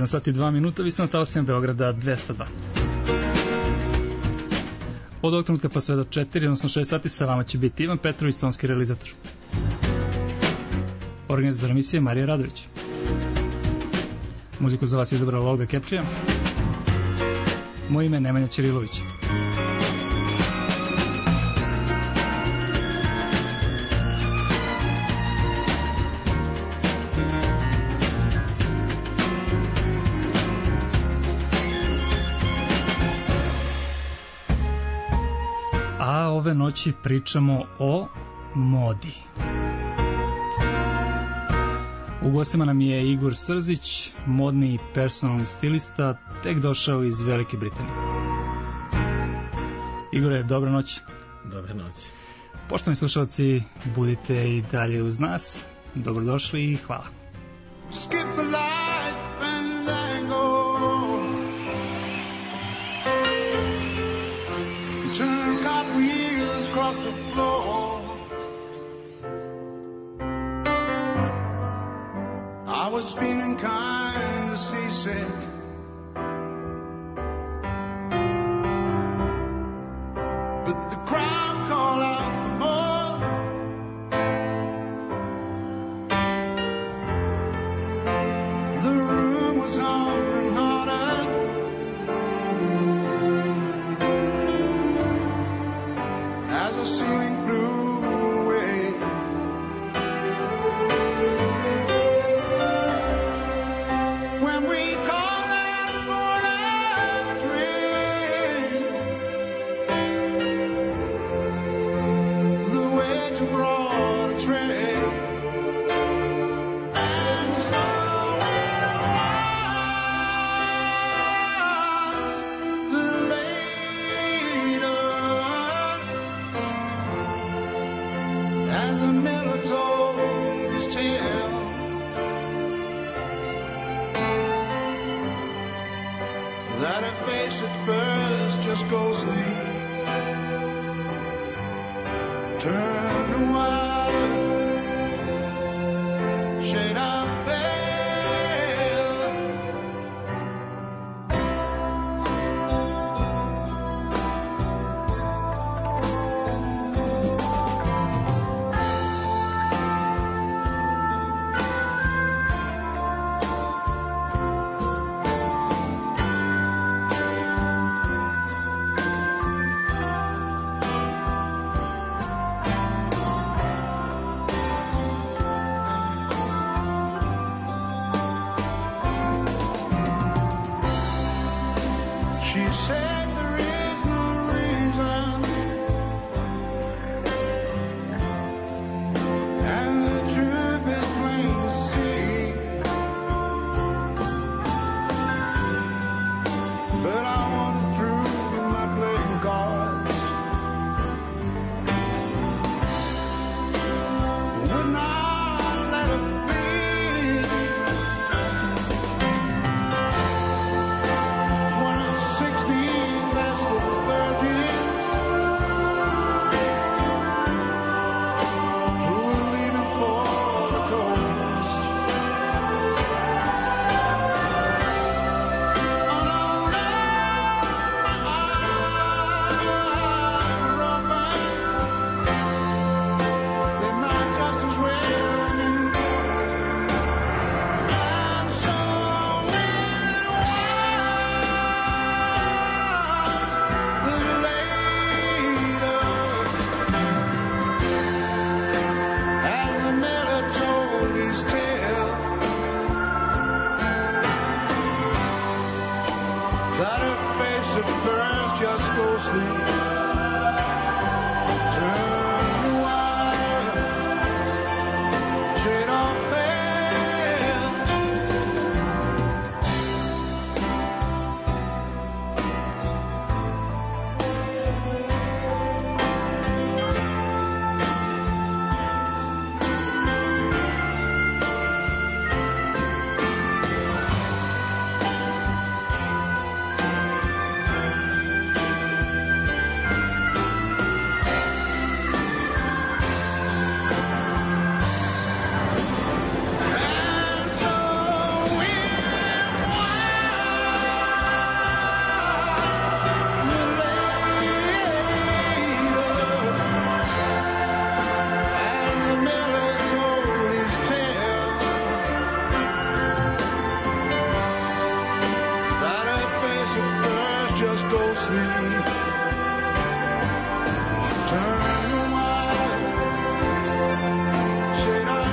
1 sat i 2 minuta, vi ste na talasima Beograda 202. Od ovog trenutka pa sve do 4, odnosno 6 sati sa vama će biti Ivan Petrović, tonski realizator. Organizator emisije Marija Radović. Muziku za vas je izabrala Olga Kepčija. Moje ime je Nemanja Ćirilović. A ove noći pričamo o modi. U gostima nam je Igor Srzić, modni personalni stilista, tek došao iz Velike Britanije. Igore, dobra noć. Dobra noć. Poštovani slušalci, budite i dalje uz nas. Dobrodošli i hvala. Skip the light and tango. Turn cartwheels across the floor. I was feeling kind of seasick, but the crowd called out for more. The room was humming harder, as the ceiling flew away. When we call out for a drink, the waiter brought a tray, and so it was that later, as the miller told his tale, that her face at first just ghostly turned a white shade of pale. sleep. Turn the white shade of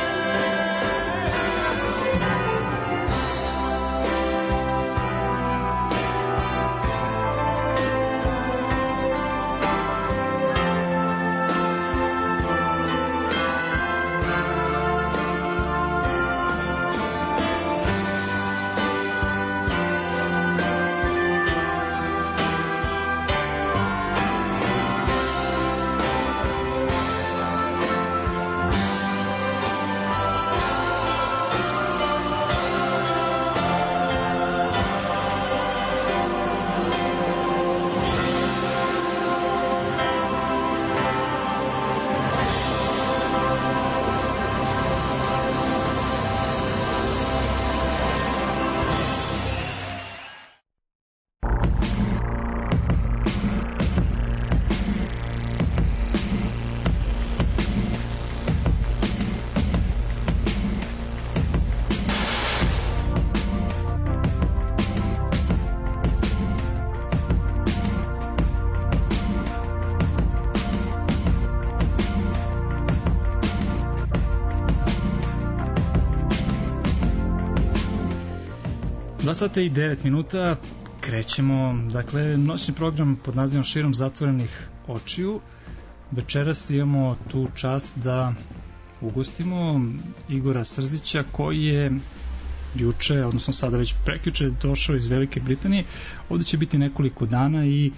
Dva sata i 9 minuta, krećemo, dakle, noćni program pod nazivom Širom zatvorenih očiju. Večeras imamo tu čast da ugostimo Igora Srzića, koji je juče, odnosno sada već prekjuče, došao iz Velike Britanije. Ovde će biti nekoliko dana i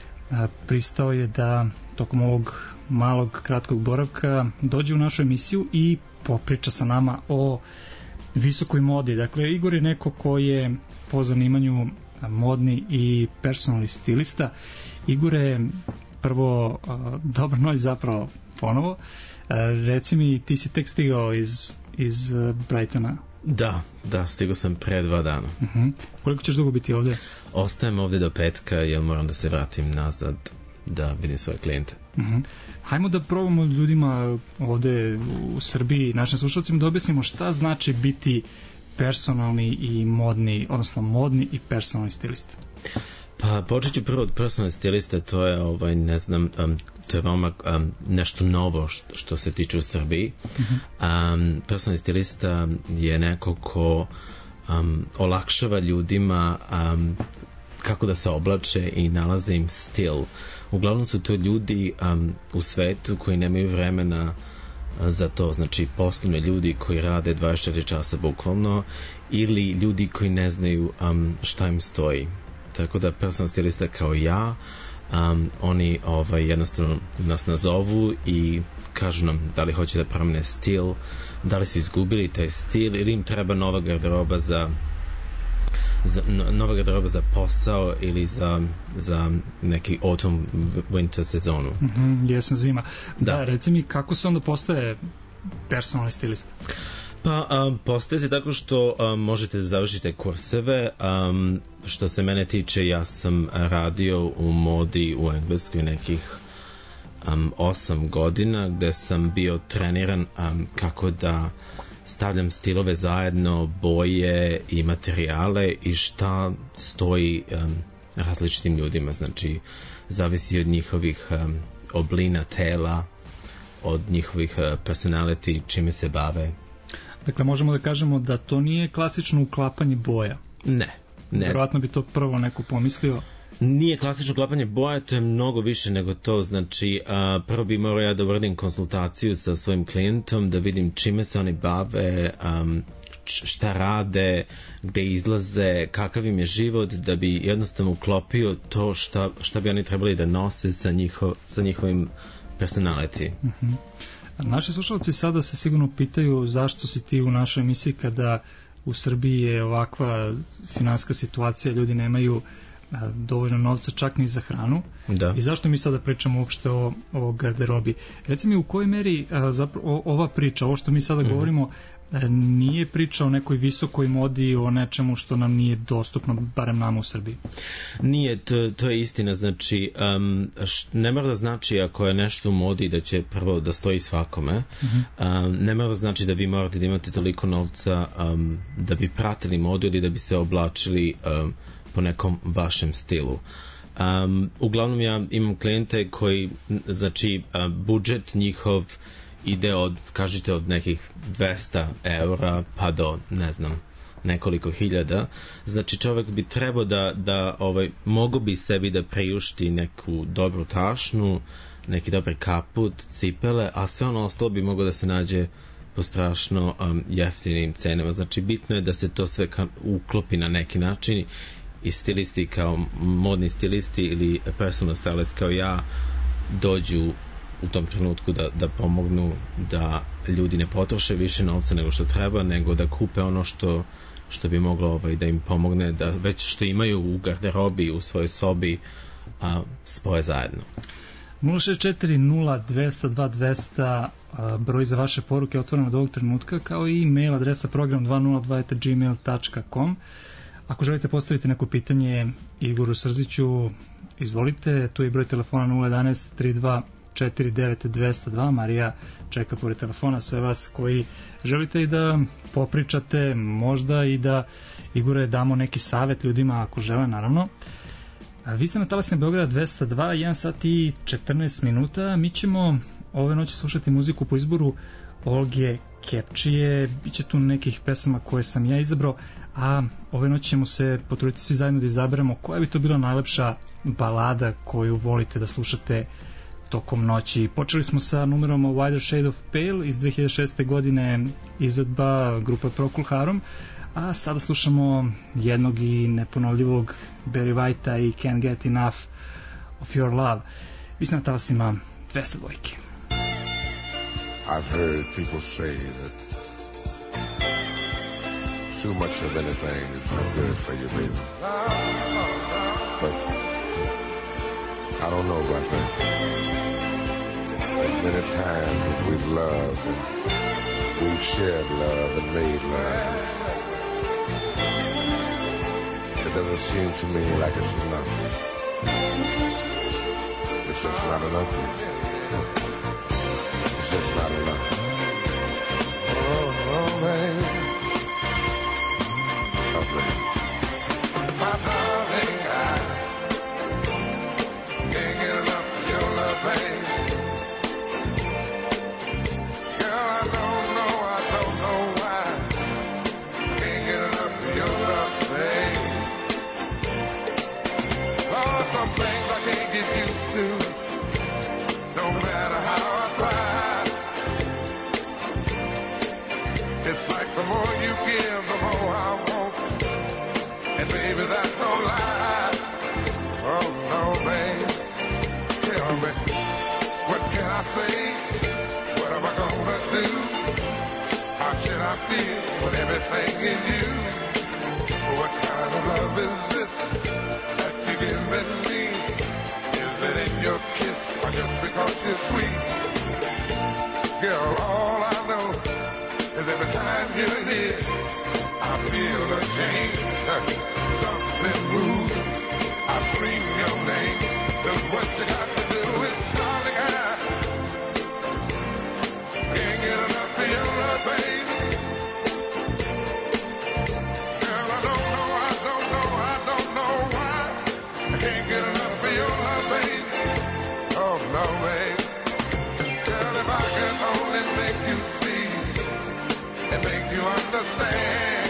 pristao je da tokom ovog malog, kratkog boravka dođe u našu emisiju i popriča sa nama o visokoj modi. Dakle, Igor je neko ko je po zanimanju modni i personalni stilista. Igor je prvo dobar noć zapravo ponovo. Reci mi, ti si tek stigao iz Brightona. Da, stigao sam pre 2 dana. Koliko ćeš dugo biti ovde? Ostajem ovde do petka jer moram da se vratim nazad da vidim svoje klijente. Hajmo da probamo ljudima ovde u Srbiji, našim slušalcima, da objasnimo šta znači biti personalni i modni, odnosno modni i personalni stilista. Pa počet ću prvo od personalni stilista, to je to je veoma nešto novo što se tiče u Srbiji. Personalni stilista je neko ko olakšava ljudima kako da se oblače i nalaze im stil. Uglavnom su to ljudi u svetu koji nemaju vremena za to, znači poslovni ljudi koji rade 24 časa bukvalno ili ljudi koji ne znaju šta im stoji. Tako da personalni stilista kao ja, oni jednostavno nas nazovu i kažu nam da li hoće da promene stil, da li su izgubili taj stil ili im treba nova garderoba za posao ili za neki autumn winter sezonu. Jesen, zima. Da, reci mi, kako se onda postaje personalni stilista? Pa postaje se tako što možete da završite kurseve. Što se mene tiče, ja sam radio u modi u Engleskoj nekih 8 godina, gde sam bio treniran kako da stavljam stilove zajedno, boje i materijale i šta stoji različitim ljudima. Znači, zavisi od njihovih oblina tela, od njihovih personality, čime se bave. Dakle, možemo da kažemo da to nije klasično uklapanje boja. Ne. Vjerovatno bi to prvo neko pomislio. Nije klasično uklapanje boja, to je mnogo više nego to. Znači, prvo bi morao ja da uradim konsultaciju sa svojim klijentom, da vidim čime se oni bave, šta rade, gde izlaze, kakav im je život, da bi jednostavno uklopio to šta bi oni trebali da nose sa njihovim personality. Naši slušalci sada se sigurno pitaju zašto si ti u našoj emisiji kada u Srbiji je ovakva finansijska situacija, ljudi nemaju dovoljno novca čak ni za hranu. Da. I zašto mi sada pričamo uopšte o garderobi? Reci mi, u kojoj meri zapravo ova priča, ovo što mi sada govorimo, nije priča o nekoj visokoj modi, o nečemu što nam nije dostupno, barem nama u Srbiji? Nije, to je istina. Znači, ne mora da znači ako je nešto u modi da će prvo da stoji svakome. Ne mora da znači da vi morate da imate toliko novca da bi pratili modu ili da bi se oblačili po nekom vašem stilu. Uglavnom ja imam klijente koji, znači, budžet njihov ide kažite od nekih 200 € pa do, ne znam, nekoliko hiljada. Znači čovjek bi trebao da mogu bi sebi da priušti neku dobru tašnu, neki dobar kaput, cipele, a sve ono ostalo bi moglo da se nađe po strašno jeftinim cenama. Znači bitno je da se to sve uklopi na neki način i stilisti kao modni stilisti ili personal stylist kao ja dođu u tom trenutku da pomognu da ljudi ne potroše više novca nego što treba, nego da kupe ono što bi moglo da im pomogne, da već što imaju u garderobi, u svojoj sobi, spoje zajedno. 064-02-200 broj za vaše poruke je otvoren od ovog trenutka, kao i mail adresa program202@gmail.com. Ako želite postaviti neko pitanje Igoru Srziću, izvolite, tu je broj telefona 011-32-49-202. Marija čeka pored telefona sve vas koji želite i da popričate, možda i da Igore damo neki savjet ljudima ako žele, naravno. Vi ste na talasima Beograda 202, 1 sat i 14 minuta. Mi ćemo ove noći slušati muziku po izboru Olge Kepčije. Biće tu nekih pesama koje sam ja izabrao, a ove noći ćemo se potruditi svi zajedno da izaberemo koja bi to bila najlepša balada koju volite da slušate tokom noći. Počeli smo sa numerom A Wider Shade of Pale iz 2006. godine, izvedba grupe Procol Harum, a sada slušamo jednog i neponovljivog Barry Whitea i Can't Get Enough of Your Love. Vi ste na talasima 202. I've heard people say that too much of anything is not good for you, baby. But I don't know about that. As many times as we've loved and we've shared love and made love, it doesn't seem to me like it's enough. It's just not enough. It's just not enough. Oh, baby. Oh, baby. My darling, I can't get enough of your love, baby. Girl, I don't know why. Can't get enough of your love, baby. Lord, some things I can't get used to. No matter how I try. It's like the more you give, the more I want. And baby, that's no lie. Oh no, babe. Tell me, what can I say? What am I gonna do? How should I feel with everything in you? What kind of love is this that you're giving me? Is it in your kiss or just because you're sweet? Girl, all I know is every time you're here, I feel a change, something moves. I scream your name. That's what you got to do. It's darling, I can't get enough of your love, baby. Girl, I don't know why. I can't get enough of your love, baby. Oh no, baby. Girl, if I could only make you see and make you understand.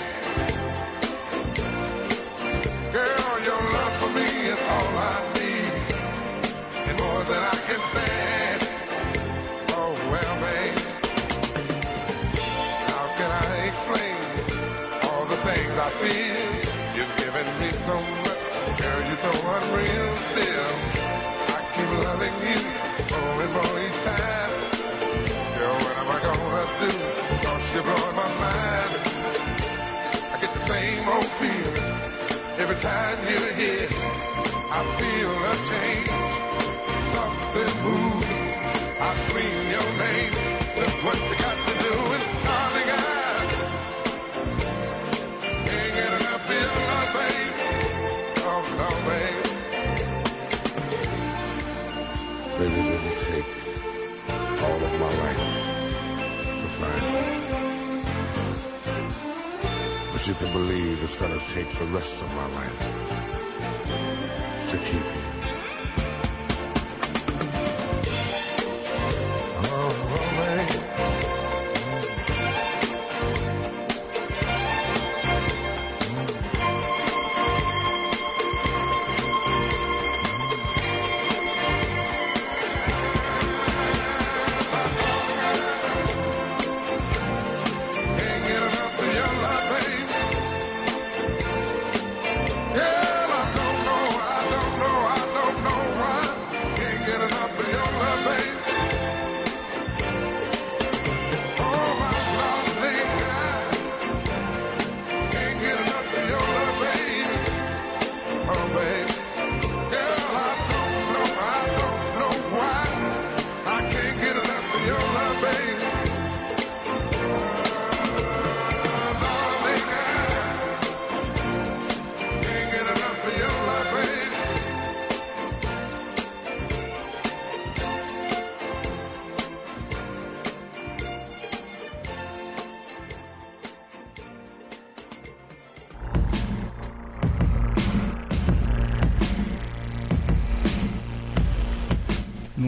Girl, your love for me is all I need, and more than I can stand. Oh, well, babe, how can I explain all the things I feel? You've given me so much, girl, you're so unreal still. I keep loving you more and more each time. Girl, what am I gonna do? 'Cause you're blowing my mind. I get the same old feeling every time you're here. I feel a change, something moving. I scream your name. That's what you got to do. And darling, I can't get enough of your love, babe. Oh no, babe. Baby, it didn't take all of my life to find you. But you can believe it's gonna take the rest of my life to keep you.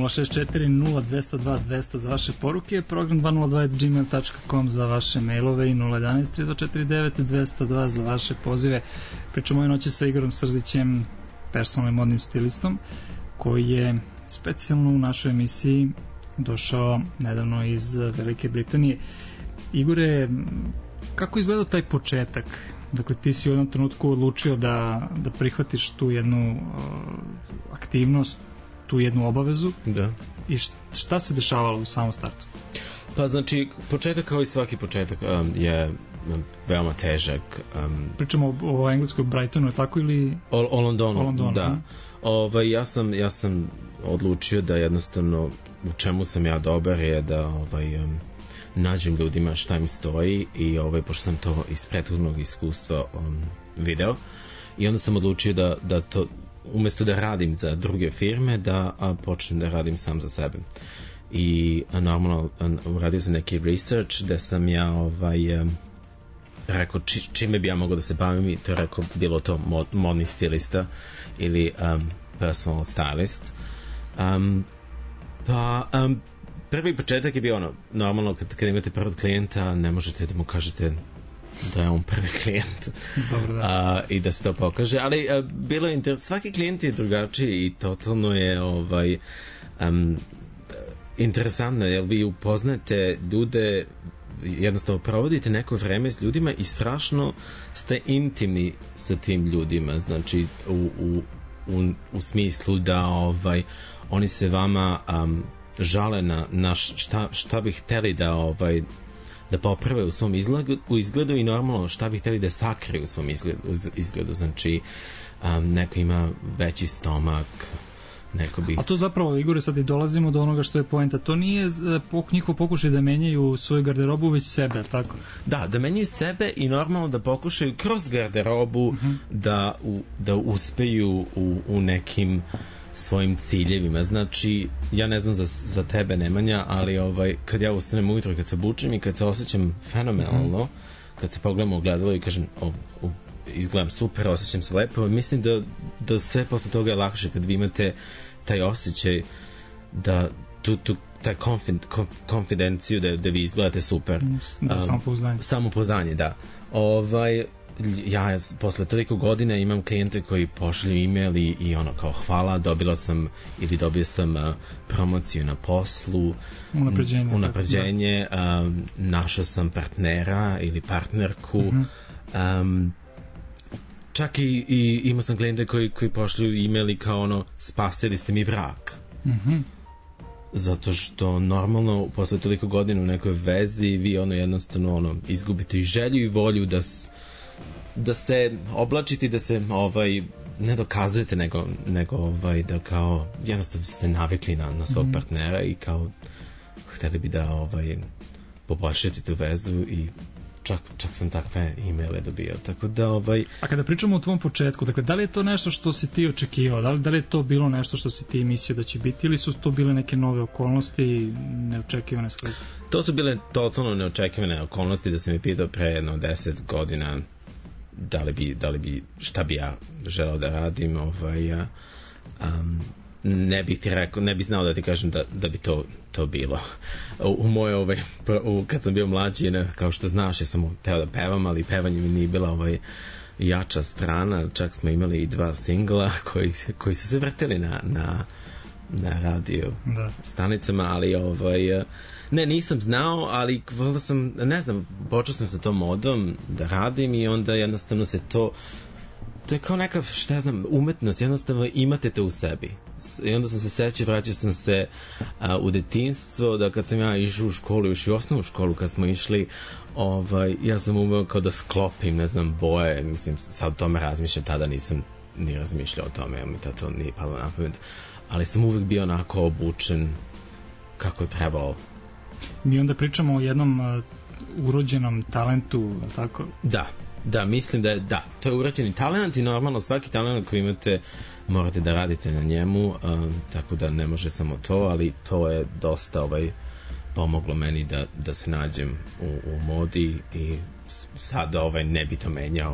064-0202-200 za vaše poruke, program 202.gmail.com za vaše mailove i 011-349-202 za vaše pozive. Pričamo ove noći sa Igorom Srzićem, personalnim modnim stilistom, koji je specijalno u našoj emisiji došao nedavno iz Velike Britanije. Igore, kako izgledao taj početak? Dakle, ti si u jednom trenutku odlučio da prihvatiš tu jednu aktivnost, tu jednu obavezu. Da. I šta se dešavalo u samom startu? Pa znači, početak kao i svaki početak je veoma težak. Pričamo o engleskoj Brightonu, je tako ili... O Londonu, da. Ja sam odlučio da jednostavno u čemu sam ja dobar je da nađem ljudima šta im stoji i pošto sam to iz prethodnog iskustva video i onda sam odlučio da to umjesto da radim za druge firme da počnem da radim sam za sebe i normalno uradio sam neki research da sam ja rekao čime bi ja mogao da se bavim i to je rekao bilo to modni stilista ili personal stylist. Prvi početak je bio normalno kad imate prvog klijenta ne možete da mu kažete da je on prvi klijent. Dobro, da. I da se to pokaže, ali bilo je svaki klijent je drugačiji i totalno je interesantno jer vi upoznate ljude, jednostavno provodite neko vreme s ljudima i strašno ste intimni sa tim ljudima, znači u smislu da oni se vama žale na šta bi hteli da poprave u svom izgledu i normalno šta bi hteli da sakriju u svom izgledu, znači neko ima veći stomak, neko bi... A to zapravo, Igore, sad i dolazimo do onoga što je poenta, to nije njihov pokušaj da menjaju svoju garderobu, već sebe, tako? Da menjaju sebe i normalno da pokušaju kroz garderobu da uspeju u nekim svojim ciljevima. Znači, ja ne znam za tebe, Nemanja, ali kad ja ustanem ujutro, kad se obučem i kad se osjećam fenomenalno, kad se pogledam u ogledalo i kažem izgledam super, osjećam se lepo, mislim da sve posle toga je lakše kad vi imate taj osjećaj da taj konfidenciju da vi izgledate super. Da, samopouzdanje, da. Ja posle toliko godina imam klijente koji pošalju e-mail i kao hvala, dobio sam promociju na poslu, unapređenje, našao sam partnera ili partnerku, čak i imao sam klijente koji pošalju e-mail i kao spasili ste mi brak. Zato što normalno posle toliko godina u nekoj vezi vi jednostavno izgubite i želju i volju da se oblačite, da se ne dokazujete nego da kao jednostavno ste navikli na svog partnera i kao hteli bi da poboljšate tu vezu i čak sam takve e-maile dobio, tako da A kada pričamo o tvom početku, dakle, da li je to nešto što si ti očekivao, da li je to bilo nešto što si ti mislio da će biti ili su to bile neke nove okolnosti, neočekivane skroz? To su bile totalno neočekivane okolnosti, da sam mi pitao pre jedno 10 godina da li bi šta bi ja želeo da radim, ne bih ti rekao, ne bih znao da ti kažem da bi to bilo. U moje kad sam bio mlađi, kao što znaš, ja sam teo da pevam, ali pevanje mi nije bila jača strana, čak smo imali i 2 singla koji su se vrtili na radio stanicama, ali ne, nisam znao, ali volio sam, ne znam, počeo sam sa tom modom da radim i onda jednostavno se to je kao neka, šta ja znam, umetnost, jednostavno imate to u sebi. I onda sam se sećao, vraćao sam se u detinjstvo, da kad sam ja išao u školu, još i osnovnu školu kad smo išli, ja sam umeo kao da sklopim, ne znam, boje, mislim, sad o tome razmišljam, tada nisam ni razmišljao o tome, mi to nije palo na pamet, ali sam uvijek bio onako obučen kako je trebalo. Mi onda pričamo o jednom urođenom talentu, tako? Da, mislim da, to je urođeni talent i normalno svaki talent koji imate morate da radite na njemu, tako da ne može samo to, ali to je dosta pomoglo meni da se nađem u modi i sad ne bi to menjao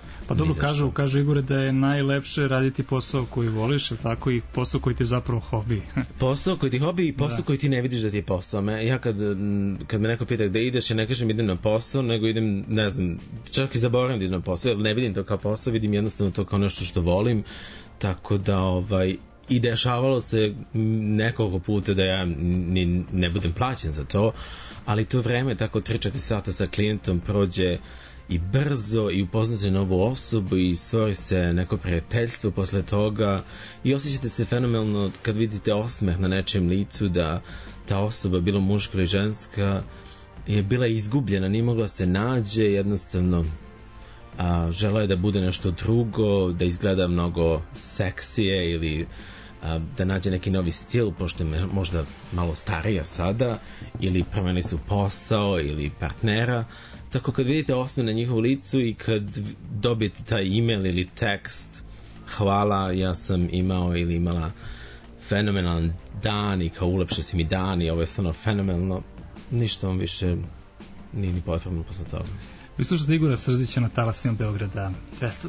Pa dobro, kažu Igore da je najlepše raditi posao koji voliš, ili tako, i posao koji ti je zapravo hobi. Posao koji ti je hobi i posao koji ti ne vidiš da ti je posao. Ja kad me neko pita gde ideš, ja ne kažem idem na posao, nego idem, ne znam, čak i zaboravim da idem na posao, jer ne vidim to kao posao, vidim jednostavno to kao nešto što volim, tako da i dešavalo se nekoliko puta da ja ni ne budem plaćen za to, ali to vreme, tako 3-4 sata sa klijentom prođe i brzo, i upoznate novu osobu i stvori se neko prijateljstvo posle toga i osjećate se fenomenalno kad vidite osmeh na nečijem licu, da ta osoba, bilo muška ili ženska, je bila izgubljena, nije mogla se nađe, jednostavno žela je da bude nešto drugo, da izgleda mnogo seksije ili da nađe neki novi stil, pošto je možda malo starija sada, ili promenili su posao ili partnera. Tako kad vidite osmeh na njihovu licu i kad dobijete taj email ili tekst, hvala, ja sam imao ili imala fenomenalan dan i kao ulepše si mi dan i ovo je stvarno fenomenalno, ništa vam više nije ni potrebno posle toga. Vi slušate Igora Srzića na talasima Beograda 202.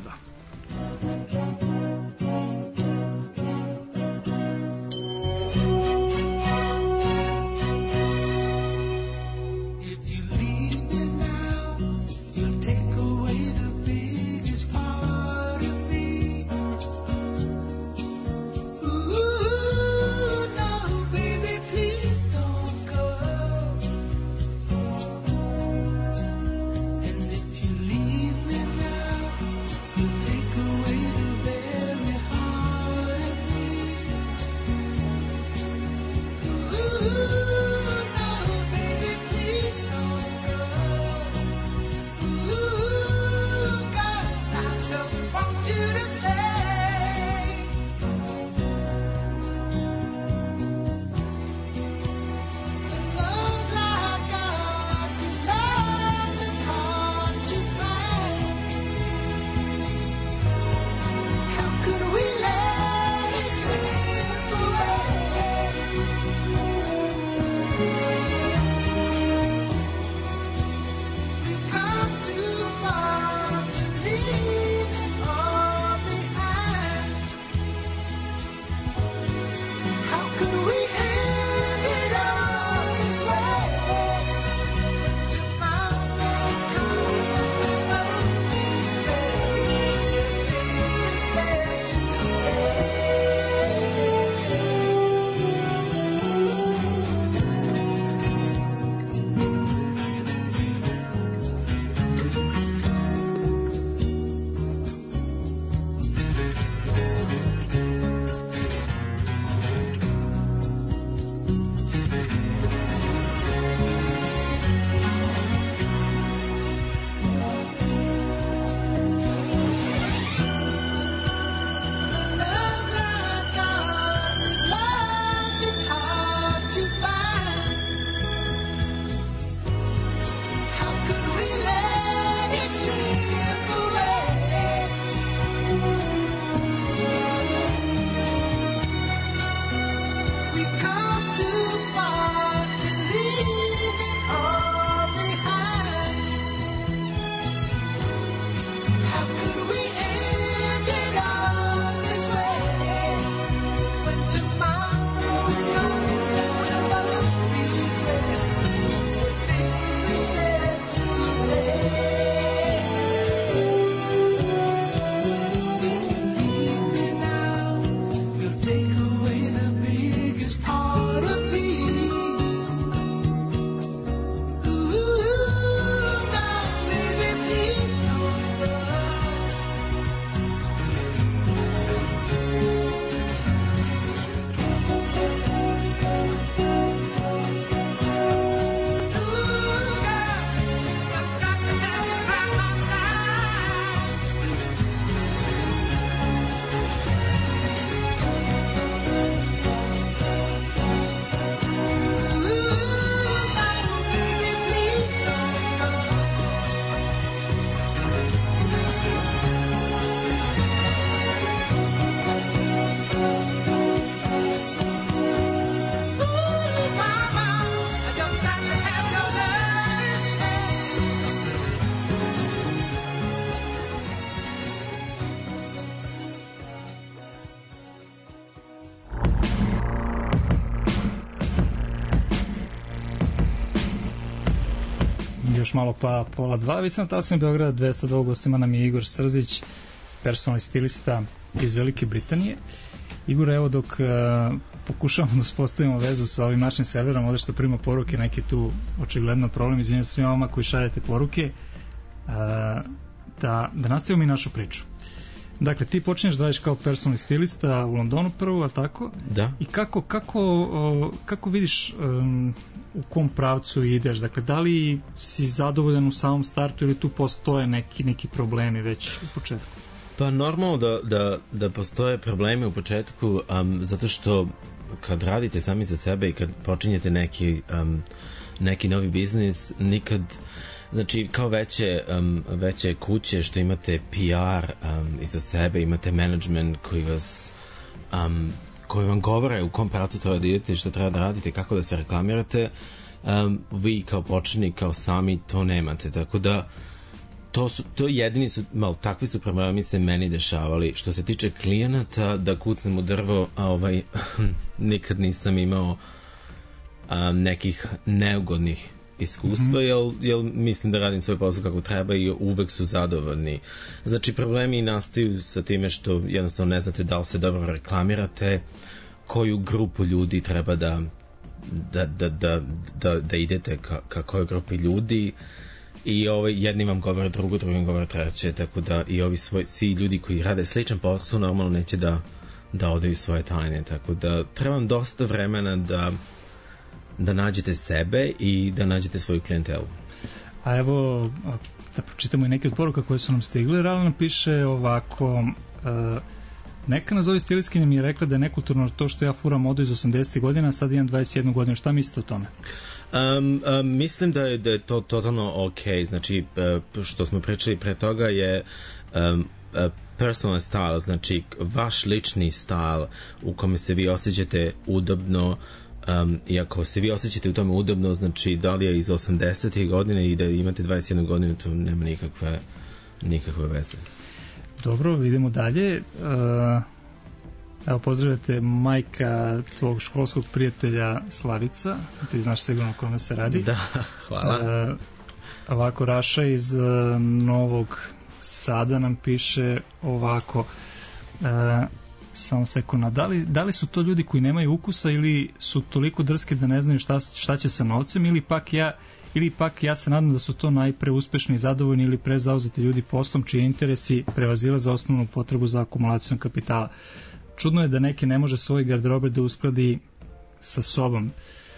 Take away the bed. još malo pa pola 2. Vi sam talasima Beograda 202, gostima nam je Igor Srzić, personalni stilista iz Velike Britanije. Igor, evo dok pokušavamo da uspostavimo vezu sa ovim našim serverom, ovde što prima poruke, neki tu očigledno problem, izvinjam se svima vama koji šaljete poruke, da nastavimo i našu priču. Dakle, ti počinješ da radiš kao personalni stilista u Londonu prvo, ali tako? Da. I kako vidiš u kom pravcu ideš? Dakle, da li si zadovoljan u samom startu ili tu postoje neki problemi već u početku? Pa normalno da postoje problemi u početku, zato što kad radite sami za sebe i kad počinjete neki novi biznis, nikad, znači kao veće kuće što imate PR iza sebe, imate management koji vam govore u kom pravcu treba da idete, što treba da radite, kako da se reklamirate, vi kao početnik, kao sami to nemate, tako da to jedini su, takvi su problemi se meni dešavali. Što se tiče klijenata, da kucnem u drvo, nikad nisam imao nekih neugodnih iskustva, jer mislim da radim svoj posao kako treba i uvek su zadovoljni. Znači, problemi nastaju sa time što jednostavno ne znate da li se dobro reklamirate, koju grupu ljudi treba da idete ka kojoj grupi ljudi, i jedni vam govore drugo, drugi vam govore treće, tako da i ovi svi ljudi koji rade sličan posao normalno neće da odaju svoje tajne, tako da trebam dosta vremena da nađete sebe i da nađete svoju klijentelu. A evo, da pročitamo i neke od poruka koje su nam stigle. Realno nam piše ovako, neka nazovi stilistkinja mi je rekla da je nekulturno to što ja furam modu iz 80. godina, a sad imam 21 godinu. Šta mislite o tome? Mislim da je to totalno ok. Znači, što smo pričali pre toga je personal style, znači vaš lični style u kome se vi osjećate udobno, i ako se vi osjećate u tome udobno, znači da li je iz 80. godine i da imate 21 godinu, to nema nikakve veze. Dobro, vidimo dalje. Evo, pozdravljate majka tvog školskog prijatelja Slavica, ti znaš sigurno o kome se radi. Da, hvala. Ovako, Raša iz Novog Sada nam piše ovako, samo sekunda, da li su to ljudi koji nemaju ukusa ili su toliko drski da ne znaju šta će sa novcem, ili pak ja se nadam da su to najpre uspešni i zadovoljni ili prezauzeti ljudi poslom čiji interesi prevazile za osnovnu potrebu za akumulacijom kapitala. Čudno je da neki ne može svoje garderobe da uskladi sa sobom.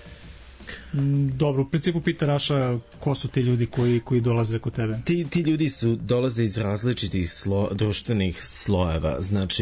Dobro, u principu pita Raša ko su ti ljudi koji dolaze kod tebe? Ti ljudi dolaze iz različitih društvenih slojeva. Znači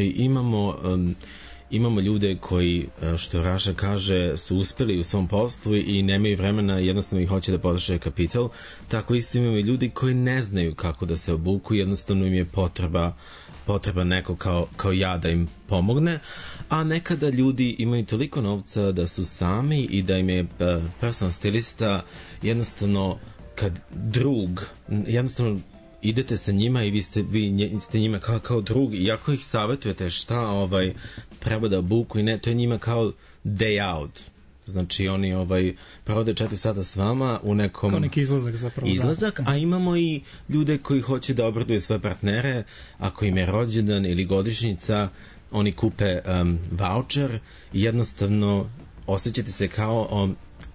imamo ljude koji, što Raša kaže, su uspeli u svom poslu i nemaju vremena, jednostavno ih hoće da potroše kapital. Tako isto imamo i ljudi koji ne znaju kako da se obuku, jednostavno im je potreba neko kao ja da im pomogne, a nekada ljudi imaju toliko novca da su sami i da im je personal stilista jednostavno kad jednostavno idete sa njima i vi ste njima kao drug, i ako ih savjetujete šta treba da obuku i ne, to je njima kao day out. Znači oni provode 4 sata s vama u nekom... Kao neki izlazak zapravo. Izlazak, a imamo i ljude koji hoće da obraduju svoje partnere, ako im je rođendan ili godišnjica, oni kupe voucher i jednostavno osjećate se kao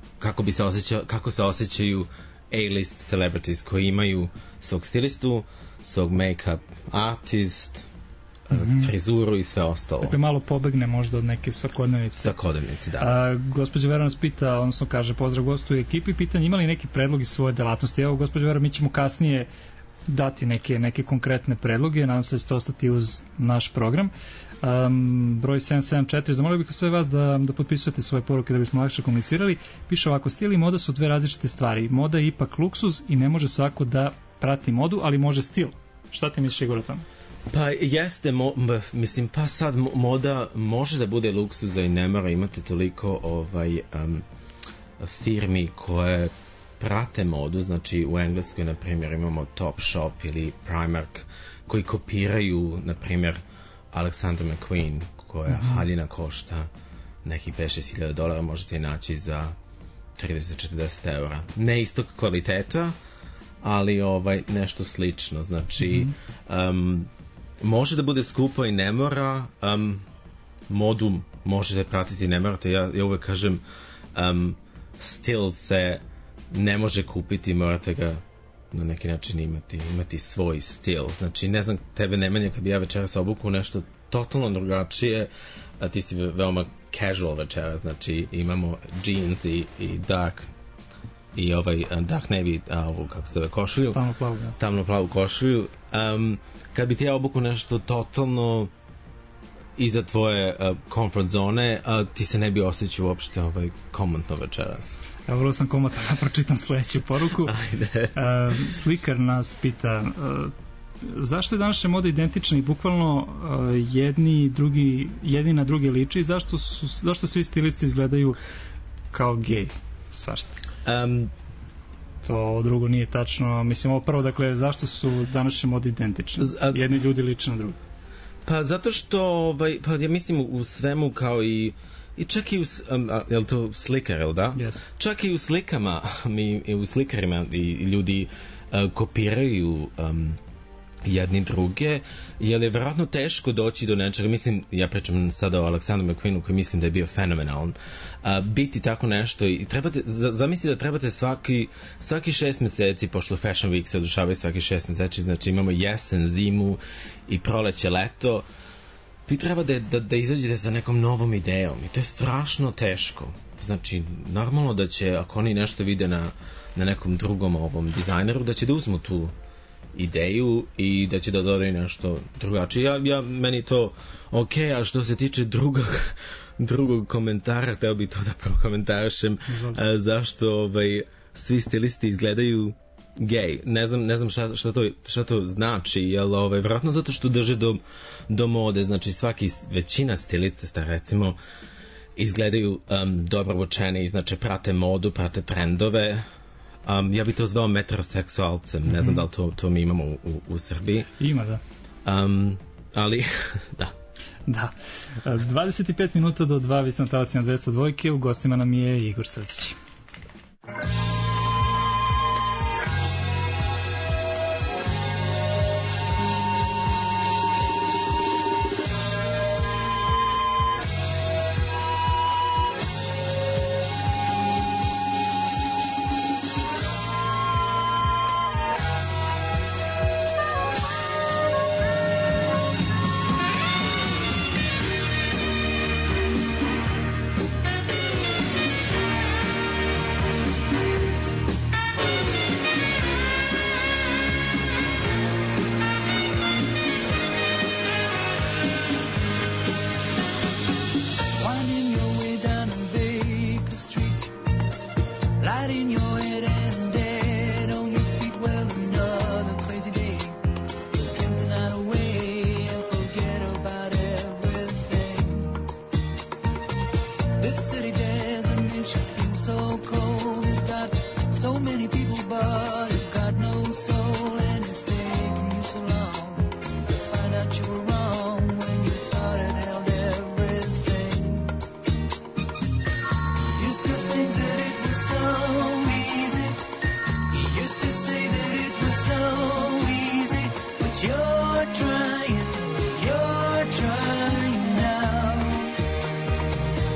kako se osjećaju A-list celebrities koji imaju svog stilistu, svog make-up artist, frizuru i sve ostalo. Dakle, malo pobegne možda od neke svakodnevnice. Svakodnevnice, da. Gospođa Vera nas pita, odnosno kaže pozdrav gostu u ekipi, pitanje ima li neki predlog iz svoje delatnosti? Evo, gospođa Vera, mi ćemo kasnije dati neke konkretne predloge, nadam se da ćete ostati uz naš program. Broj 774, zamolio bih sve vas da potpisujete svoje poruke da bismo lakše komunicirali. Piše ovako, stil i moda su dve različite stvari. Moda je ipak luksuz i ne može svako da prati modu, ali može stil. Šta ti misliš, Igor, o tome? Pa jeste, mislim, pa sad moda može da bude luksuza i ne mora imati toliko firmi koje prate modu, znači u Engleskoj, na primjer, imamo Topshop ili Primark koji kopiraju, na primjer, Alexander McQueen, koja haljina košta nekih $5,000, možete je naći za 30-40 eura. Ne istog kvaliteta, ali nešto slično. Znači, može da bude skupo i ne mora, modu možete pratiti, ne morate. Ja uvek kažem, stil se ne može kupiti, morate ga na neki način imati svoj stil. Znači, ne znam, tebe Nemanja, kad bi ja večeras obukao nešto totalno drugačije, a ti si veoma casual večeras, znači imamo jeans i dark dark navy, ovu, kako se zove, košulju, tamno-plavu košulju. Kad bi ti ja obukao nešto totalno iza tvoje comfort zone, ti se ne bi osjećao uopšte komotno večeras. Evo, vrlo sam komotan da pročitam sledeću poruku. Ajde. Slikar nas pita, zašto je današnja moda identična i bukvalno jedni na druge liči i zašto svi stilisti izgledaju kao gej? Svašta. To drugo nije tačno. Mislim, ovo prvo, dakle, zašto su današnje mode identične? Jedni ljudi liče na drugi. Pa zato što, pa ja mislim u svemu kao i čak i u, je li to slikar, je li da? Yes. Čak i u slikama, u slikarima i ljudi kopiraju jedni druge, jer je vjerojatno teško doći do nečega. Mislim, ja pričam sada o Aleksandru McQueenu koji mislim da je bio fenomenalan. Biti tako nešto i zamisli da trebate svaki 6 meseci, pošto Fashion Week se održavaju svaki 6 meseci, znači imamo jesen, zimu i proleće, leto, vi treba da izađete sa nekom novom idejom i to je strašno teško. Znači, normalno da će, ako oni nešto vide na nekom drugom dizajneru, da će da uzmu tu ideju i da će da dodaju nešto drugačije. Meni to ok, a što se tiče drugog komentara, teo bi to da prokomentarišem, zašto svi stilisti izgledaju gej. Ne znam šta to znači, jel vjerojatno zato što drže do mode. Znači većina stilista recimo izgledaju dobro obučeni, znači prate modu, prate trendove. Ja bi to zvao metroseksualcem, ne znam da li to mi imamo u Srbiji. Ima, da. Ali, da. Da. 25 minuta do 2, vi ste na talasima 202, u gostima nam je Igor Srsić.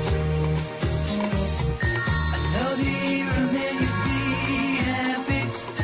Another year and then you'd be happy.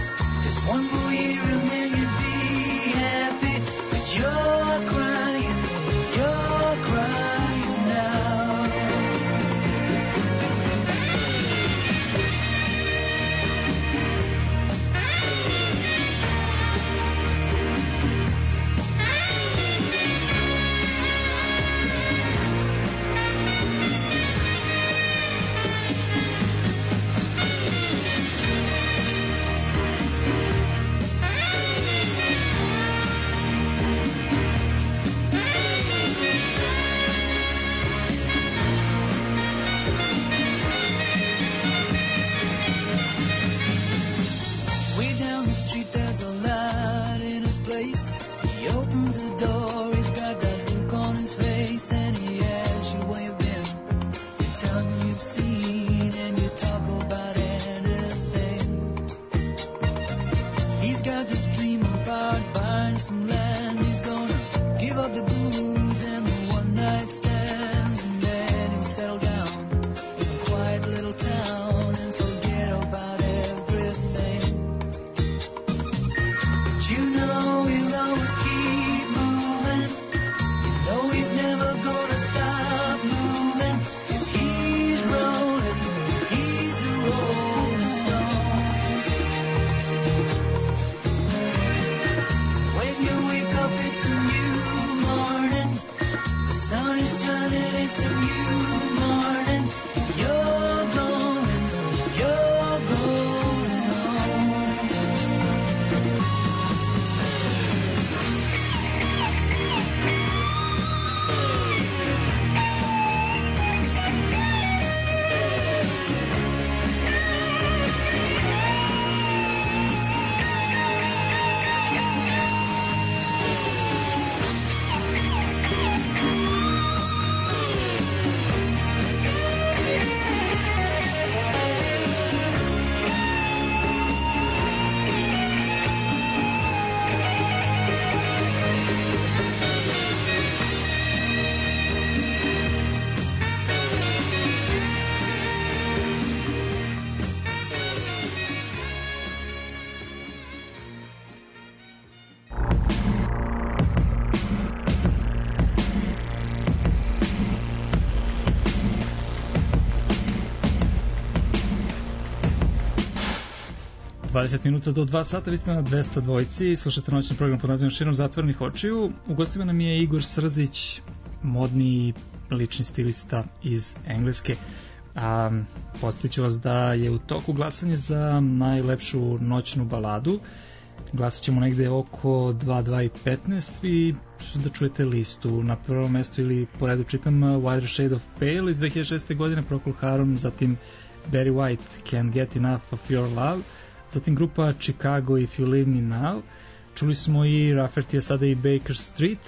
20 minuta do 2 sata, vi ste na 202 i slušate noćni program pod nazivom Širom zatvorenih očiju. U gostima nam je Igor Srzić, modni lični stilista iz Engleske. Podsjetiću vas da je u toku glasanje za najlepšu noćnu baladu. Glasat ćemo negde oko 2, 2:15 i da čujete listu. Na prvom mestu ili po redu čitam Whiter Shade of Pale iz 2006. godine, Procol Harum, zatim Barry White, Can't Get Enough of Your Love, zatim grupa Chicago, If You Leave Me Now. Čuli smo i Rafferty, sada i Baker Street.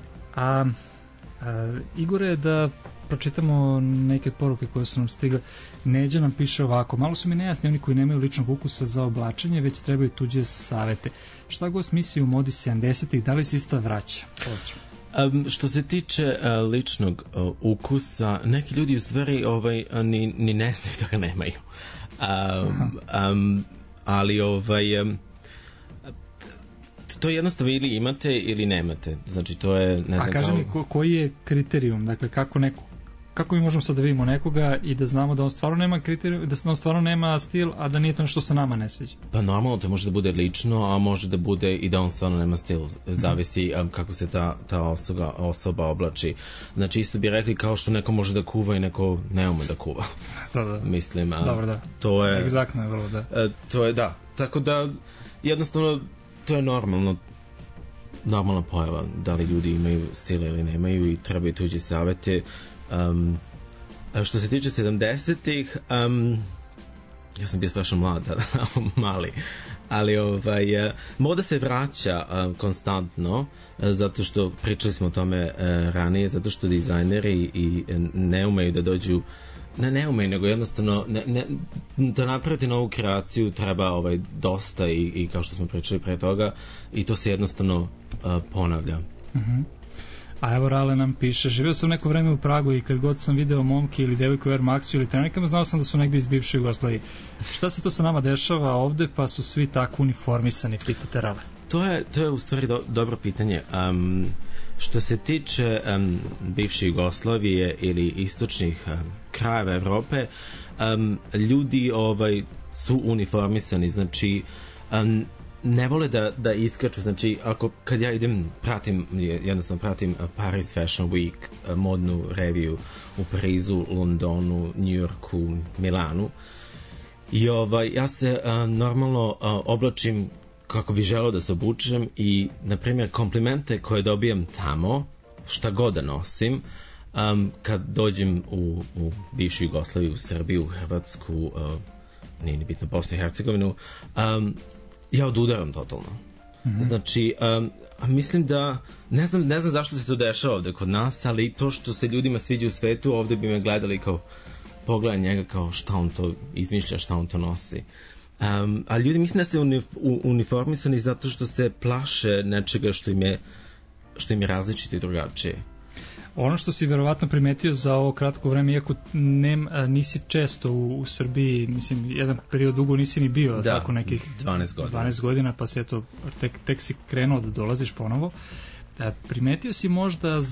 Igore, da pročitamo neke od poruke koje su nam stigle. Neđa nam piše ovako: malo su mi nejasni oni koji nemaju ličnog ukusa za oblačenje, već trebaju tuđe savete. Šta gost misli u modi 70-ih, da li se ista vraća? Pozdrav. Što se tiče ličnog ukusa, neki ljudi u stvari ni ne znaju da ga nemaju. Ali to jednostavno ili imate ili nemate. Znači to je, ne znam, kaži mi koji je kriterijum, dakle kako mi možemo sad da vidimo nekoga i da znamo da on stvarno nema kriterijum, da on stvarno nema stil, a da nije to nešto se nama ne sviđa? Pa normalno, to može da bude lično, a može da bude i da on stvarno nema stil. Zavisi kako se ta osoba oblači. Znači isto bi rekli kao što neko može da kuva i neko ne ume da kuva. Da. Mislim, dobro, da. To je... Egzaktno je vrlo, da. To je, da. Tako da, jednostavno, to je normalna pojava, da li ljudi imaju stile ili nemaju i trebaju tuđe savete. Što se tiče 70-ih, ja sam bio strašno mlad, mali, ali moda se vraća konstantno, zato što pričali smo o tome ranije, zato što dizajneri i ne umeju da dođu, ne umeju, nego jednostavno da napraviti novu kreaciju treba dosta i kao što smo pričali pre toga, i to se jednostavno ponavlja. A evo Rale nam piše: živio sam neko vreme u Pragu i kad god sam video momke ili devojku u Air Maxu ili trenerkama, znao sam da su negde iz bivše Jugoslavije. Šta se to sa nama dešava ovde, pa su svi tako uniformisani, pitate Rale? To je u stvari dobro pitanje. Što se tiče bivše Jugoslavije ili istočnih krajeva Evrope, ljudi su uniformisani, znači ne vole da iskaču. Znači kad ja jednostavno pratim Paris Fashion Week, modnu reviju u Parizu, Londonu, New Yorku, Milanu, i ja se normalno oblačim kako bi želeo da se obučem i, na primjer, komplimente koje dobijam tamo, šta god da nosim, kad dođem u bivšu Jugoslaviju, u Srbiju, u Hrvatsku, nije ni bitno, Bosnu i Hercegovinu, ja odudaram totalno. Znači, mislim da, ne znam zašto se to dešava ovde kod nas, ali to što se ljudima sviđa u svetu, ovde bi me gledali kao, pogledaj njega kao šta on to izmišlja, šta on to nosi. A ljudi mislim da se uniformisani zato što se plaše nečega što im je različito i drugačije. Ono što si verovatno primetio za ovo kratko vreme, iako nisi često u Srbiji, mislim, jedan period dugo nisi ni bio, tako nekih 12 godina, pa se eto, tek si krenuo da dolaziš ponovo. Primetio si možda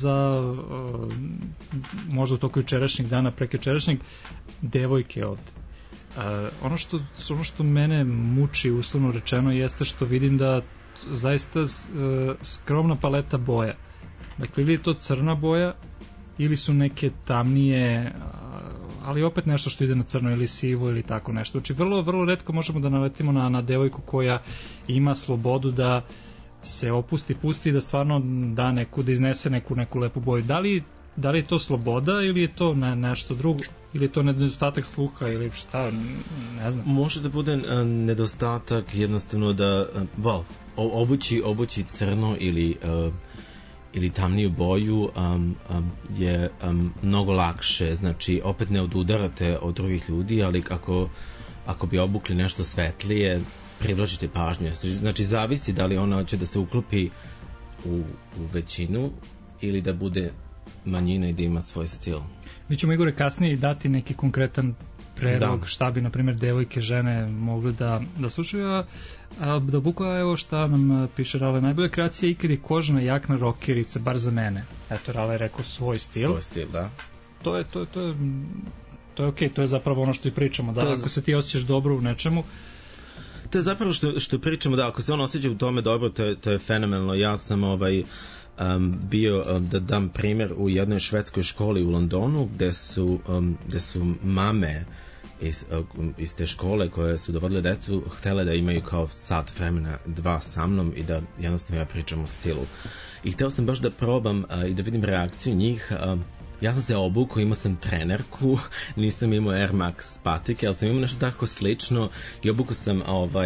možda u toku jučerašnjeg dana, prekjučerašnjeg, devojke ovde? Ono što mene muči, uslovno rečeno, jeste što vidim da zaista skromna paleta boja. Dakle, ili je to crna boja, ili su neke tamnije, ali opet nešto što ide na crno, ili sivo, ili tako nešto. Znači, vrlo, vrlo retko možemo da naletimo na devojku koja ima slobodu da se opusti, pusti, da stvarno da iznese neku lepu boju. Da li je to sloboda ili je to nešto drugo? Ili je to nedostatak sluha ili šta, ne znam. Može da bude nedostatak jednostavno da obući crno ili tamniju boju je mnogo lakše. Znači opet ne odudarate od drugih ljudi, ali ako bi obukli nešto svetlije, privlačite pažnju. Znači zavisi da li ona hoće da se uklopi u većinu ili da bude manjina i da ima svoj stil. Mi ćemo, Igore, kasnije dati neki konkretan predlog šta bi, na primjer, devojke, žene mogli da slušaju, da buka, evo šta nam piše Rale: najbolja kreacija ikad je kožna jakna rokerica, bar za mene. Eto, Rale je rekao svoj stil. Svoj stil, da. To je okej, to je zapravo ono što i pričamo, da ako se ti osjećaš dobro u nečemu. To je zapravo što pričamo, da ako se on osjeća u tome dobro, to je fenomenalno. Ja sam bio, da dam primjer, u jednoj švedskoj školi u Londonu gde su mame iz te škole koje su dovodile decu htele da imaju kao sat vremena 2 sa mnom i da jednostavno ja pričam o stilu. I hteo sam baš da probam i da vidim reakciju njih. Ja sam se obukao, imao sam trenerku, nisam imao Air Max patike, ali sam imao nešto tako slično i obukao sam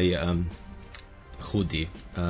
hoodie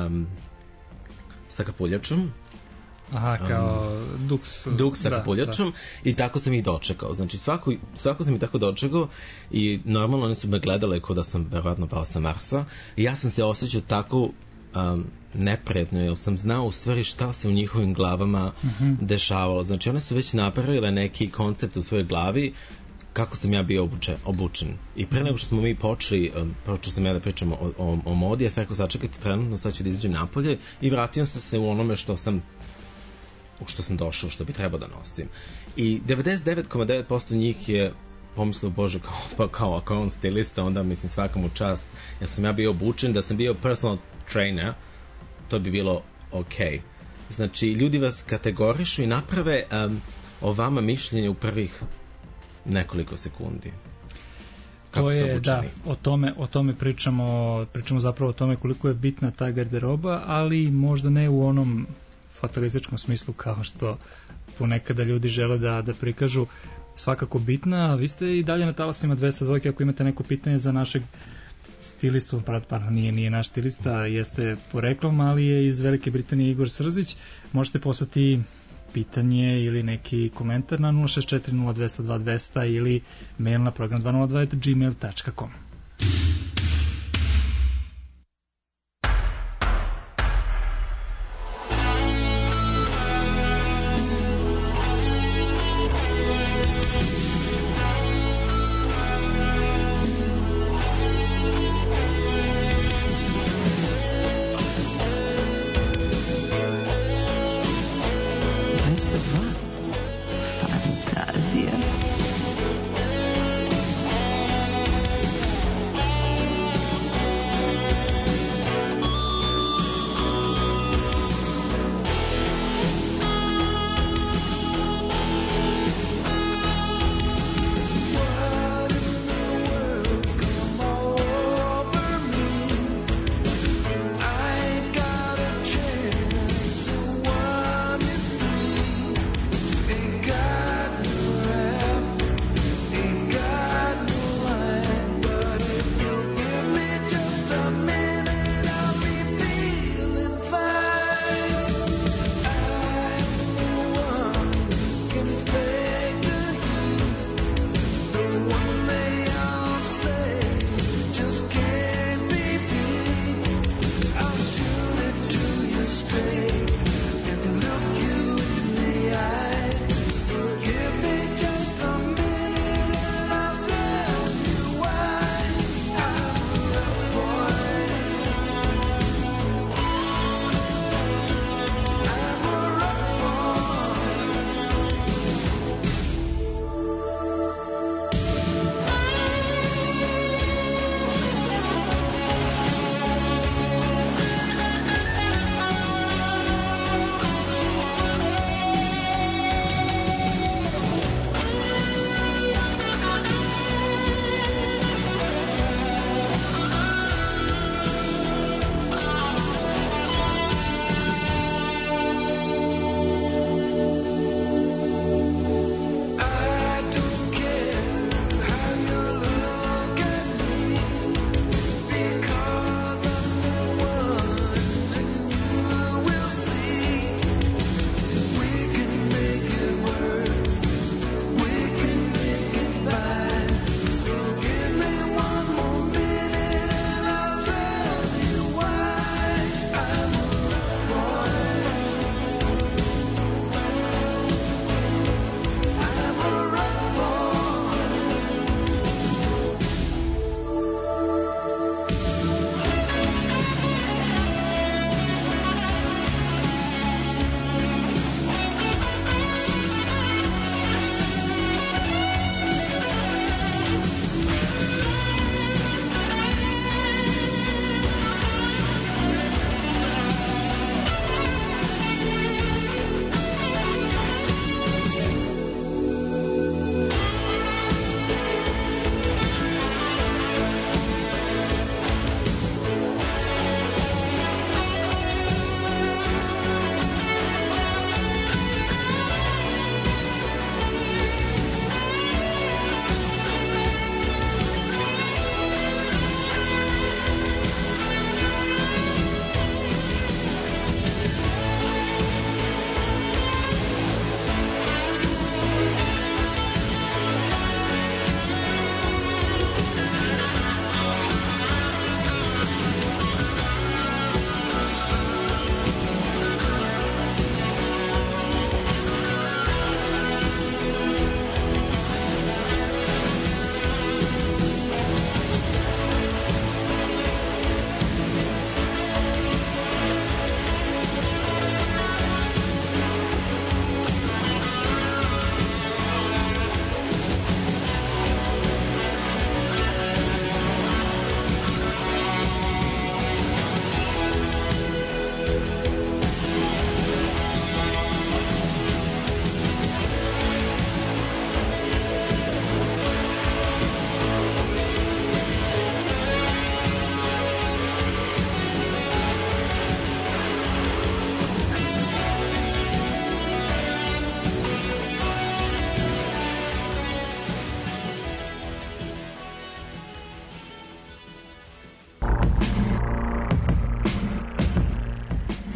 sa kapuljačom. Aha, kao Duk sa kapuljačom i tako sam ih dočekao. Znači svako sam ih tako dočekao i normalno oni su me gledale kao da sam verovatno pao sa Marsa i ja sam se osjećao tako neprijatno, jer sam znao u stvari šta se u njihovim glavama dešavalo. Znači one su već napravile neki koncept u svojoj glavi kako sam ja bio obučen. I pre nego što smo mi počeo sam ja da pričam o modi, ja sam rekao sačekajte trenutno, sad ću da izađem napolje i vratio sam se u onome što sam došao, što bi trebao da nosim. I 99,9% njih je pomislio, bože, kao ako je on stilista, onda mislim svaka mu čast. Ja sam bio obučen, da sam bio personal trainer, to bi bilo okej. Znači, ljudi vas kategorišu i naprave o vama mišljenje u prvih nekoliko sekundi. To je, da, o tome pričamo zapravo o tome koliko je bitna ta garderoba, ali možda ne u onom fatalističkom smislu kao što ponekada ljudi žele da prikažu. Svakako bitna. Vi ste i dalje na talasima 202, ako imate neko pitanje za našeg stilistu, nije naš stilista, jeste poreklom, ali je iz Velike Britanije Igor Srzić. Možete poslati pitanje ili neki komentar na 0640202 ili mail na program202@gmail.com.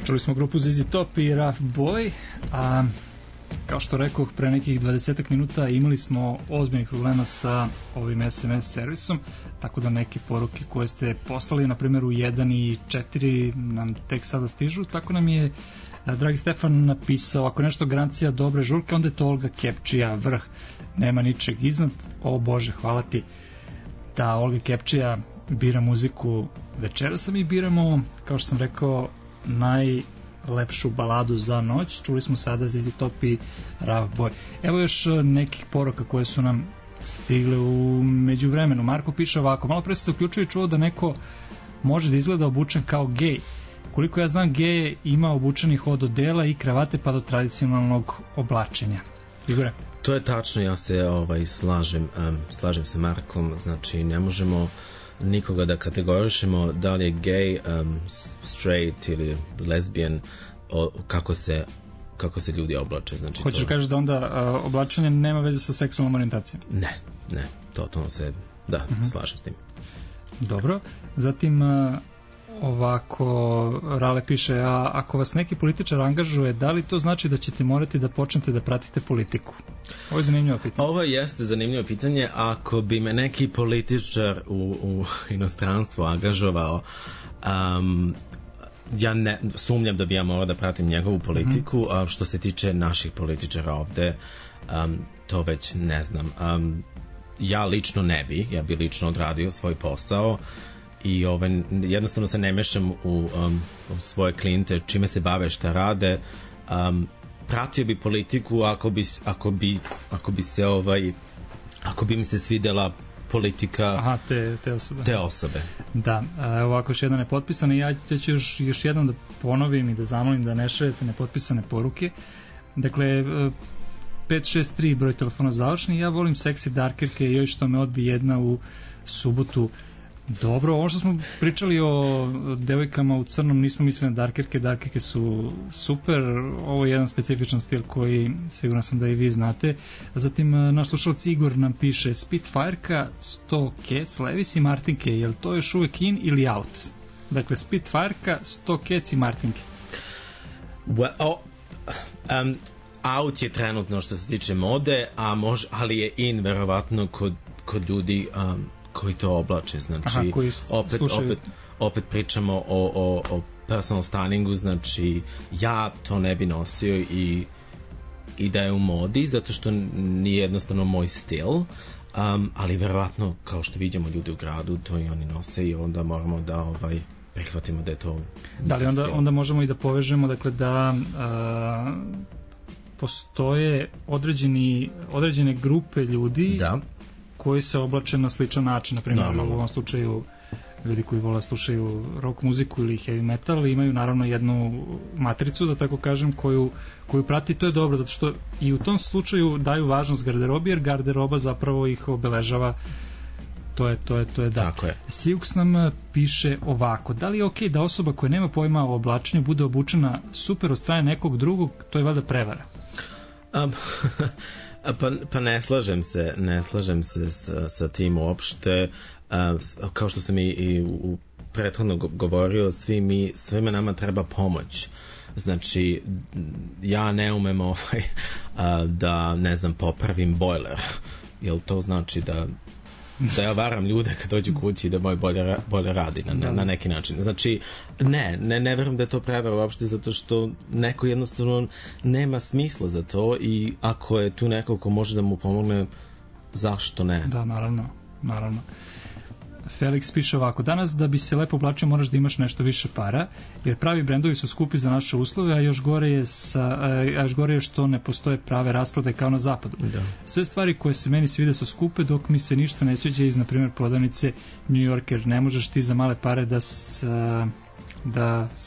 Čuli smo grupu ZZ Top i Rough Boy, a kao što rekoh, pre nekih 20 minuta imali smo ozbiljnih problema sa ovim SMS servisom, tako da neke poruke koje ste poslali, na primjer u 1 i 4 nam tek sada stižu, tako nam je dragi Stefan napisao, ako nešto garancija dobre žurke, onda je to Olga Kepčija, vrh, nema ničeg iznad. O Bože, hvala ti. Da, Olga Kepčija bira muziku večeras, a mi biramo, kao što sam rekao, najlepšu baladu za noć. Čuli smo sada ZZ Top i Rough Boy. Evo još nekih poruka koje su nam stigle u međuvremenu. Marko piše ovako, malo pre se uključio i čuo da neko može da izgleda obučen kao gej. Koliko ja znam, gej ima obučenih od odela i kravate pa do tradicionalnog oblačenja. Igore? To je tačno, ja se slažem se Markom, znači ne možemo nikoga da kategorišemo da li je gay, straight ili lesbian, kako se ljudi oblače. Znači, hoćeš da kažeš da onda oblačenje nema veze sa seksualnom orijentacijom? Ne, totalno se, slažem s tim. Dobro, zatim ovako, Rale piše, a ako vas neki političar angažuje, da li to znači da ćete morati da počnete da pratite politiku? Ovo je zanimljivo pitanje. Ovo jeste zanimljivo pitanje. Ako bi me neki političar u inostranstvu angažovao, ja ne sumnjam da bi ja morao da pratim njegovu politiku, a što se tiče naših političara ovde, to već ne znam. Ja lično ne bi, ja bi lično odradio svoj posao i jednostavno se ne mešam u svoje klijente, čime se bave, šta rade. Pratio bi politiku ako bi mi se svidela politika. Aha, te osobe. Da, ovako još jedna nepotpisana i ja ću još jednom da ponovim i da zamolim da ne šaljete nepotpisane poruke. Dakle, 563 broj telefona završni, ja volim seksi darkerke i još što me odbi jedna u subotu. Dobro, ovo što smo pričali o devojkama u crnom, nismo mislili na darkerke su super, ovo je jedan specifičan stil koji siguran sam da i vi znate. Zatim naš slušalac Igor nam piše Spitfire-ka, 100 Cats, Levis i Martinke, je li to još uvek in ili out? Dakle, Spitfire-ka, 100 Cats i Martinke. Out je trenutno što se tiče mode, ali je in verovatno kod ljudi koji to oblače, znači opet pričamo o personal stylingu, znači ja to ne bi nosio i da je u modi, zato što nije jednostavno moj stil, ali verovatno kao što vidimo ljudi u gradu to i oni nose i onda moramo da prihvatimo da je to da li onda možemo i da povežemo, dakle da postoje određene grupe ljudi koji se oblače na sličan način, na primjer u ovom slučaju ljudi koji vole slušaju rock muziku ili heavy metal imaju naravno jednu matricu, da tako kažem, koju prati, to je dobro, zato što i u tom slučaju daju važnost garderobi, jer garderoba zapravo ih obeležava. To je da. Tako je. Siux nam piše ovako, da li je okej da osoba koja nema pojma o oblačenju bude obučena super od strane nekog drugog, to je valjda prevara. Pa ne slažem se sa tim uopšte. Kao što sam i u prethodno govorio, svima nama treba pomoć. Znači, ja ne umem da, ne znam, popravim bojler. Jel to znači da ja varam ljude kad dođu kući da moj bolje radi na neki način. Znači, ne verujem da je to prevara uopšte, zato što neko jednostavno nema smisla za to i ako je tu neko ko može da mu pomogne, zašto ne? Da, naravno. Felix piše ovako, danas da bi se lepo oblačio moraš da imaš nešto više para, jer pravi brendovi su skupi za naše uslove, a još gore je što ne postoje prave rasprodaje kao na zapadu. Da. Sve stvari koje se meni svide su skupe, dok mi se ništa ne sviđa iz, na primjer, prodavnice New Yorker. Ne možeš ti za male pare da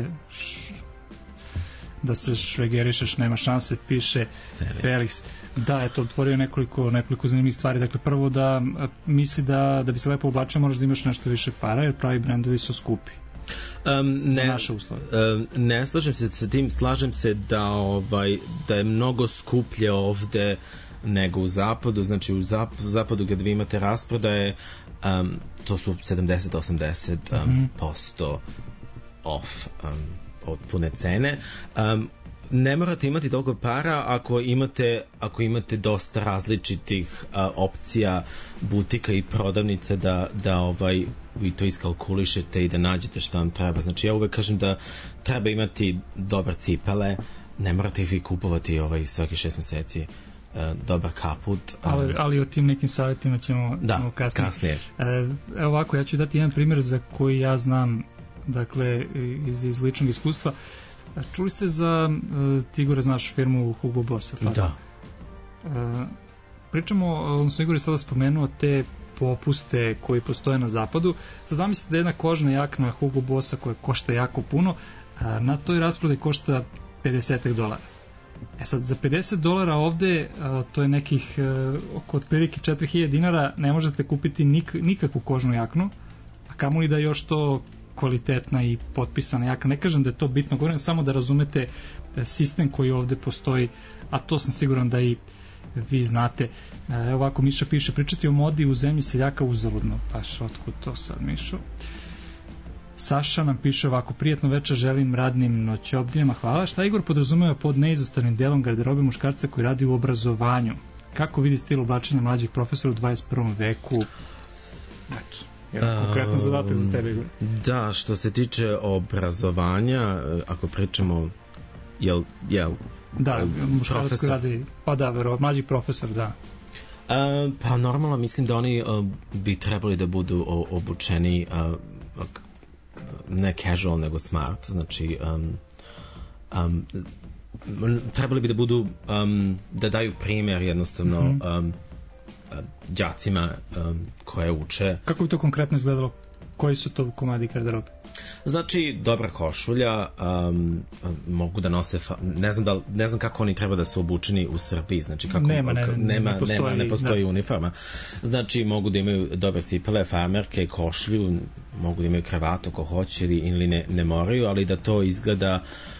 se švegerišeš, nema šanse, piše Felix. Da, eto, otvorio nekoliko zanimljivih stvari. Dakle, prvo da misli da bi se lepo oblačio moraš da imaš nešto više para, jer pravi brendovi su skupi za naše uslove. Ne slažem se sa tim, slažem se da je mnogo skuplje ovde nego u zapadu. Znači u zapadu kad vi imate rasprodaje, to su 70-80% off od pune cene. Ne morate imati toliko para ako imate dosta različitih opcija butika i prodavnica da vi to iskalkulišete i da nađete šta vam treba. Znači ja uvek kažem da treba imati dobar cipele, ne morate ih vi kupovati svaki 6 meseci, dobar kaput. Ali o tim nekim savjetima ćemo kasnije. Evo ovako, ja ću dati jedan primjer za koji ja znam, dakle, iz ličnog iskustva. Čuli ste za, ti Igore znaš firmu Hugo Boss? Da. Pričamo, odnosno Igor je sada spomenuo te popuste koji postoje na zapadu. Sad zamislite da jedna kožna jakna Hugo Bossa koja košta jako puno, na toj rasprodaji košta $50. Sad za $50 ovde, to je nekih oko otprilike $4.000, ne možete kupiti nikakvu kožnu jaknu, a kamoli da još to kvalitetna i potpisana jaka. Ne kažem da je to bitno, govorim samo da razumete sistem koji ovde postoji, a to sam siguran da i vi znate. Evo ovako, Miša piše, pričati o modi u zemlji seljaka uzaludno. Paš, otkud to sad, Mišo? Saša nam piše ovako, prijetno večer, želim radnim noćobdijama, hvala. Šta Igor podrazumeva pod neizostavnim delom garderobe muškarca koji radi u obrazovanju? Kako vidi stil oblačenja mlađih profesora u 21. veku? Eto, konkretan zadatak za tebe, Igor. Da, što se tiče obrazovanja, ako pričamo da, muškarac koji radi, pa da, mlađi profesor, da. Pa normalno mislim da oni bi trebali da budu obučeni ne casual nego smart, znači trebali bi da budu da daju primjer jednostavno đacima koje uče. Kako bi to konkretno izgledalo? Koji su to komadi garderobe? Znači, dobra košulja, mogu da nose, ne znam kako oni treba da su obučeni u Srbiji, znači kako ne postoji uniforma. Znači, mogu da imaju dobre cipele, farmerke, košulju, mogu da imaju kravatu ako hoće ili ne moraju, ali da to izgleda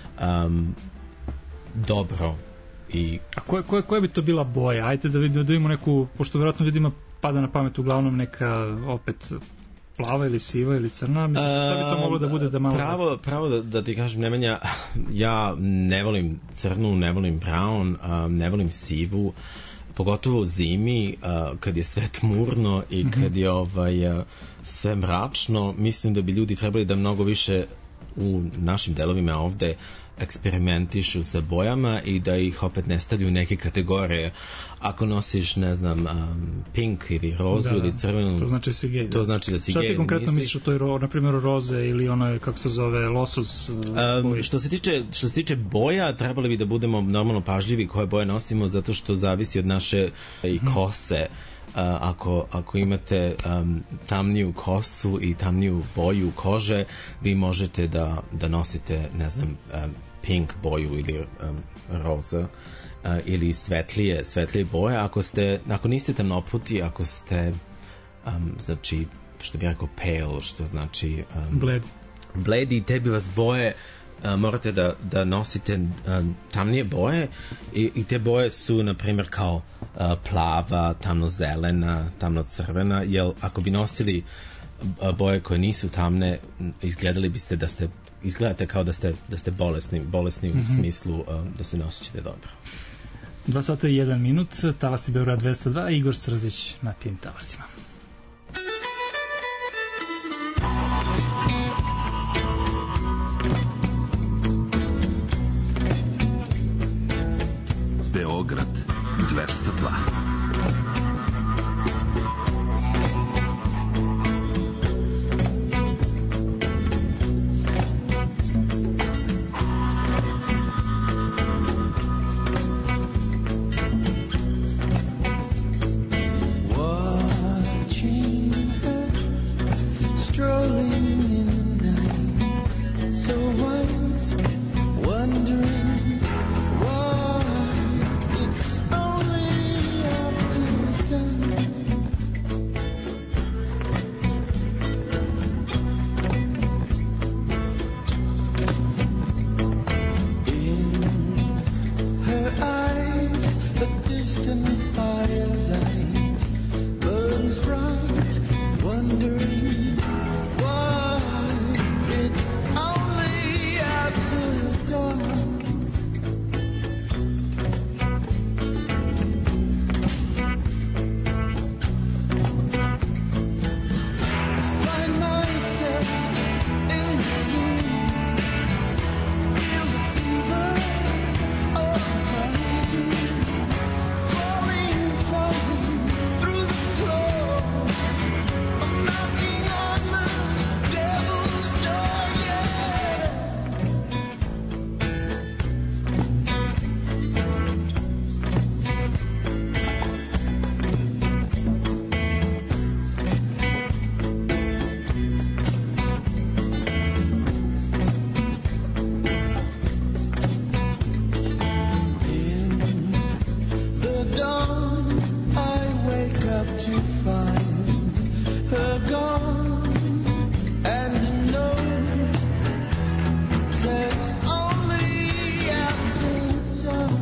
dobro. A koja bi to bila boja? Ajde da vidimo neku, pošto vjerojatno ljudima pada na pamet uglavnom neka opet plava ili siva ili crna, mislim šta bi to moglo da bude da malo... Pravo da ti kažem, Nemanja, ja ne volim crnu, ne volim brown, ne volim sivu, pogotovo u zimi, kad je sve tmurno i kad je sve mračno, mislim da bi ljudi trebali da mnogo više u našim delovima ovde eksperimentišu sa bojama i da ih opet ne stavljaju u neke kategorije. Ako nosiš, ne znam, pink ili rozu ili crvenu, to znači da si gej. To znači da si gej. Šta ti konkretno misliš o toj, na primjer, roze ili ono, kako se zove, losus? Što se tiče boja, trebali bi da budemo normalno pažljivi koje boje nosimo, zato što zavisi od naše i kose. Ako imate tamniju kosu i tamniju boju kože, vi možete da nosite, ne znam, pink boju ili roza ili svetlije boje. Ako niste tamnoputi, ako ste znači, što bih rekao pale, što znači bledi, te bi vas boje, morate da nosite tamnije boje i te boje su na primjer kao plava, tamno-zelena, tamno-crvena, jer ako bi nosili boje koje nisu tamne, izgledali biste izgledate kao da ste bolesni u smislu da se nosit dobro. 2 sata i 1 minut, Talasi Beograd 202, Igor Srzić na tim talasima. Beograd 202. Wondering why it's only to find her gone, and you know there's only after dark.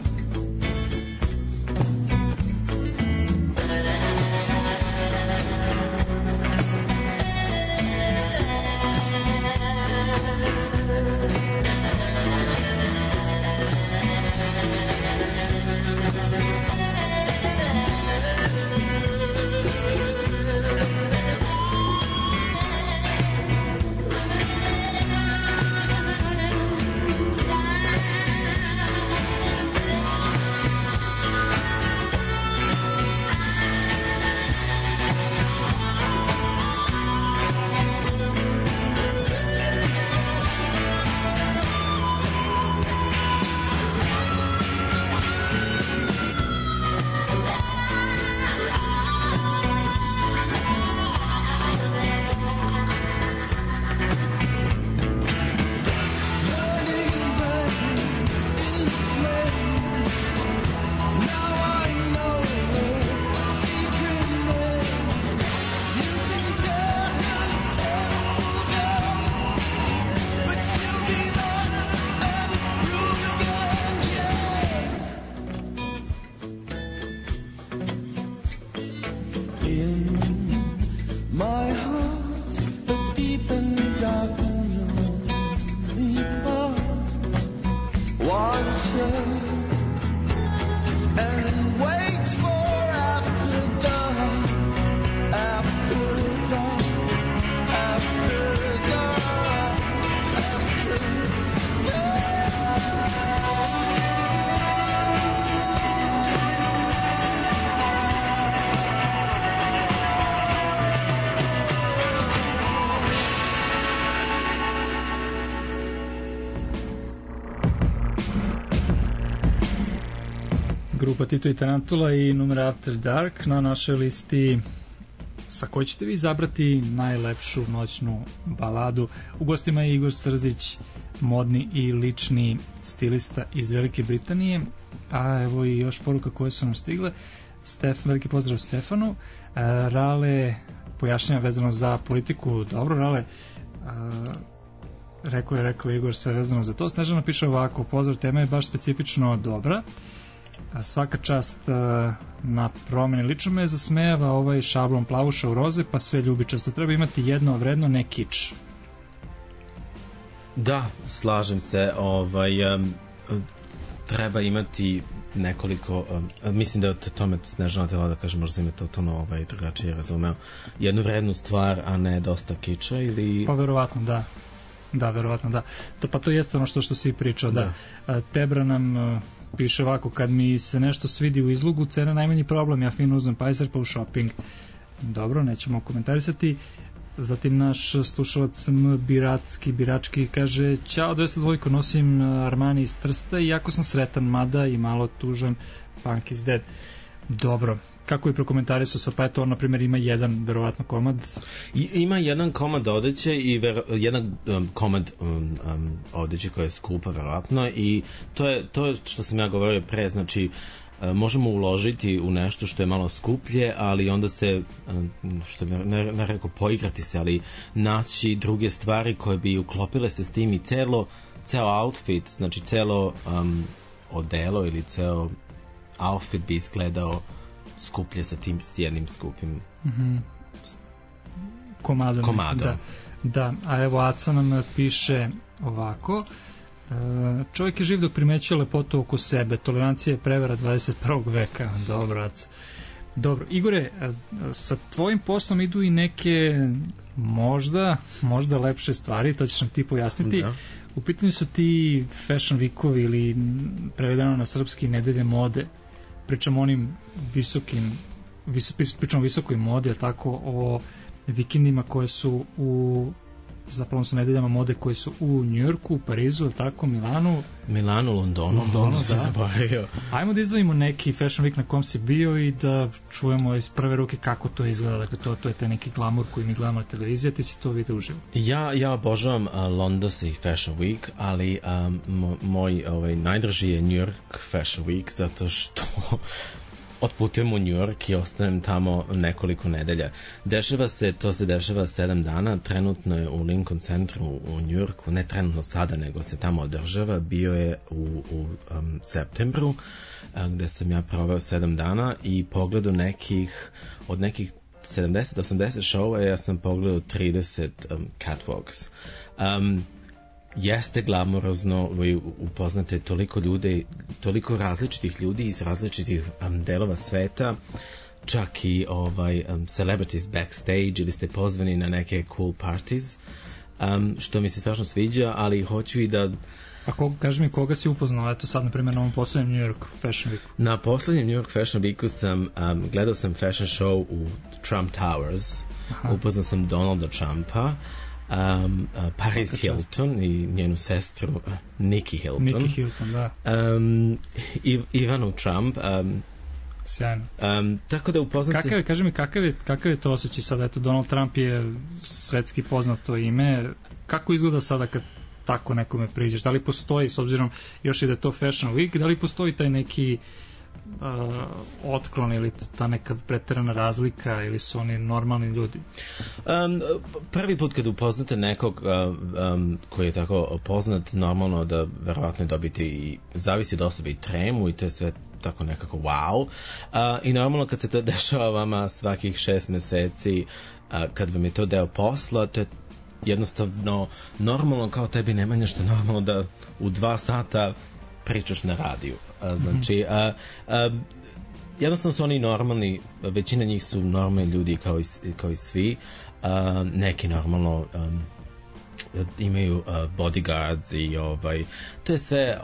Grupa Tito i Tarantula i numera After Dark na našoj listi sa kojoj ćete vi izabrati najlepšu noćnu baladu. U gostima je Igor Srzić, modni i lični stilista iz Velike Britanije, a evo i još poruka koje su nam stigle. Veliki pozdrav Stefanu. Rale pojašnjava vezano za politiku. Dobro, Rale, rekao Igor sve vezano za to. Snežana piše ovako: pozdrav, tema je baš specifično dobra. Svaka čast na promjeni. Lično me zasmejava ovaj šablon plavuša u roze, pa sve ljubičasto. Treba imati jedno vredno, ne kič. Da, slažem se. Treba imati nekoliko, mislim da je tome Snežana tela da kaže, možda sam je to drugačije razumeo, jednu vrednu stvar, a ne dosta kiča, ili... Pa verovatno, da. Da, verovatno, da. To jeste ono što si pričao, da. Tebra nam piše ovako: kad mi se nešto svidi u izlogu, cena najmanji problem, ja fino uzmem pajser pa u shopping. Dobro, nećemo komentarisati. Zatim naš slušalac Birački kaže: ćao, 202, nosim Armani iz Trsta i jako sam sretan, mada i malo tužan, Punk is dead. Dobro, kako je prokomentarisao sa, pa eto, on na primjer ima jedan verovatno komad. Ima jedan komad odeće i jedan komad odeće koja je skupa verovatno, i to je što sam ja govorio pre, znači možemo uložiti u nešto što je malo skuplje, ali onda se, što bi ne rekao poigrati se, ali naći druge stvari koje bi uklopile se s tim i ceo outfit, znači celo odelo ili ceo outfit bi izgledao skuplje sa tim s jednim skupim komadom. Da, a evo Aca nam piše ovako: čovjek je živ dok primećuje lepotu oko sebe, tolerancija je prevara 21. veka. Dobro, Aca. Dobro, Igore, sa tvojim poslom idu i neke možda lepše stvari, to ćeš nam ti pojasniti. Da. U pitanju su ti fashion weekovi ili prevedeno na srpski nedelje mode. Pričamo onim pričamo visokoj modi, tako, o vikendima koje su zapravo su nedeljama mode koje su u Njujorku, Parizu, tako, Milanu, Londonu da. Ajmo da izdvojimo neki fashion week na kom si bio i da čujemo iz prve ruke kako to izgleda. Dakle, to je taj neki glamur koji mi gledamo na televiziji, ti si to vidio uživo. Ja obožavam londonski fashion week, ali moj najdraži je New York fashion week, zato što otputujem u New York i ostanem tamo nekoliko nedelja. To se dešava 7 dana, trenutno je u Lincoln centru u New Yorku, ne trenutno sada, nego se tamo održava, bio je u septembru, gde sam ja proveo 7 dana i pogledao od nekih 70-80 šova, ja sam pogledao 30 catwalks. Jeste glamurozno, vi upoznate toliko različitih ljudi iz različitih delova sveta, čak i celebrities backstage, ili ste pozvani na neke cool parties, što mi se strašno sviđa, ali hoću i da... A kaži mi, koga si upoznao, eto sad, na primjer, na ovom poslednjem New York Fashion Weeku? Na poslednjem New York Fashion Weeku gledao sam fashion show u Trump Towers. Aha. Upoznao sam Donalda Trumpa, Paris Hilton i njenu sestru Nikki Hilton, da. Ivanu Trump. Sjajno. Tako da upoznate... Kaži mi, kakav je to osjećaj sada? Eto, Donald Trump je svetski poznato ime. Kako izgleda sada kad tako nekome priđeš? Da li postoji, s obzirom još i da je to Fashion Week, da li postoji taj neki otklon ili ta neka preterana razlika, ili su oni normalni ljudi? Prvi put kad upoznate nekog koji je tako poznat, normalno da verovatno dobiti i zavisi od osobe i tremu i to je sve tako nekako wow. I normalno kad se to dešava vama svakih 6 meseci, kad vam je to deo posla, to je jednostavno normalno, kao tebi nema nešto normalno da u 2 sata pričaš na radiju. Znači, jednostavno su oni normalni, većina njih su normalni ljudi kao i svi. Neki normalno imaju bodyguards i to je sve,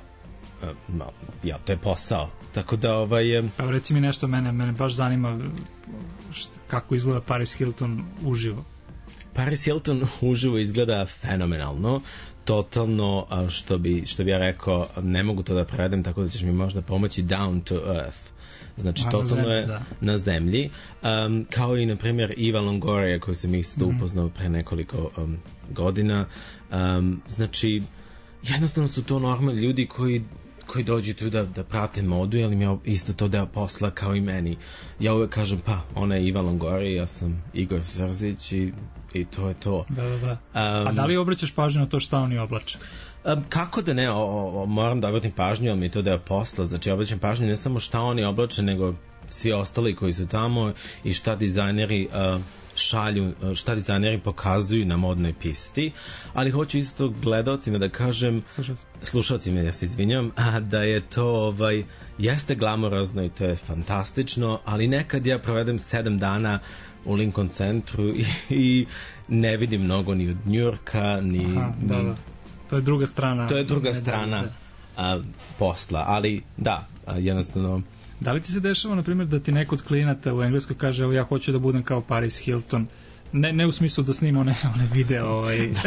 to je posao. Tako da Pa reci mi nešto, mene baš zanima kako izgleda Paris Hilton uživo. Paris Hilton uživo izgleda fenomenalno, totalno, što bi ja rekao, ne mogu to da prevedem, tako da ćeš mi možda pomoći, down to earth. Znači, totalno je na zemlji. Kao i, na primjer, Eva Longoria, koju sam isto upoznao pre nekoliko godina. Znači, jednostavno su to normalni ljudi koji dođu tu da prate modu, jer im je isto to deo posla kao i meni. Ja uvek kažem, pa, ona je Eva Longoria, ja sam Igor Srzić i to je to. Da. A da li obraćaš pažnju na to šta oni oblače? Kako da ne, moram da obratim pažnju, jer mi je to deo posla, znači obraćam pažnju ne samo šta oni oblače, nego svi ostali koji su tamo i šta dizajneri šalju, šta dizajneri pokazuju na modnoj pisti, ali hoću isto gledalcima da kažem, slušalcima, ja se izvinjam, da je to jeste glamurozno i to je fantastično, ali nekad ja provedem 7 dana u Lincoln centru i ne vidim mnogo ni od New Yorka, da. To je druga strana. To je druga strana posla, ali da, jednostavno. Da li ti se dešava, na primjer, da ti neko od klijenata u Engleskoj kaže, evo ja hoću da budem kao Paris Hilton, ne u smislu da snima one video,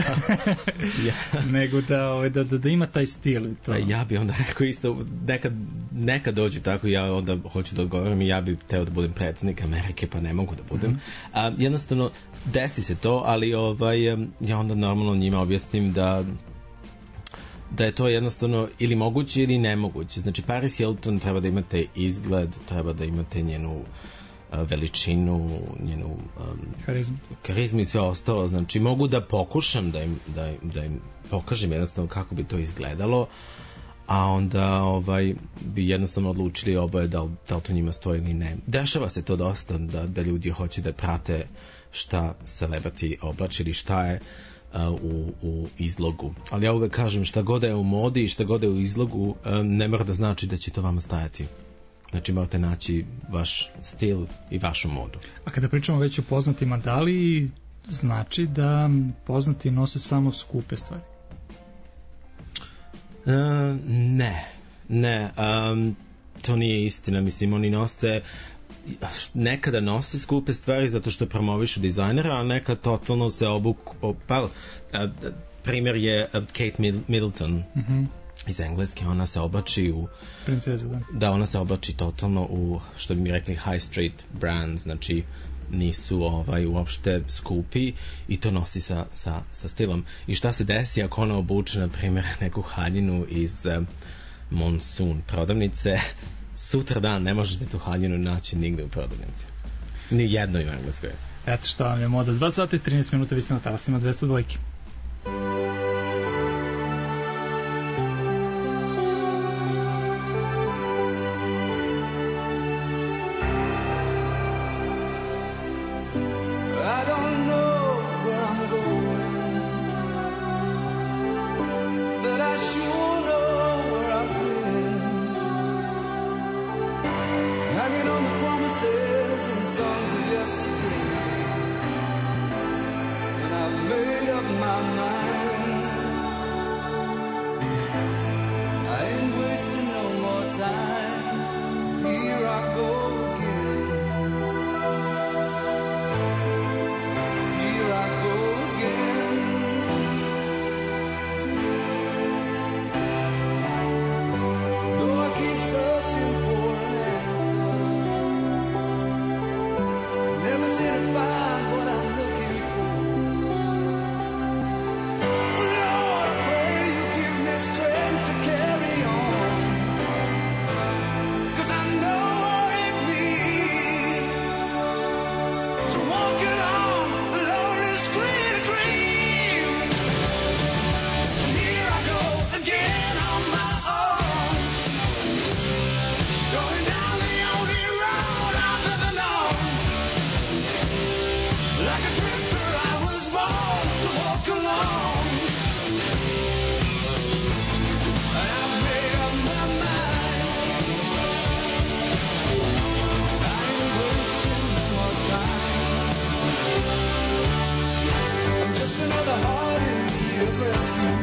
nego da ima taj stil i to. Ja bi onda rekao isto, nekad dođu tako, ja onda hoću da odgovorim i ja bi teo da budem predsjednik Amerike, pa ne mogu da budem. Jednostavno, desi se to, ali ja onda normalno njima objasnim da je to jednostavno ili moguće ili nemoguće. Znači, Paris Hilton treba da imate izgled, treba da imate njenu veličinu, njenu karizmu i sve ostalo. Znači, mogu da pokušam da im pokažem jednostavno kako bi to izgledalo, a onda bi jednostavno odlučili oboje da li to njima stoji ili ne. Dešava se to dosta, da ljudi hoće da prate šta celebrity oblači ili šta je u izlogu. Ali ja uvek kažem, šta god je u modi i šta god je u izlogu, ne mora da znači da će to vama stajati. Znači, morate naći vaš stil i vašu modu. A kada pričamo već o poznatima, da li znači da poznati nose samo skupe stvari? Ne. To nije istina. Mislim, oni nekada nose skupe stvari zato što promovišu dizajnera, a nekad totalno se primjer je Kate Middleton iz Engleske. Ona se oblači u princeza, da, ona se oblači totalno u, što bi mi rekli, high street brand, znači nisu uopšte skupi i to nosi sa stilom. I šta se desi ako ona obuče, na primjer, neku haljinu iz Monsoon prodavnice, sutra dan ne možete tu haljinu naći nigde u prodavnici. Ni jednoj u Engleskoj. Eto šta vam je moda. 2 sata i 13 minuta, vi ste na talasima 202. I don't know where I'm going, but I sure know where I've been. Hanging on the promises and songs of yesterday, and I've made up my mind. I ain't wasting no more time. Here I go again. Here I go again. Though I keep searching for an answer, never seem to find what I'm looking for. Lord, I pray you give me strength to carry on, 'cause I know what it means to walk along the lonely street of dreams. And here I go again on my own, going down the only road I've ever known. Like a drifter I was born to walk alone, and I've made up my mind. I ain't wasting no more time. I'm just another heart in need of rescue,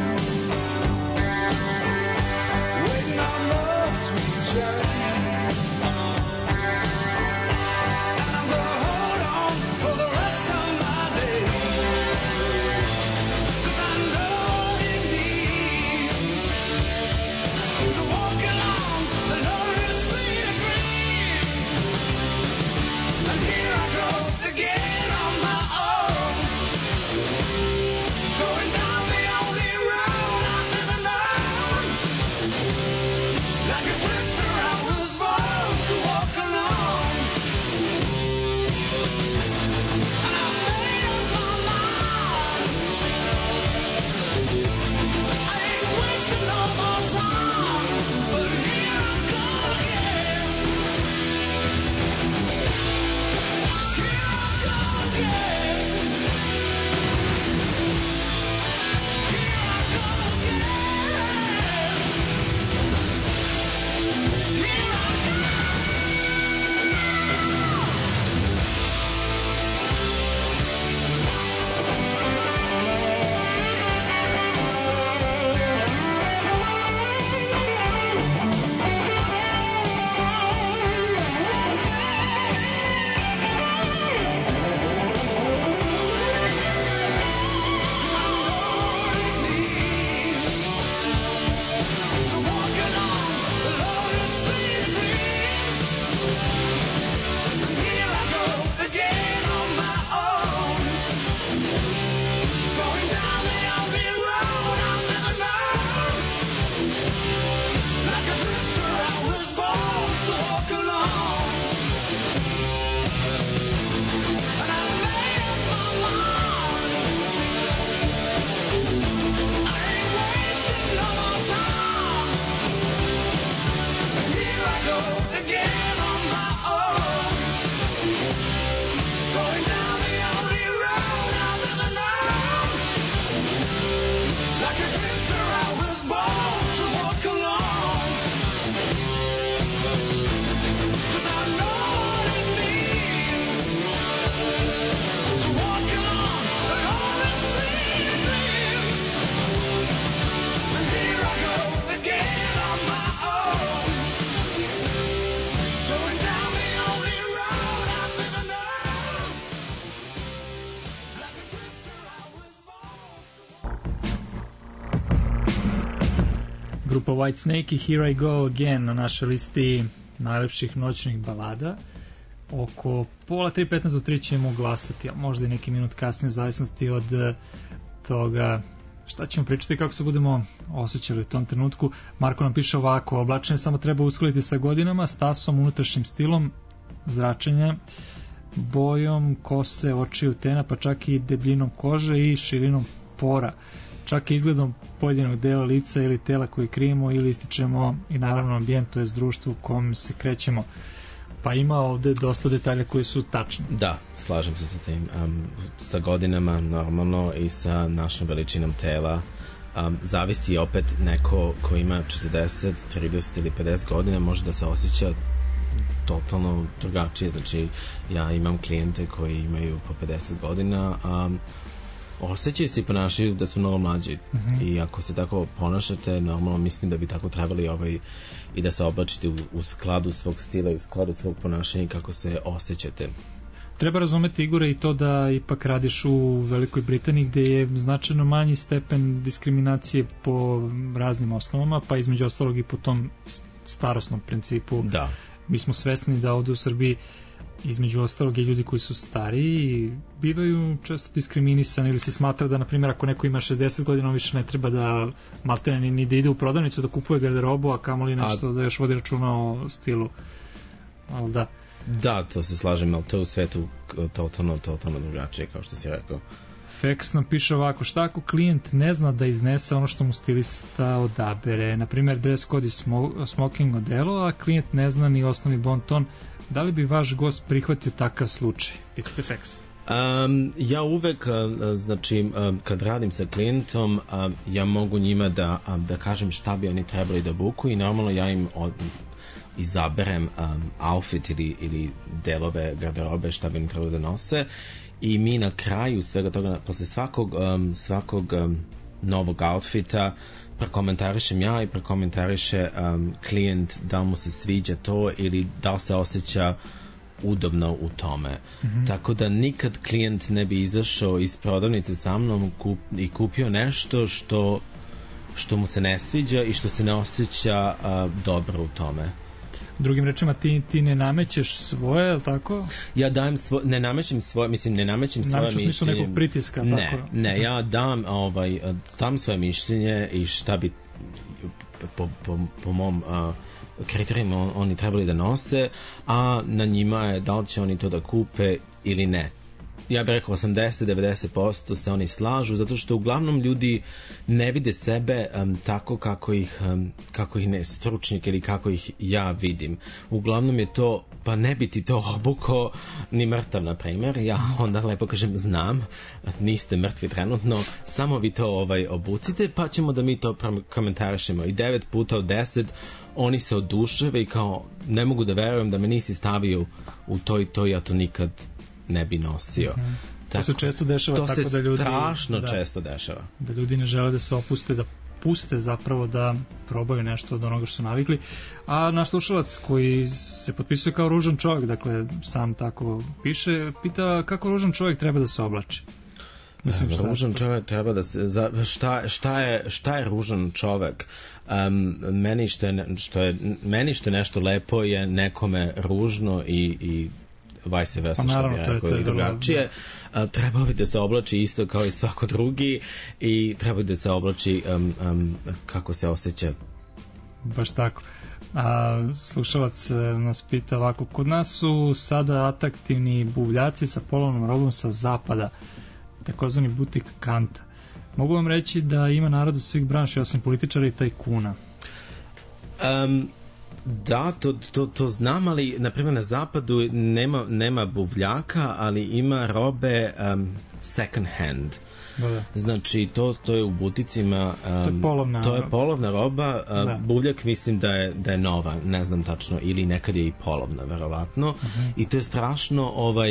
waiting on love's sweet charity. And I'm gonna hold on for the rest of my days, 'cause I know what it means to walk along the lonely street of dreams. And here I go again on my own, going down the only road I've ever known. Like a drifter I was born to walk alone, and I made up my mind. I ain't wasting no more time, but here I go again. Here I go again. Here I go again. Here I to walk along the lonely street of dreams. And here I go again on my own, going down the only road I've ever known. Like a drifter I was born to walk alone, and I made up my mind. I ain't wasting no more time. Here I go again on my own, going down the only road I've ever known. Like a drifter I was born to walk alone, 'cause I know what it means to walk along the lonely street of dreams. And here I go again on my own, going down the only road I've ever known. Like a drifter I was born to. Grupa White Snake i Here I Go Again na našoj listi najlepših noćnih balada. Oko pola 3:15 do 3 ćemo glasati, a možda i neki minut kasnije u zavisnosti od toga Šta ćemo pričati kako se budemo osjećali u tom trenutku? Marko nam piše ovako: oblačenje samo treba uskladiti sa godinama, stasom, unutrašnjim stilom zračenja, bojom kose, očiju, tena, pa čak i debljinom kože i širinom pora, čak i izgledom pojedinog dela lica ili tela koji krijemo ili ističemo, i naravno ambijent, to je društvo u kom se krećemo. Pa ima ovde dosta detalja koji su tačni. Da, slažem se sa tim. Sa godinama normalno i sa našom veličinom tela. Zavisi opet, neko ko ima 40, 30 ili 50 godina može da se osjeća totalno drugačije. Znači, ja imam klijente koji imaju po 50 godina, a osjećaju se i ponašaju da su mnogo mlađi. I ako se tako ponašate, normalno mislim da bi tako trebali i da se oblačite u skladu svog stila i u skladu svog ponašanja kako se osjećate. Treba razumeti, Igore, i to da ipak radiš u Velikoj Britaniji gde je značajno manji stepen diskriminacije po raznim osnovama, pa između ostalog i po tom starosnom principu. Da. Mi smo svesni da ovde u Srbiji između ostalog i ljudi koji su stariji bivaju često diskriminisani ili se smatra da, na primjer, ako neko ima 60 godina, on više ne treba da maltene ni da ide u prodavnicu da kupuje garderobu, a kamoli nešto da još vodi računa o stilu. Ali da. Da, to se slažem, ali to je u svetu totalno drugačije, kao što si rekao. Fex nam piše ovako: šta ako klijent ne zna da iznese ono što mu stilista odabere, na primjer dress code i smoking odelo, a klijent ne zna ni osnovni bon ton, da li bi vaš gost prihvatio takav slučaj? Pitate Fex. Ja uvek, znači, kad radim sa klijentom, ja mogu njima da kažem šta bi oni trebali da buku i normalno ja im izaberem outfit ili delove garderobe šta bi oni trebali da nose i mi na kraju svega toga, posle svakog novog outfita prekomentarišem ja i prekomentariše klijent da mu se sviđa to ili da se osjeća udobno u tome. Tako da nikad klijent ne bi izašao iz prodavnice sa mnom i kupio nešto što mu se ne sviđa i što se ne osjeća dobro u tome. Drugim rečima, ti ne namećeš svoje, je li tako? Ja dajem ne namećem svoje mišljenje. Namećeš u smislu nekog pritiska, tako? Ne, ja dam svoje mišljenje i šta bi po mom kriterijima oni trebali da nose, a na njima je da li će oni to da kupe ili ne. Ja bih rekao 80-90% se oni slažu, zato što uglavnom ljudi ne vide sebe tako kako ih ne stručnjak ili kako ih ja vidim. Uglavnom je to, pa ne bi ti to obuko ni mrtav, na primjer. Ja onda lepo kažem, znam, niste mrtvi trenutno, samo vi to obucite, pa ćemo da mi to komentarišemo. I 9 puta od 10 oni se oduševe i kao, ne mogu da verujem da me nisi stavio u to i to, ja to nikad ne bi nosio. To se često dešava, tako da ljudi... To se strašno često dešava. Da ljudi ne žele da se opuste, da puste zapravo da probaju nešto od onoga što su navikli. A naš slušalac koji se potpisuje kao ružan čovjek, dakle sam tako piše, pita kako ružan čovjek treba da se oblači. Mislim, ružan čovjek treba da se... Šta je ružan čovjek? Meni što je nešto lepo je nekome ružno i vice versa, pa naravno, što bi rekao i drugačije. Treba bi da se oblači isto kao i svako drugi i treba da se oblači kako se osjeća. Baš tako. Slušalac nas pita ovako: kod nas su sada atraktivni buvljaci sa polovnom robom sa zapada, takozvani butik kanta. Mogu vam reći da ima naroda svih branši osim političara i tajkuna. Da, to znam, ali na primjer na zapadu nema buvljaka, ali ima robe second hand. Da. Znači to je u buticima, to je polovna roba. Buvljak mislim da je nova, ne znam tačno, ili nekad je i polovna verovatno. I to je strašno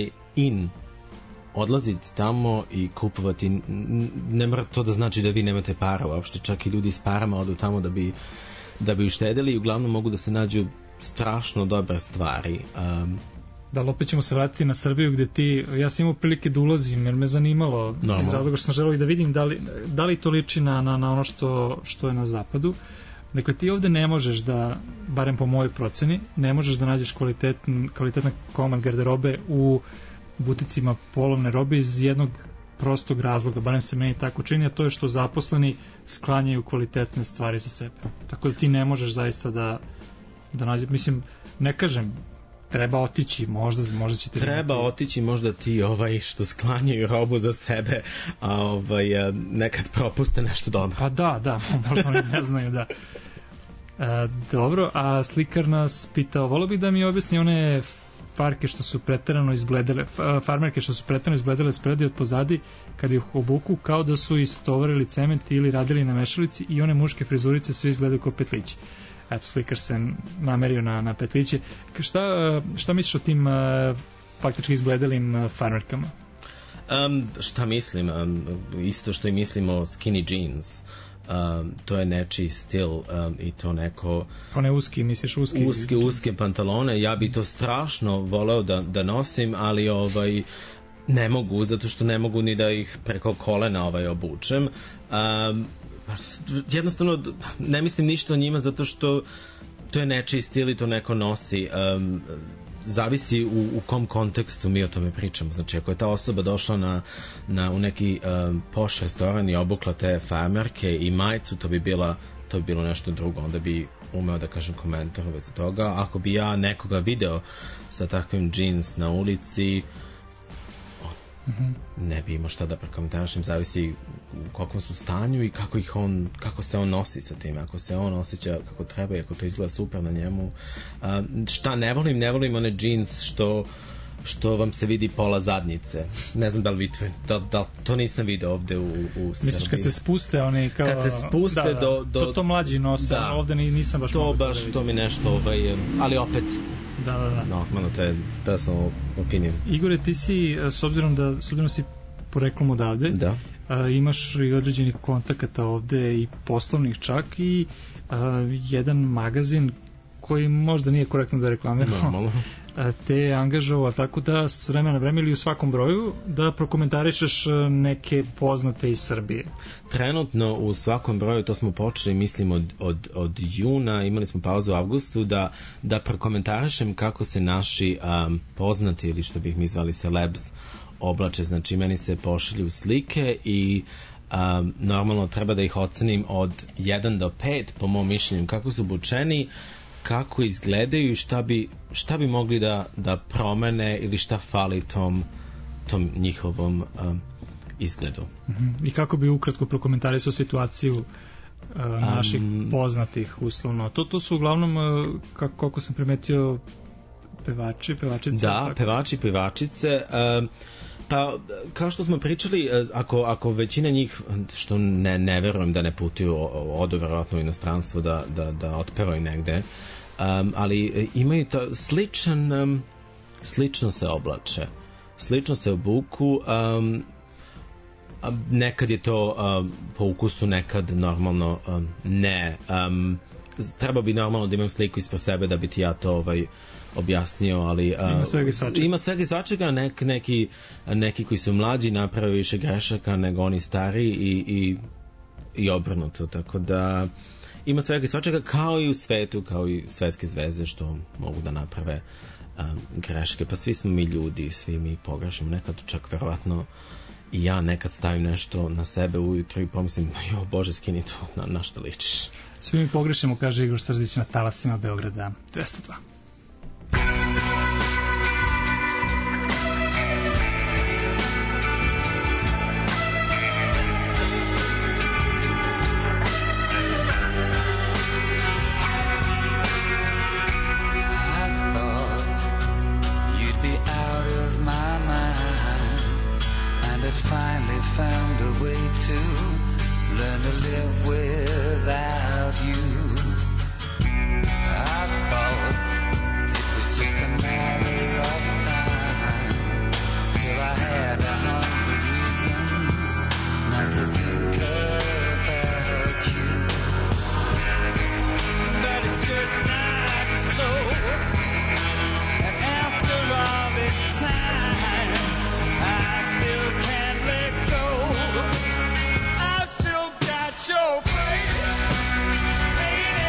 odlaziti tamo i kupovati. Ne mora to da znači da vi nemate para uopšte, čak i ljudi s parama odu tamo da bi uštedili i uglavnom mogu da se nađu strašno dobre stvari. Da, opet ćemo se vratiti na Srbiju gde ja sam imao prilike da ulazim jer me zanimalo iz razloga što sam želeo i da vidim da li to liči na ono što je na zapadu. Dakle, ti ovde ne možeš da, barem po mojoj proceni, ne možeš da nađeš kvalitetna komad garderobe u buticima polovne robe iz jednog prostog razloga, barem se meni tako čini, a to je što zaposleni sklanjaju kvalitetne stvari za sebe. Tako da ti ne možeš zaista da nađe, mislim, ne kažem, treba otići, možda će ti... Treba otići, možda ti što sklanjaju robu za sebe, a nekad propuste nešto dobro. Pa da, možda oni ne znaju, da. Dobro, a slikar nas pitao, volio bih da mi objasni one farmerke što su preterano izbledele spredi od pozadi kad ih obuku kao da su istovarili cement ili radili na mešalici i one muške frizurice sve izgledaju kao petlići. Eto, slikar se namerio na petliće. Šta misliš o tim faktički izbledelim farmerkama? Šta mislim? Isto što i mislimo o skinny jeans. To je nečiji stil i to neko... One uski, misliš uske pantalone. Ja bi to strašno voleo da nosim, ali ne mogu, zato što ne mogu ni da ih preko kolena obučem. Jednostavno ne mislim ništa o njima, zato što to je nečiji stil i to neko nosi. Zavisi u kom kontekstu mi o tome pričamo. Znači, ako je ta osoba došla u neki poš restoran i obukla te farmerke i majicu, to bi bilo nešto drugo. Onda bi umeo da kažem komentar uvezi toga. Ako bi ja nekoga video sa takvim džins na ulici, ne bi imao šta da prekomentarišem, zavisi u kakvom su stanju i kako se on nosi sa tim. Ako se on osjeća kako treba i ako to izgleda super na njemu. Šta ne volim one jeans što vam se vidi pola zadnjice. Ne znam da li vidite, da to nisam video ovde u Srbiji. Misliš kad se spuste oni kao... Kad se spuste to mlađi nose, ovde nisam baš mogu to baš, to mi nešto, ali opet Da. Normalno, to je personal opinion. Igore, ti si, s obzirom si poreklom odavde, imaš i određenih kontakata ovde i poslovnih čak i jedan magazin koji možda nije korektno da reklamiramo, te je angažovao tako da s vremena na vreme ili u svakom broju da prokomentarišeš neke poznate iz Srbije. Trenutno u svakom broju, to smo počeli mislim od juna, imali smo pauzu u avgustu, da prokomentarišem kako se naši poznati ili što bih mi zvali celebs oblače. Znači meni se pošalju slike i normalno treba da ih ocenim od 1 do 5 po mom mišljenju kako su obučeni, kako izgledaju i šta bi mogli da promene ili šta fali tom njihovom izgledu. I kako bi ukratko prokomentarisao situaciju naših poznatih uslovno? To su uglavnom, kako sam primetio, pevačice. Da, pevači, pevačice. Pa, kao što smo pričali, ako većina njih, što ne verujem da ne putuju, odu verovatno u inostranstvo da otpevaju negde, ali imaju to slično se oblače, slično se obuku, nekad je to po ukusu, nekad normalno ne. Treba bi normalno da imam sliku ispred sebe da bi ti ja to objasnio, ali ima svega i svačega. Neki koji su mlađi naprave više grešaka nego oni stari i obrnuto, tako da ima svega i svačega, kao i u svetu, kao i svetske zvezde što mogu da naprave greške. Pa svi smo mi ljudi, svi mi pogrešimo, nekad čak verovatno i ja nekad stavim nešto na sebe ujutro i pomislim, jo Bože, skini to, na što ličiš. Svi mi pogrešimo, kaže Igor Srdić na talasima Beograda 202. Found a way to learn to live without you. I thought it was just a matter of time till I had 100 reasons not to think about you. But it's just not so. And after all this time, I still can't let go. I've still got your face, baby.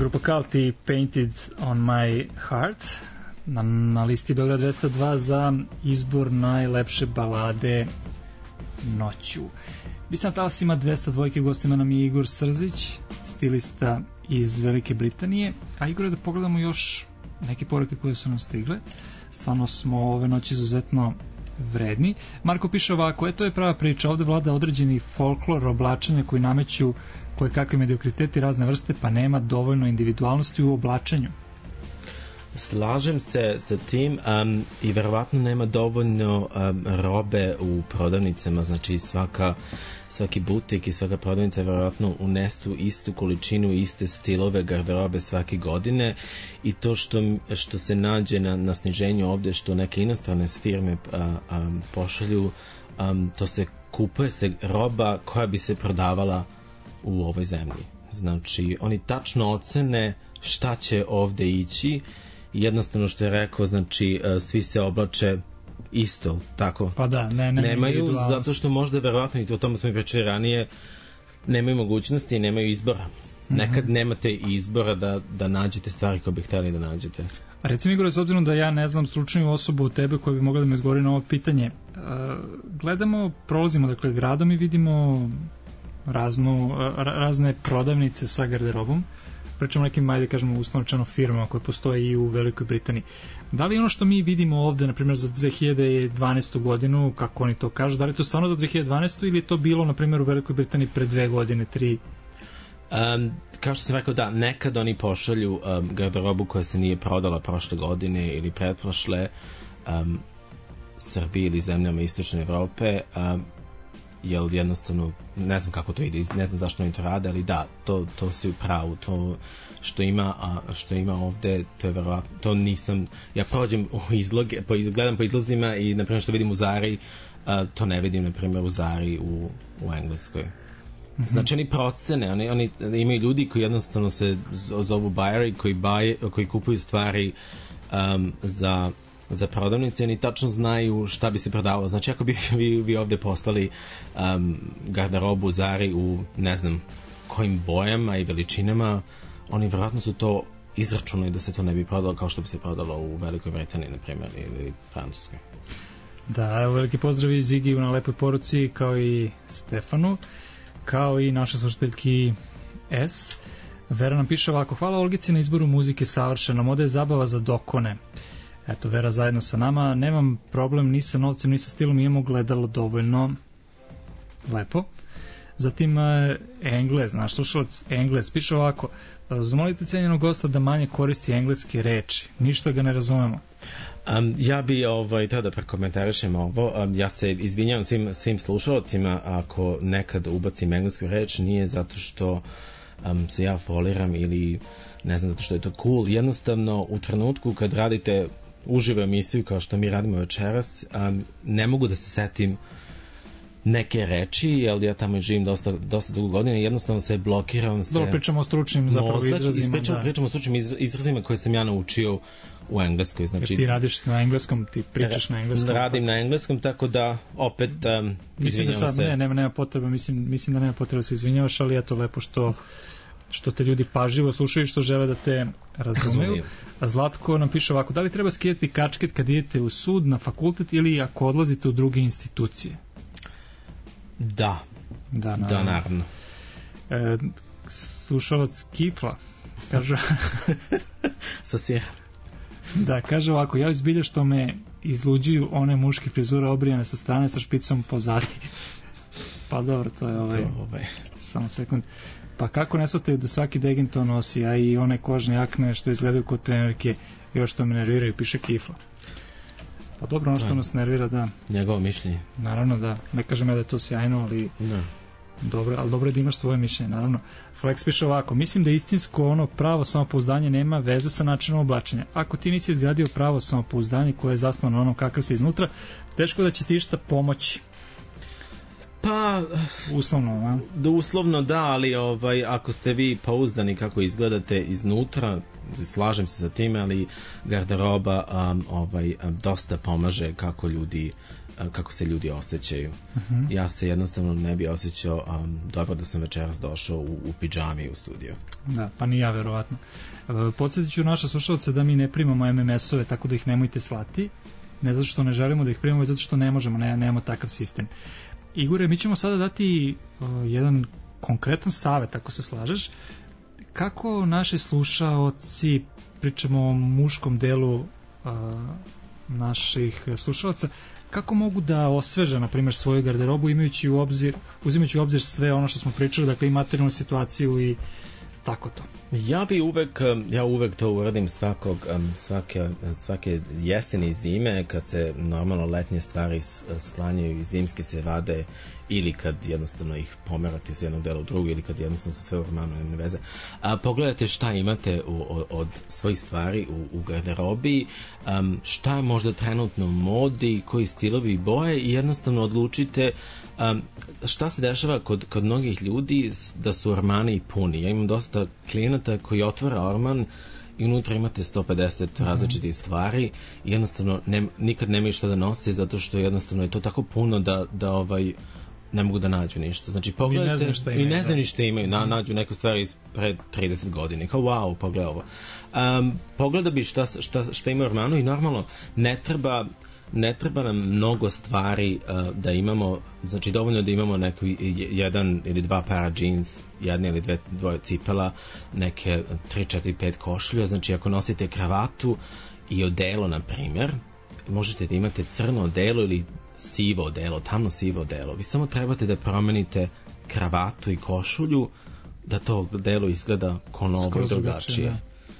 Grupa Cult i Painted on My Heart na listi Beograd 202 za izbor najlepše balade noću. Bisam talasima 202 gostima nam je Igor Srzić, stilista iz Velike Britanije. A Igor, da pogledamo još neke poruke koje su nam stigle. Stvarno smo ove noći izuzetno vredni. Marko piše ovako: to je prava priča, ovde vlada određeni folklor, oblačenja koji nameću koje kakve mediokriteti razne vrste, pa nema dovoljno individualnosti u oblačenju. Slažem se sa tim i verovatno nema dovoljno robe u prodavnicama, znači svaki butik i svaka prodavnica verovatno unesu istu količinu, iste stilove garderobe svake godine i to što se nađe na sniženju ovde, što neke inostrane firme pošalju, to se kupuje se roba koja bi se prodavala u ovoj zemlji. Znači, oni tačno ocene šta će ovde ići. Jednostavno što je rekao, znači svi se oblače isto, tako? Pa da, nemaju, zato što možda verovatno, i o tome smo i pričali ranije, nemaju mogućnosti i nemaju izbora. Nekad nemate izbora da nađete stvari koje bi hteli da nađete. A recimo, Igor, s obzirom da ja ne znam stručniju osobu u tebe koja bi mogla da mi odgovori na ovo pitanje, prolazimo dakle gradom i vidimo razne prodavnice sa garderobom, pričamo nekim, ajde kažemo, uslovno firmama koje postoje i u Velikoj Britaniji. Da li ono što mi vidimo ovde, na primjer za 2012. godinu, kako oni to kažu, da li je to stvarno za 2012. ili je to bilo, na primjer, u Velikoj Britaniji pre 2 godine, 3? Kao što sam rekao, da, nekad oni pošalju garderobu koja se nije prodala prošle godine ili pretprošle Srbiji ili zemljama Istočne Evrope, jer jednostavno ne znam kako to ide, ne znam zašto oni to rade, ali da, to si u pravu, to što ima ovde, to je verovatno, to nisam, ja prođem u izloge, gledam po izlozima i na primjer što vidim u Zari, to ne vidim na primjer u Zari u Engleskoj. Znači oni procene, oni imaju ljudi koji jednostavno se zovu buyeri, koji kupuju stvari za prodavnice, oni tačno znaju šta bi se prodavalo. Znači ako bi vi ovde poslali garderobu Zari u ne znam kojim bojama i veličinama, oni vjerojatno su to izračunali da se to ne bi prodalo kao što bi se prodalo u Velikoj Britaniji, na primjer, ili Francuskoj. Da, evo veliki pozdravi Zigiju na lepoj poruci, kao i Stefanu, kao i našoj slušateljki S. Vera nam piše ovako: hvala Olgici na izboru muzike, savršena, moda je zabava za dokone. Eto, Vera zajedno sa nama, nemam problem ni sa novcem, ni sa stilom, imamo gledalo dovoljno lepo. Zatim Englez, naš slušalac Englez, piše ovako: zamolite cenjenog gosta da manje koristi engleske reči, ništa ga ne razumemo. Ja bi treba da prekomentarišem ovo. Ja se izvinjavam svim slušalcima ako nekad ubacim englesku reč, nije zato što se ja foliram ili ne znam, zato što je to cool. Jednostavno, u trenutku kad radite uživo emisiju kao što mi radimo večeras, ne mogu da se setim neke reči, jer ja tamo živim dosta dugo godina i jednostavno se blokiram se. Dobro, pričamo o stručnim zapravo izrazima. Pričamo o stručnim izrazima koje sam ja naučio u engleskoj. Znači, jer ti radiš na engleskom, ti pričaš na engleskom. Radim na engleskom, tako da opet izvinjavam se. Mislim da sad nema potrebe, mislim da nema potrebe da se izvinjavaš, ali je to lepo što te ljudi pažljivo slušaju i što žele da te razumeju. A Zlatko nam piše ovako: da li treba skidati kačket kad idete u sud, na fakultet ili ako odlazite u druge institucije? Da, naravno. Slušalac Kifla kaže sa sjera. Da, kaže ovako: ja izbilja što me izluđuju one muške frizure obrijane sa strane sa špicom pozadi. Pa dobro, to je samo sekund. Pa kako ne shvataju da svaki degen to nosi, a i one kožne jakne što izgledaju kod trenerke, još što me nerviraju, piše Kifla. Pa dobro, ono što nas nervira, da. Njegovo mišljenje. Naravno, da. Ne kažem ja da je to sjajno, ali dobro, ali dobro je da imaš svoje mišljenje, naravno. Flex piše ovako: mislim da istinsko ono pravo samopouzdanje nema veze sa načinom oblačenja. Ako ti nisi izgradio pravo samopouzdanje koje je zasnovano na onom kakav se iznutra, teško da će ti išta pomoći. Pa uslovno, a? Da, uslovno da, ali ako ste vi pouzdani kako izgledate iznutra, slažem se sa time, ali garderoba dosta pomaže kako se ljudi osjećaju. Ja se jednostavno ne bi osjećao dobro da sam večeras došao u pidžami u studio. Da, pa ni ja verovatno. Podsjetit ću naša slušalce da mi ne primamo MMS-ove, tako da ih nemojte slati. Ne zato što ne želimo da ih primamo, već zato što ne možemo, nemamo takav sistem. Igore, mi ćemo sada dati jedan konkretan savet, ako se slažeš. Kako naši slušaoci, pričamo o muškom delu naših slušalaca, kako mogu da osveže, na primjer, svoju garderobu uzimajući u obzir sve ono što smo pričali, dakle i materijalnu situaciju i tako to. Ja uvek to uradim svake jeseni i zime, kad se normalno letnje stvari sklanjaju i zimske se vade, ili kad jednostavno ih pomerate iz jednog dela u drugo, ili kad jednostavno su sve u romanu, nema veze. Pogledajte šta imate od svojih stvari u garderobi, šta je možda trenutno u modi, koji stilovi i boje, i jednostavno odlučite šta se dešava kod mnogih ljudi da su ormani puni. Ja imam dosta klijenata koji otvara orman i unutra imate 150 različitih stvari i jednostavno nikad nemaju šta da nose, zato što jednostavno je to tako puno da ne mogu da nađu ništa. Znači pogledajte i ne znaju ništa imaju, nađu neku stvar iz pred 30 godina, kao wow, pogledaj ovo. Pogleda bi šta ima u ormanu i normalno ne treba nam mnogo stvari da imamo, znači dovoljno da imamo jedan ili dva para džins, jedne ili dvoje cipela, neke 3, 4, 5 košulja. Znači ako nosite kravatu i odelo, na primjer, možete da imate crno odelo ili sivo odelo, tamno sivo odelo. Vi samo trebate da promenite kravatu i košulju da to odelo izgleda ko novo, drugačije.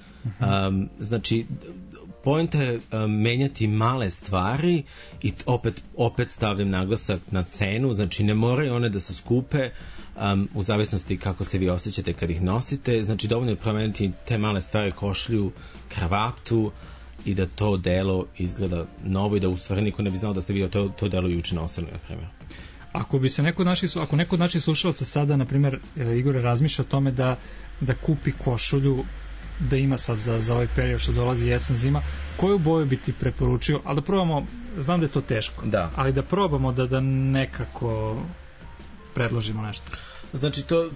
Znači poenta je menjati male stvari i opet stavljam naglasak na cenu, znači ne moraju one da su skupe u zavisnosti kako se vi osjećate kad ih nosite, znači dovoljno je promeniti te male stvari, košlju, kravatu, i da to delo izgleda novo i da u stvari niko ne bi znao da ste vi to delo juče nosili, na primjer. Ako neko od naših slušalaca sada, na primjer, Igore, razmišlja o tome da kupi košulju, da ima sad za ovaj period što dolazi jesen, zima, koju boju bi ti preporučio, ali da probamo, znam da je to teško, ali da probamo da nekako predložimo nešto. Znači to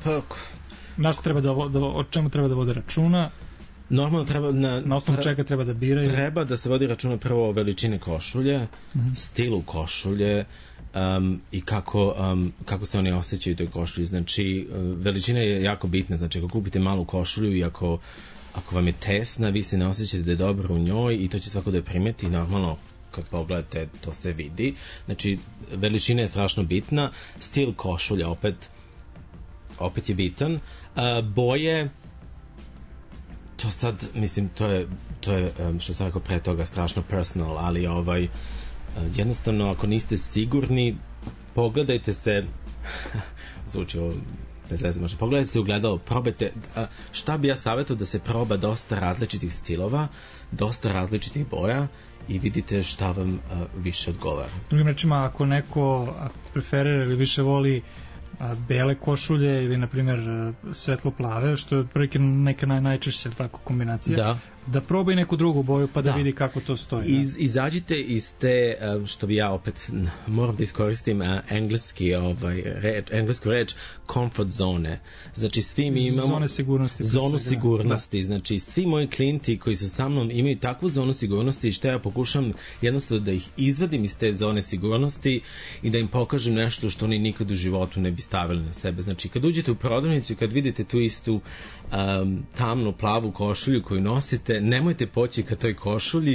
o čemu treba da vode računa? Normalno treba na osnovu čega treba da biraju? Treba da se vodi računa prvo o veličini košulje, stilu košulje, i kako se oni osjećaju u toj košulji. Znači veličina je jako bitna, znači ako kupite malu košulju i ako vam je tesna, vi se ne osjećate da je dobro u njoj i to će svako da je primeti i normalno kad pogledate to se vidi. Znači veličina je strašno bitna, stil košulja opet je bitan, boje, to sad, mislim, to je što sam rekao pre toga strašno personal, ali jednostavno ako niste sigurni, pogledajte se zvuči ovo bez veze, možda pogledajte se u gledalo, probajte, šta bi ja savjetovao, da se proba dosta različitih stilova, dosta različitih boja i vidite šta vam više odgovara. Drugim rečima, ako neko preferira ili više voli bele košulje ili na primjer svetlo plave, što je otprilike neka najčešća tako kombinacija, da probaj neku drugu boju pa da vidi kako to stoji. Izađite iz te, što bi ja opet moram da iskoristim englesku reč, comfort zone. Znači svi mi imamo zonu sigurnosti. Znači svi moji klijenti koji su sa mnom imaju takvu zonu sigurnosti i što ja pokušam jednostavno da ih izvadim iz te zone sigurnosti i da im pokažem nešto što oni nikad u životu ne bi stavili na sebe. Znači kad uđete u prodavnicu i kad vidite tu istu tamnu plavu košulju koju nosite, nemojte poći ka toj košulji,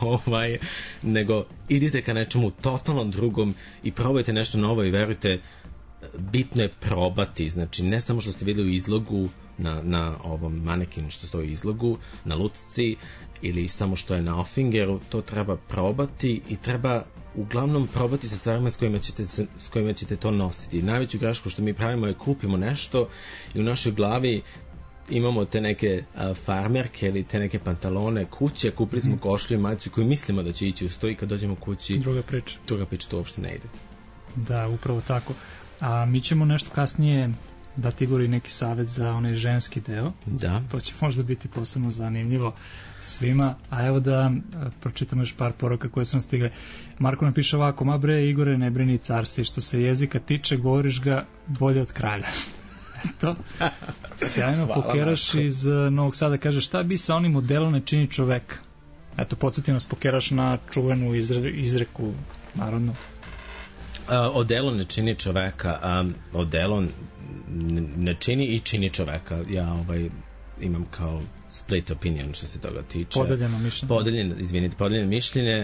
nego idite ka nečemu totalno drugom i probajte nešto novo i verujte, bitno je probati, znači ne samo što ste videli u izlogu na ovom manekinu što stoji u izlogu, na lutci ili samo što je na ofingeru, to treba probati i treba uglavnom probati sa stvarima s kojima ćete to nositi. Najveću grešku što mi pravimo je kupimo nešto i u našoj glavi imamo te neke farmerke ili te neke pantalone kuće, kupili smo košlju i majicu koju mislimo da će ići uz to i kad dođemo kući druga priča, to uopšte ne ide. Da, upravo tako. A mi ćemo nešto kasnije dati Igor i neki savjet za onaj ženski deo. Da. To će možda biti posebno zanimljivo svima. A evo da pročitamo još par poruka koje su nam stigle. Marko nam piše ovako: ma bre Igore, ne brini car si, što se jezika tiče govoriš ga bolje od kralja. Eto, sjajno. Pokeraš iz Novog Sada kaže: šta bi sa onim modelom ne čini čoveka? Eto, podsjeti nas Pokeraš na čuvenu izreku narodnu. Odelo ne čini čoveka, odelo ne čini i čini čoveka. Ja imam kao split opinion što se toga tiče. Podeljeno mišljenje. Podeljeno mišljenje.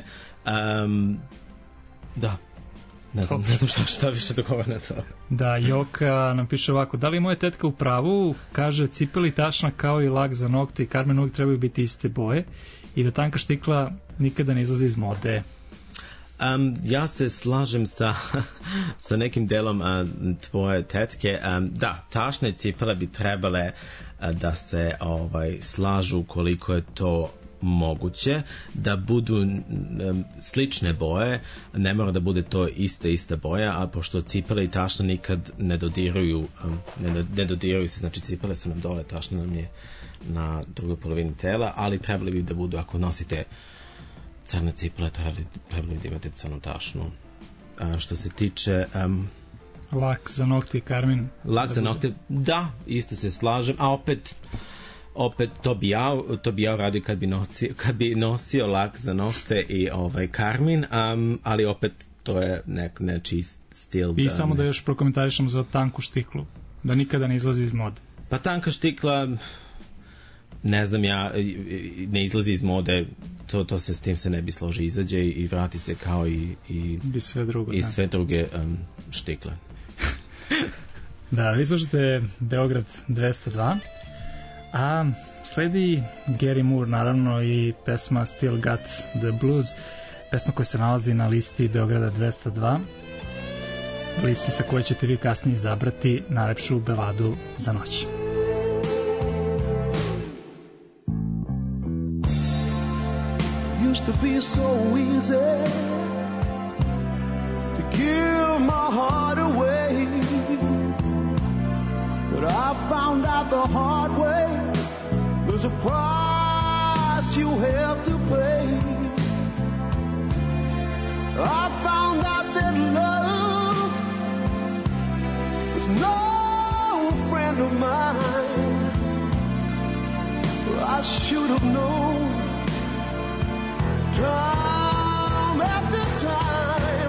Da. Ne znam šta više da govorim na to. Da, Joka nam piše ovako: da li je moja tetka u pravu? Kaže, cipeli tašna kao i lak za nokte i karmen uvijek trebaju biti iste boje i da tanka štikla nikada ne izlazi iz mode. Ja se slažem sa nekim delom tvoje tetke. Da, tašne cipele bi trebale da se slažu koliko je to moguće, da budu slične boje, ne mora da bude to ista boja, a pošto cipele i tašna nikad ne dodiruju se, znači cipele su nam dole, tašna nam je na drugoj polovini tela, ali trebali bi da budu, ako nosite crne cipele, trebali bi da imate crnu tašnu. Što se tiče lak za nokte i karmin, lak za nokte, da, isto se slažem, a opet to bi ja uradio kad bi nosio lak za nokte i karmin, ali opet to je nečiji stil. I samo da još prokomentarišemo za tanku štiklu, da nikada ne izlazi iz mode. Pa tanka štikla, ne znam, ja ne izlazi iz mode, to se s tim se ne bi složi, izađe i vrati se kao i sve druge štikle. Da, vi slušate Beograd 202, a sledi Gary Moore naravno i pesma Still Got the Blues, pesma koja se nalazi na listi Beograda 202, listi sa koje ćete vi kasnije izabrati najlepšu beladu za noć. Used to be so easy to give my heart away, but I found out the hard way there's a price you have to pay. I found out that love was no friend of mine. I should have known time after time.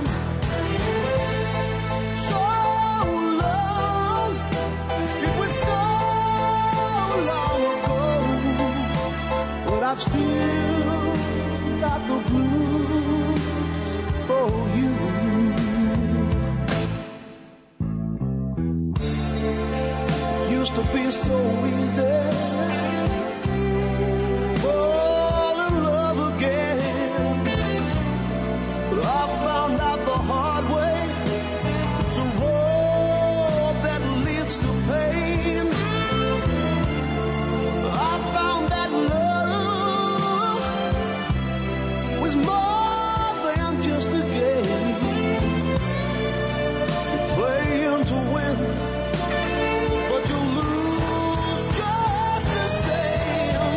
So long, it was so long ago, but I've still got the blues for you. Used to be so easy, fall in love again. I found out the hard way, it's a road that leads to pain. I found that love was more than just a game. You play him to win, but you lose just the same.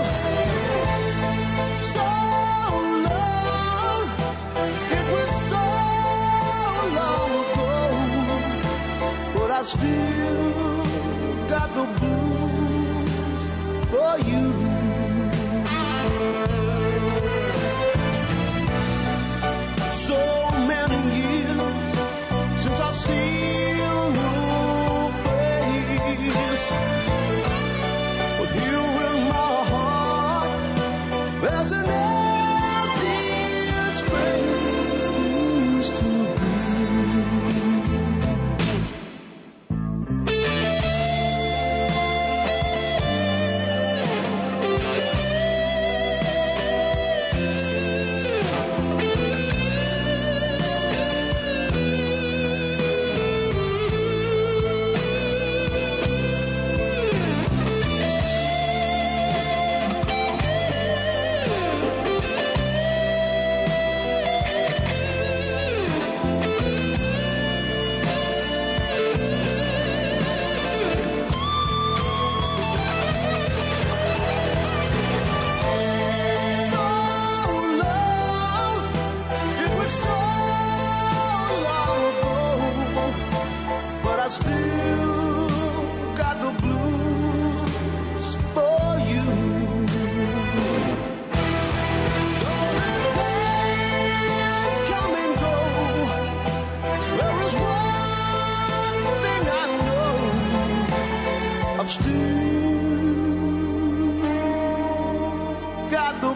So long, it was so long ago, but I still got the blues for you. So many years since I've seen your face, but here in my heart there's an empty space used to be. I still got the blues for you. Though the days come and go, there is one thing I know, I've still got the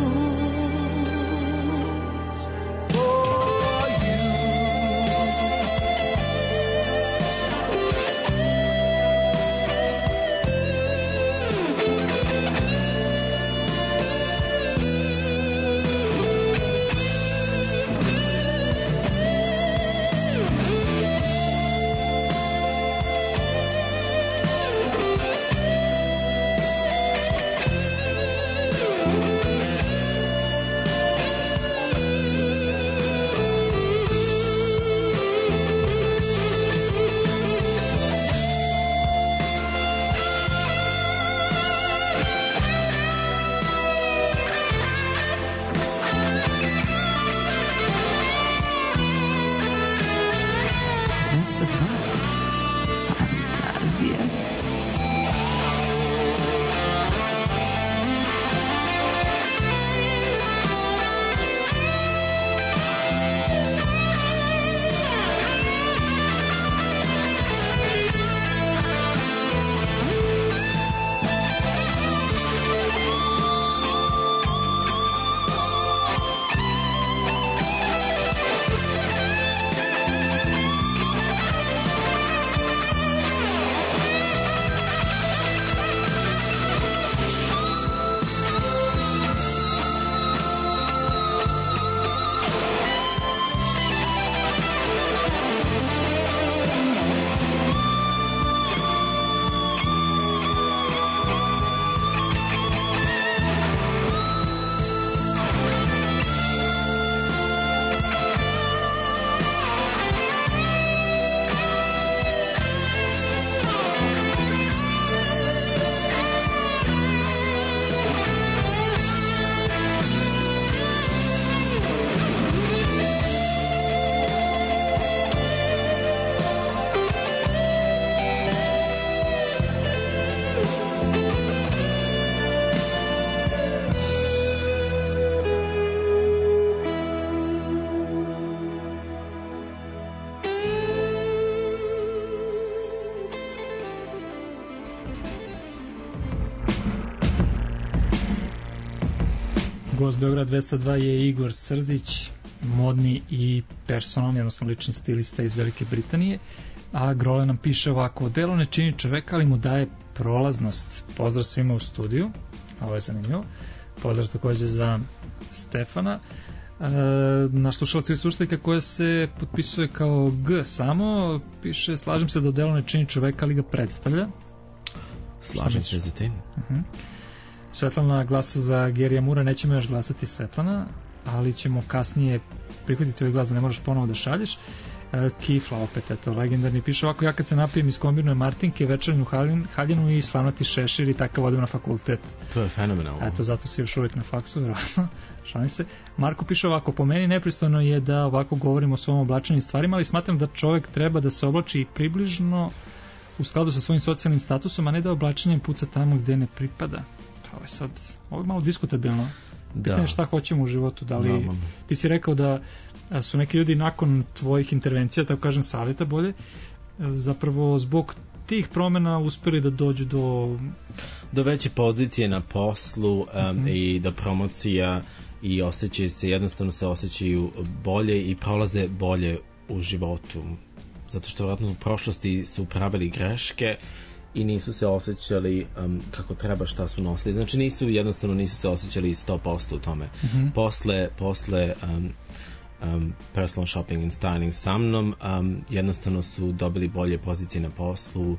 blues for you. Fantazija. Gost Beograd 202 je Igor Srzić, modni i personalni, odnosno lični stilista iz Velike Britanije, a Grole nam piše ovako: delo ne čini čoveka, ali mu daje prolaznost. Pozdrav svima u studiju, ovo je zanimljivo. Pozdrav takođe za Stefana. Naš slušalac i slušaljka koja se potpisuje kao G samo, piše: slažem se da delo ne čini čoveka, ali ga predstavlja. Slažem se za tim. Svetlana glasa za Gerija Mura, nećemo još glasati Svetlana, ali ćemo kasnije prihvatiti ovaj glas da ne moraš ponovo da šalješ. Kifla opet, eto, legendarni, piše ovako: ja kad se napijem iskombinujem Martinke, večernju haljinu i slavnati šešir i takav odem na fakultet. To je fenomenalno. Eto, zato si još uvijek na faksu, vjerojatno. Šalim se. Marko piše ovako: po meni nepristojno je da ovako govorimo o svom oblačenju stvarima, ali smatram da čovjek treba da se oblači približno u skladu sa svojim socijalnim statusom, a ne da oblačenjem puca tamo gde ne pripada. Ovo je malo diskutabilno. Pitanje šta hoćemo u životu. Da li, ti si rekao da su neki ljudi nakon tvojih intervencija, tako kažem, savjeta bolje, zapravo zbog tih promjena uspeli da dođu do veće pozicije na poslu i do promocija i jednostavno se osjećaju bolje i prolaze bolje u životu. Zato što vjerojatno u prošlosti su pravili greške i nisu se osjećali kako treba, šta su nosili. Znači nisu se osjećali 100% u tome. Posle personal shopping and styling sa mnom, jednostavno su dobili bolje pozicije na poslu,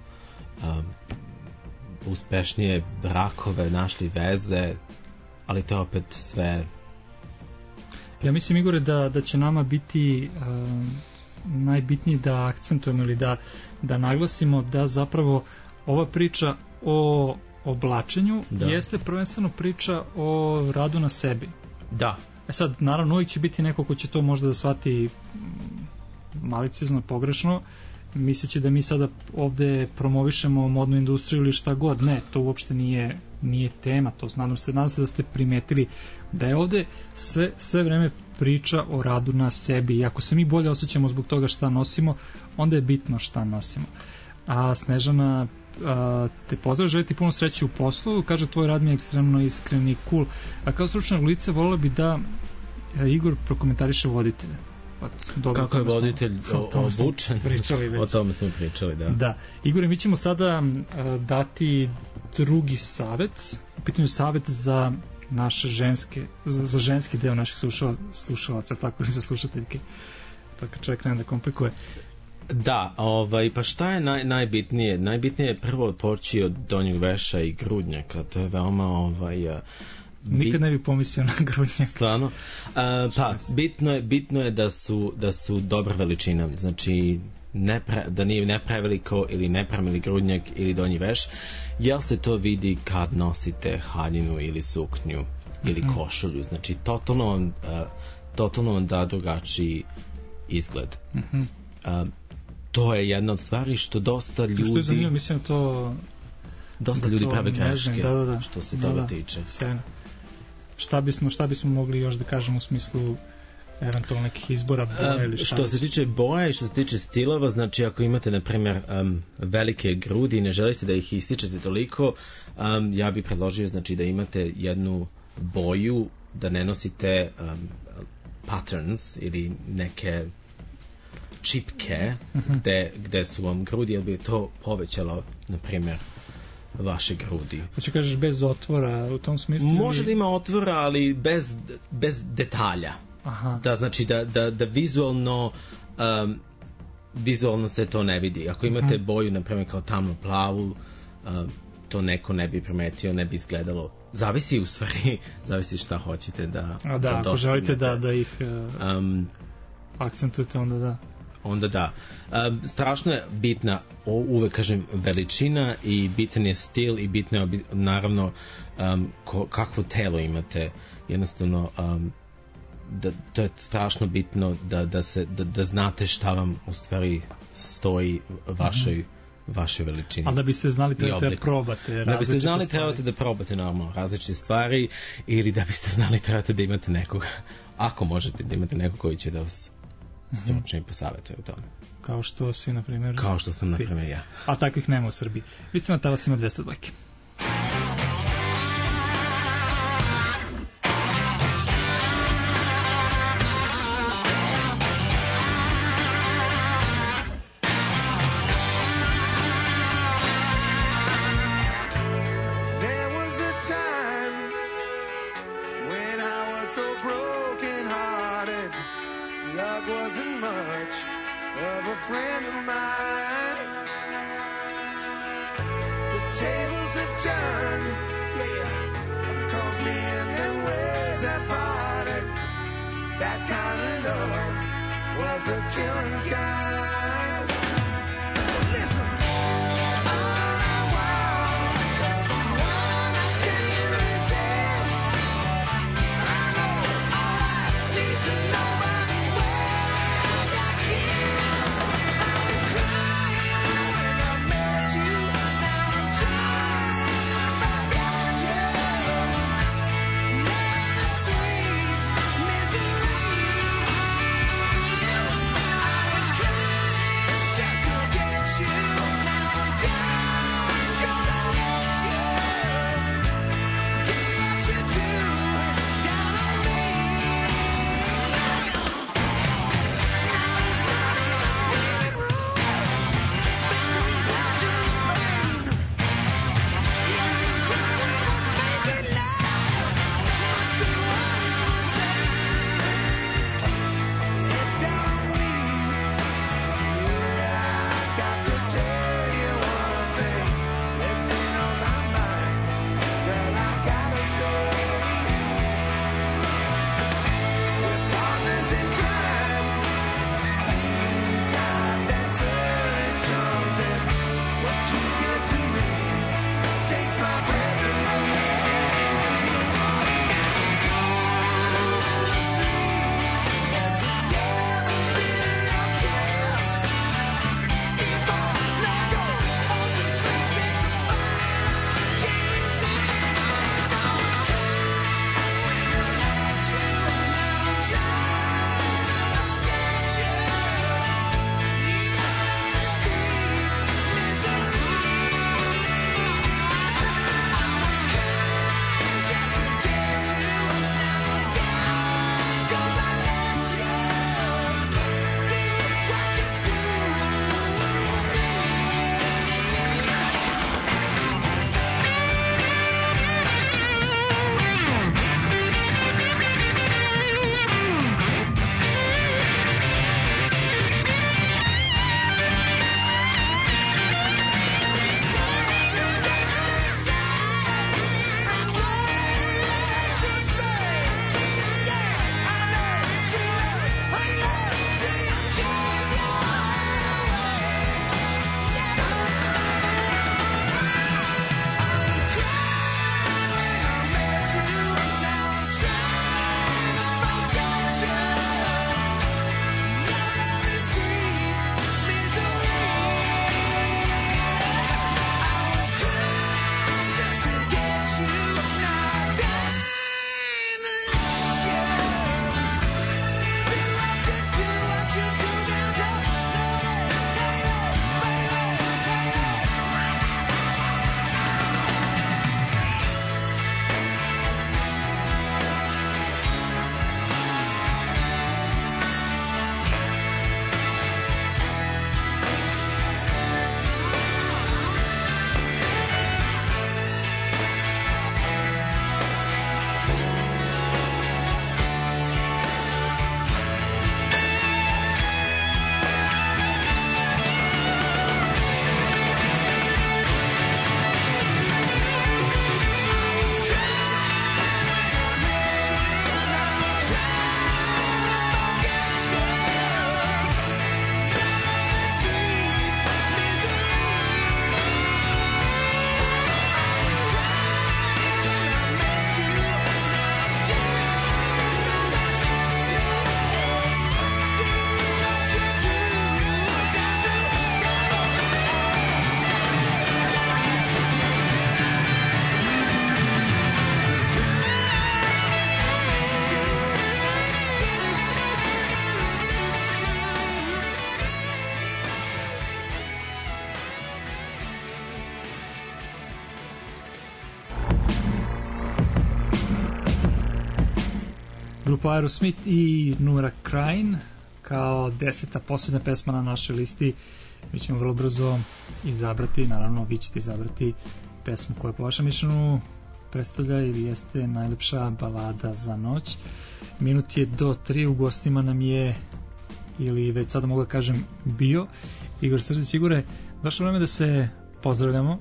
uspešnije brakove, našli veze, ali to opet sve. Ja mislim, Igore, da će nama biti najbitnije da akcentujemo ili da naglasimo da zapravo ova priča o oblačenju jeste prvenstveno priča o radu na sebi. Da. Sad, naravno, uvijek će biti neko ko će to možda da shvati maliciozno, pogrešno, misleći da mi sada ovde promovišemo modnu industriju ili šta god. Ne, to uopšte nije tema. To nadam se da ste primetili da je ovde sve vreme priča o radu na sebi. I ako se mi bolje osjećamo zbog toga šta nosimo, onda je bitno šta nosimo. A Snežana te pozdrav, želi ti puno sreće u poslu, kaže tvoj rad mi je ekstremno iskren i cool. A kao stručnog lice volila bi da Igor prokomentariše voditelja. Kako je voditelj obučen? O tome smo pričali, da. Da. Igore, mi ćemo sada dati drugi savet, u pitanju savet za naše za ženski deo naših slušalaca, tako ili za slušateljke. To kad čovjek nema da komplikuje. Da, pa šta je najbitnije? Najbitnije je prvo poći od donjeg veša i grudnjaka, to je veoma nikad ne bi pomislio na grudnjak. Stvarno? Pa, bitno je da su dobra veličina, znači da nije ne preveliko ili ne premali grudnjak ili donji veš, jer se to vidi kad nosite haljinu ili suknju ili košulju, znači totalno vam da drugačiji izgled. To je jedna od stvari što dosta ljudi... Što je zanimljivo, mislim to... Dosta ljudi prave greške, što se toga tiče. Sjajno. Šta bismo mogli još da kažemo u smislu eventualno nekih izbora boja ili šta? Što se tiče boja i što se tiče stilova, znači ako imate na primjer velike grudi i ne želite da ih ističete toliko, ja bih predložio znači da imate jednu boju, da ne nosite patterns ili neke čipke gde su vam grudi, jer bi to povećalo na primjer vaše grudi. Hoće kažeš bez otvora u tom smislu? Može da ima otvora, ali bez detalja. Aha. Da, znači da vizualno se to ne vidi. Ako imate boju, na primjer kao tamno plavu, to neko ne bi primetio, ne bi izgledalo. Zavisi u stvari, zavisi šta hoćete da... ako želite da ih akcentujete, onda da. Onda da. Strašno je bitna, uvek kažem, veličina i bitan je stil i bitno je naravno kakvo telo imate. Jednostavno to je strašno bitno da znate šta vam u stvari stoji vašoj veličini. Ali da biste znali trebate da probate. Da biste znali trebate da probate normalno različite stvari, ili da biste znali trebate da imate nekoga, ako možete da imate nekog koji će da vas stručno i posavetuje u tome. Kao što si, na primjer... Kao što sam, na primjer, ja. A takvih nema u Srbiji. Vi ste na talasima 202. Misery. grupa Aerosmith i Nura Crying kao 10. posljednja pesma na našoj listi. Mi ćemo vrlo brzo izabrati, naravno vi ćete izabrati pesmu koja po vašem mišljenju predstavlja ili jeste najlepša balada za noć. Minut je do 3, u gostima nam je, ili već sada mogu da kažem, bio Igor Srzić. Igore, došlo vreme da se pozdravljamo,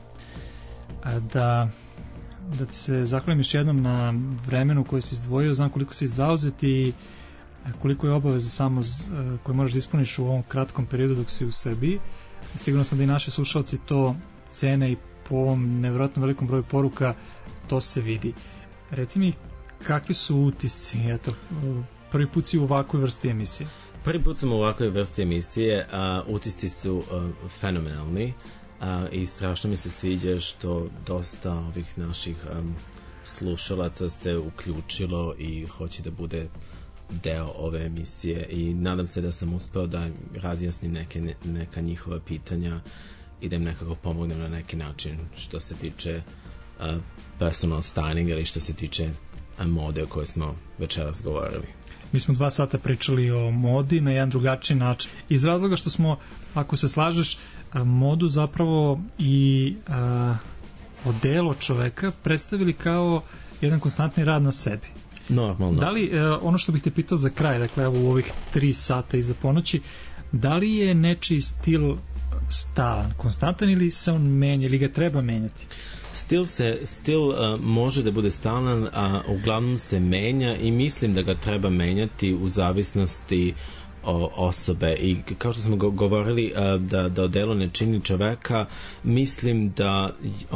da ti se zahvalim još jednom na vremenu koje si izdvojio. Znam koliko si zauzet i koliko je obaveza samo koje moraš da ispuniš u ovom kratkom periodu dok si u Srbiji. Sigurno sam da i naši slušalci to cene i po ovom nevjerojatno velikom broju poruka to se vidi. Reci mi, kakvi su utisci? Eto, prvi put si u ovakvoj vrsti emisije. Prvi put sam u ovakvoj vrsti emisije, utisci su fenomenalni i strašno mi se sviđa što dosta ovih naših slušalaca se uključilo i hoće da bude deo ove emisije i nadam se da sam uspeo da razjasnim neka njihova pitanja i da im nekako pomognem na neki način što se tiče personal styling ili što se tiče mode o kojoj smo večeras govorili. Mi smo 2 sata pričali o modi na jedan drugačiji način. Iz razloga što smo, ako se slažeš, modu zapravo i odelo čoveka predstavili kao jedan konstantni rad na sebi. Normalno. Da li, ono što bih te pitao za kraj, dakle evo u ovih 3 sata iza ponoći, da li je nečiji stil stalan, konstantan ili se on menja ili ga treba menjati? Stil može da bude stalan, a uglavnom se menja i mislim da ga treba menjati u zavisnosti osobe i kao što smo govorili da odelo ne čini čoveka, mislim da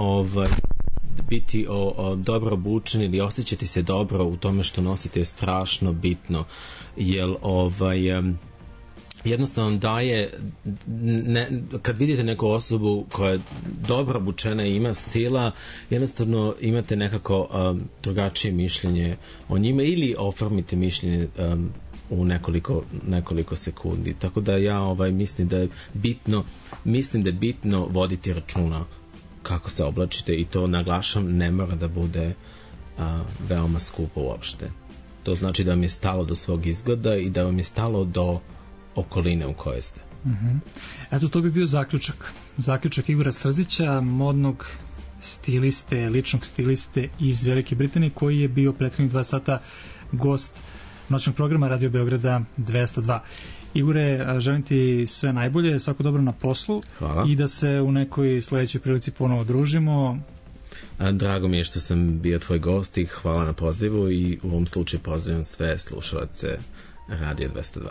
biti dobro obučen ili osjećati se dobro u tome što nosite je strašno bitno, jer jednostavno daje kad vidite neku osobu koja je dobro obučena i ima stila, jednostavno imate nekako drugačije mišljenje o njima ili oformite mišljenje u nekoliko sekundi, tako da ja mislim da je bitno voditi računa kako se oblačite i to naglašam, ne mora da bude veoma skupo uopšte. To znači da vam je stalo do svog izgleda i da vam je stalo do okoline u kojoj ste. Eto, to bi bio zaključak Igora Srzića, modnog stiliste, ličnog stiliste iz Velike Britanije, koji je bio prethodnih 2 sata gost noćnog programa Radio Beograda 202. Igore, želim ti sve najbolje, svako dobro na poslu. Hvala. I da se u nekoj sledećoj prilici ponovo družimo. Drago mi je što sam bio tvoj gost i hvala na pozivu i u ovom slučaju pozivam sve slušalace Radio 202.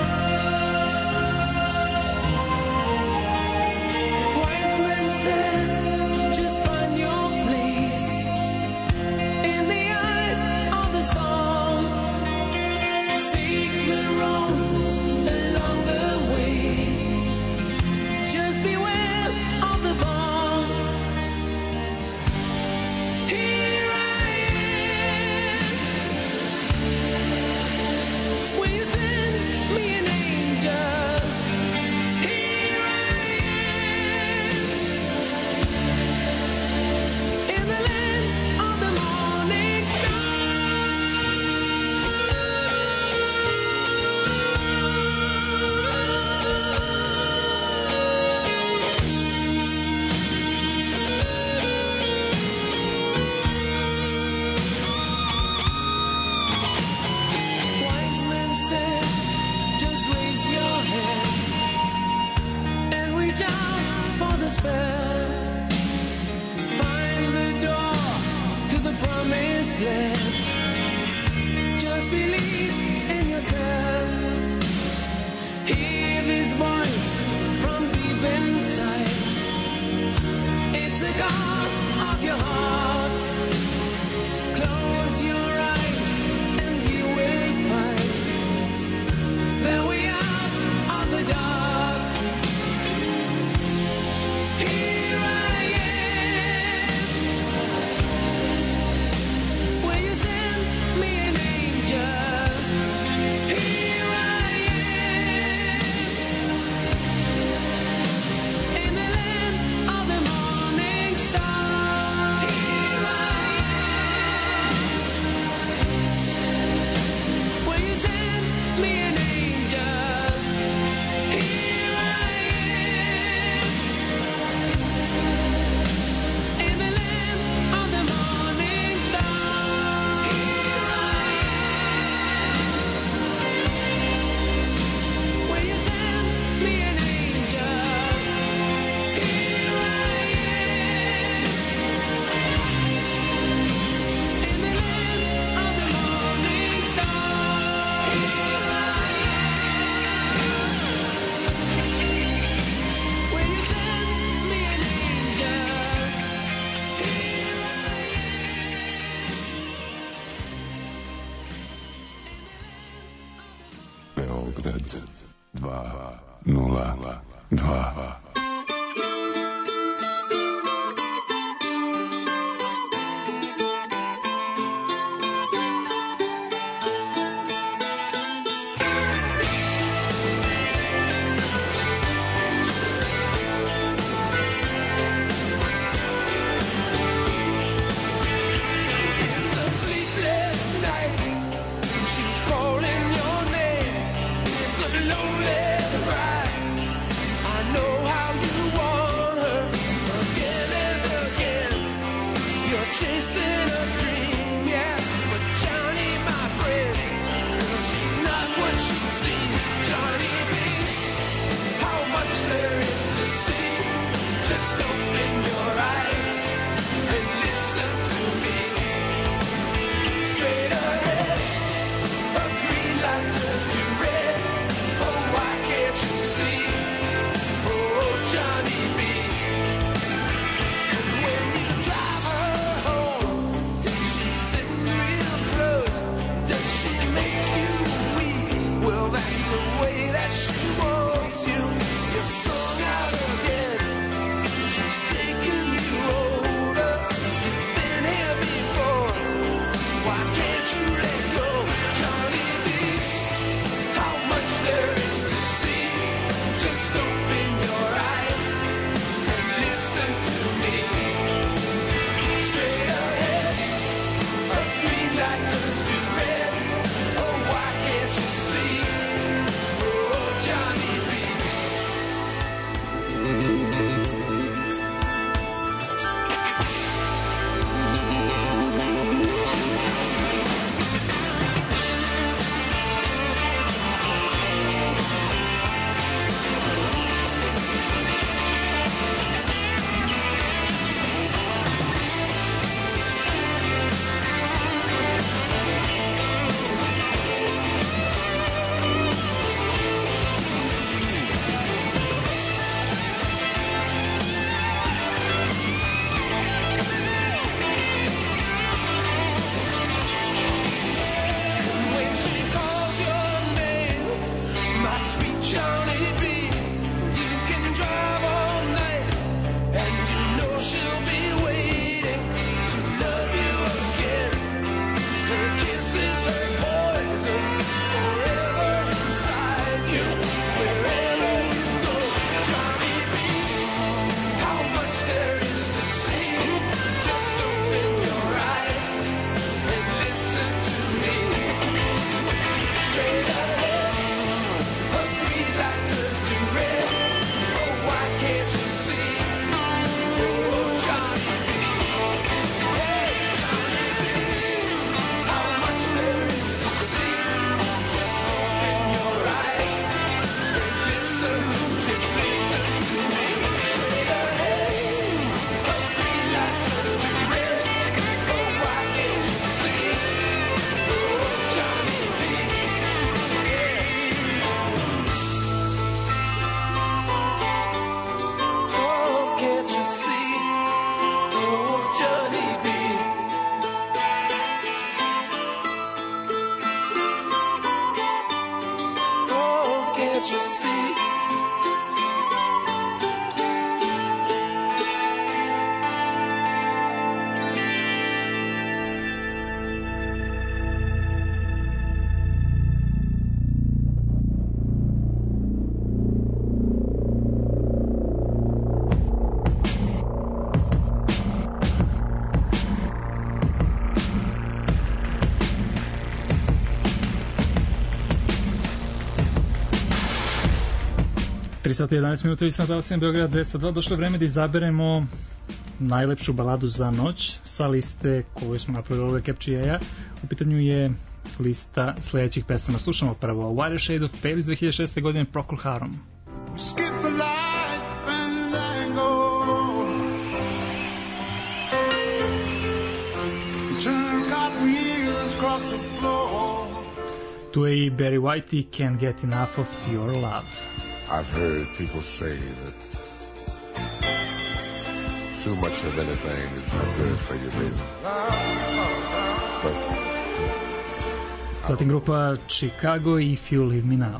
Wise men said a spell. Find the door to the promised land. Just believe in yourself. Hear this voice from deep inside. It's the God of your heart. Close your eyes and you will find that we are of the dark. Here I am. Will you send me an angel? Here I am. In the land of the morning star. Here I am. Will you send me an angel? Here I am. In the land of the morning star. Here I am. Will you send me an angel? Here I am. In the land of the morning star. Here I am. Will you send me an angel? Here I am. Beograd 202. It's a sleepless night. She's calling your name. It's a lonely ride. I know how 3 sata 11 minuta istina talacima Beograd 202. Došlo je vreme da izaberemo najlepšu baladu za noć sa liste koju smo napravili ovdje Kepčija. U pitanju je lista sledećih pesama. Slušamo prvo Whiter Shade of Pale iz 2006. godine, Procol Harum. Skip the light and tango. Turn cartwheels across the floor. Tu je i Barry White i Can't Get Enough of Your Love. I've heard people say that too much of anything is not good for you, baby. But zatim grupa Chicago i If You Leave Me Now.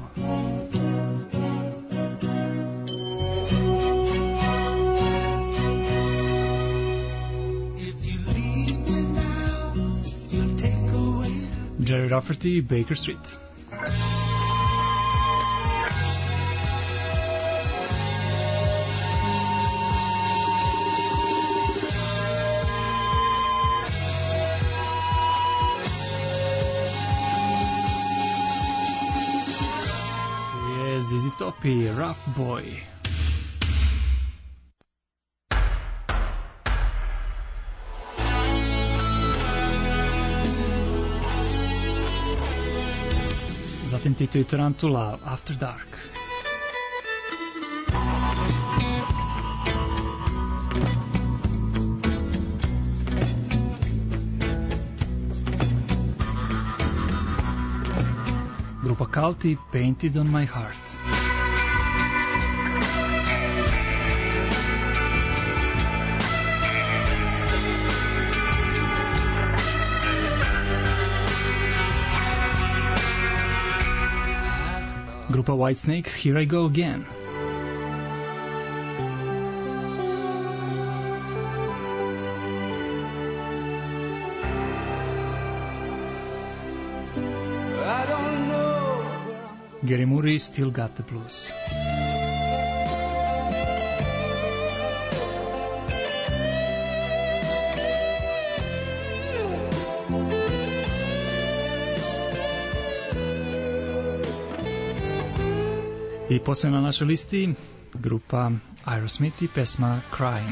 Jerry Rafferty i Baker Street. ZZ Top i Rough Boy. Zatim Tito i Tarantula, After Dark. Grupa Cult i Painted on My Heart. Grupa Whitesnake, Here I Go Again. Gary Moore, Still Got the Blues. I poslije na našoj listi grupa Aerosmith i pesma Crying.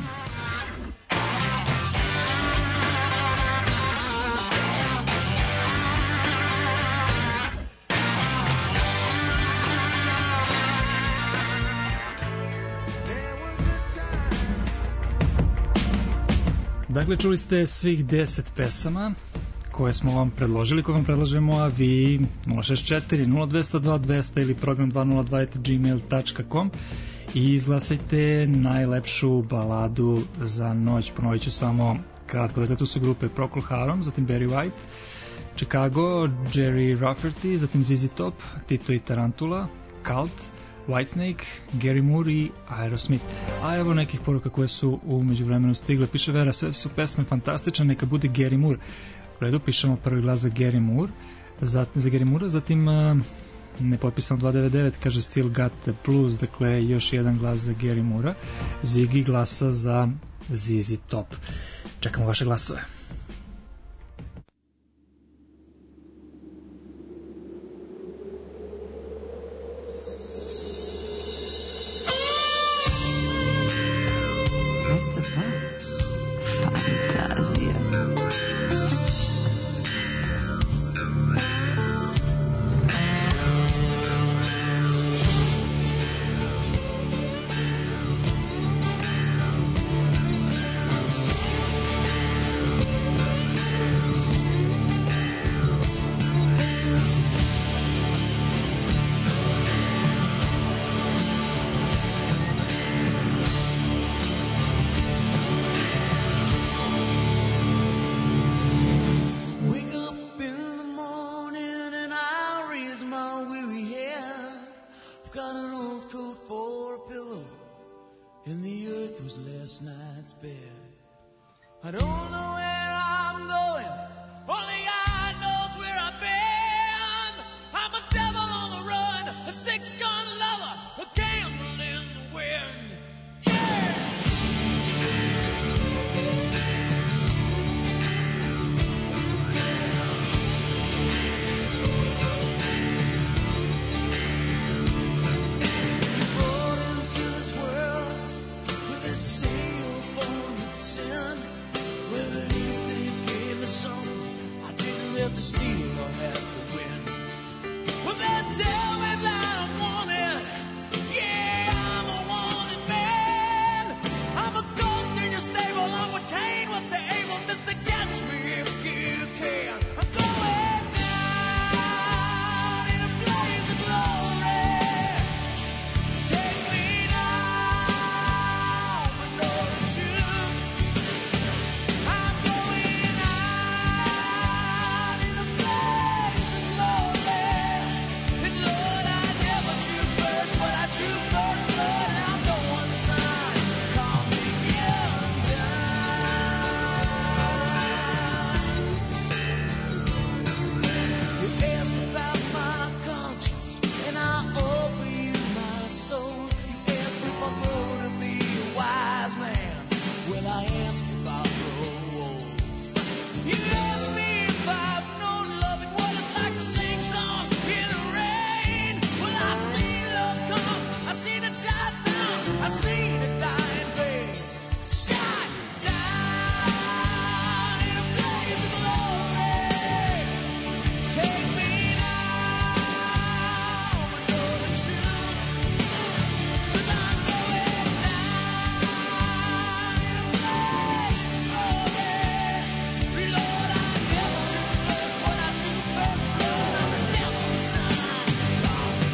Dakle, čuli ste svih 10 pesama koje smo vam predložili, koje vam predlažemo, a vi 064 0202 200 ili program 202@gmail.com i izglasajte najlepšu baladu za noć. Ponovit ću samo kratko, dakle tu su grupe Procol Harum, zatim Barry White, Chicago, Jerry Rafferty, zatim ZZ Top, Tito i Tarantula, Cult, Whitesnake, Gary Moore i Aerosmith. A evo nekih poruka koje su u međuvremenu stigle. Piše Vera, sve su pesme fantastične, neka bude Gary Moore. U redu, pišemo prvi glas za Gary Moore, zatim nepotpisano 299 kaže Still Got the Blues, dakle još jedan glas za Gary Moore. Ziggy glasa za ZZ Top. Čekamo vaše glasove. but still I'll have to win. Well, they tell me that I'm wanted. Yeah, I'm a wanted man. I'm a goat in your stable. I'm what Cain was to Abel. Mister, catch me if you can. I'm going down in a blaze of glory. Take me now, I know the truth. I'm going out in a blaze of glory. And Lord, I never drew first, but I drew first blood. And I'm the one sign. Call me You ask about my conscience, and I offer you my soul. You ask if I grow to be a wise man. Well, I ask if I grow old. You ask me if I've known love and what it's like to sing songs in the rain. Well, I've seen love come, I've seen it shine down, I've seen it die in vain. Shine down in a blaze of glory. Take me now, I know the truth. 'Cause I'm going down in a blaze of glory. Lord, I never drew first, but I drew first blood. I'm the devil's son. Call me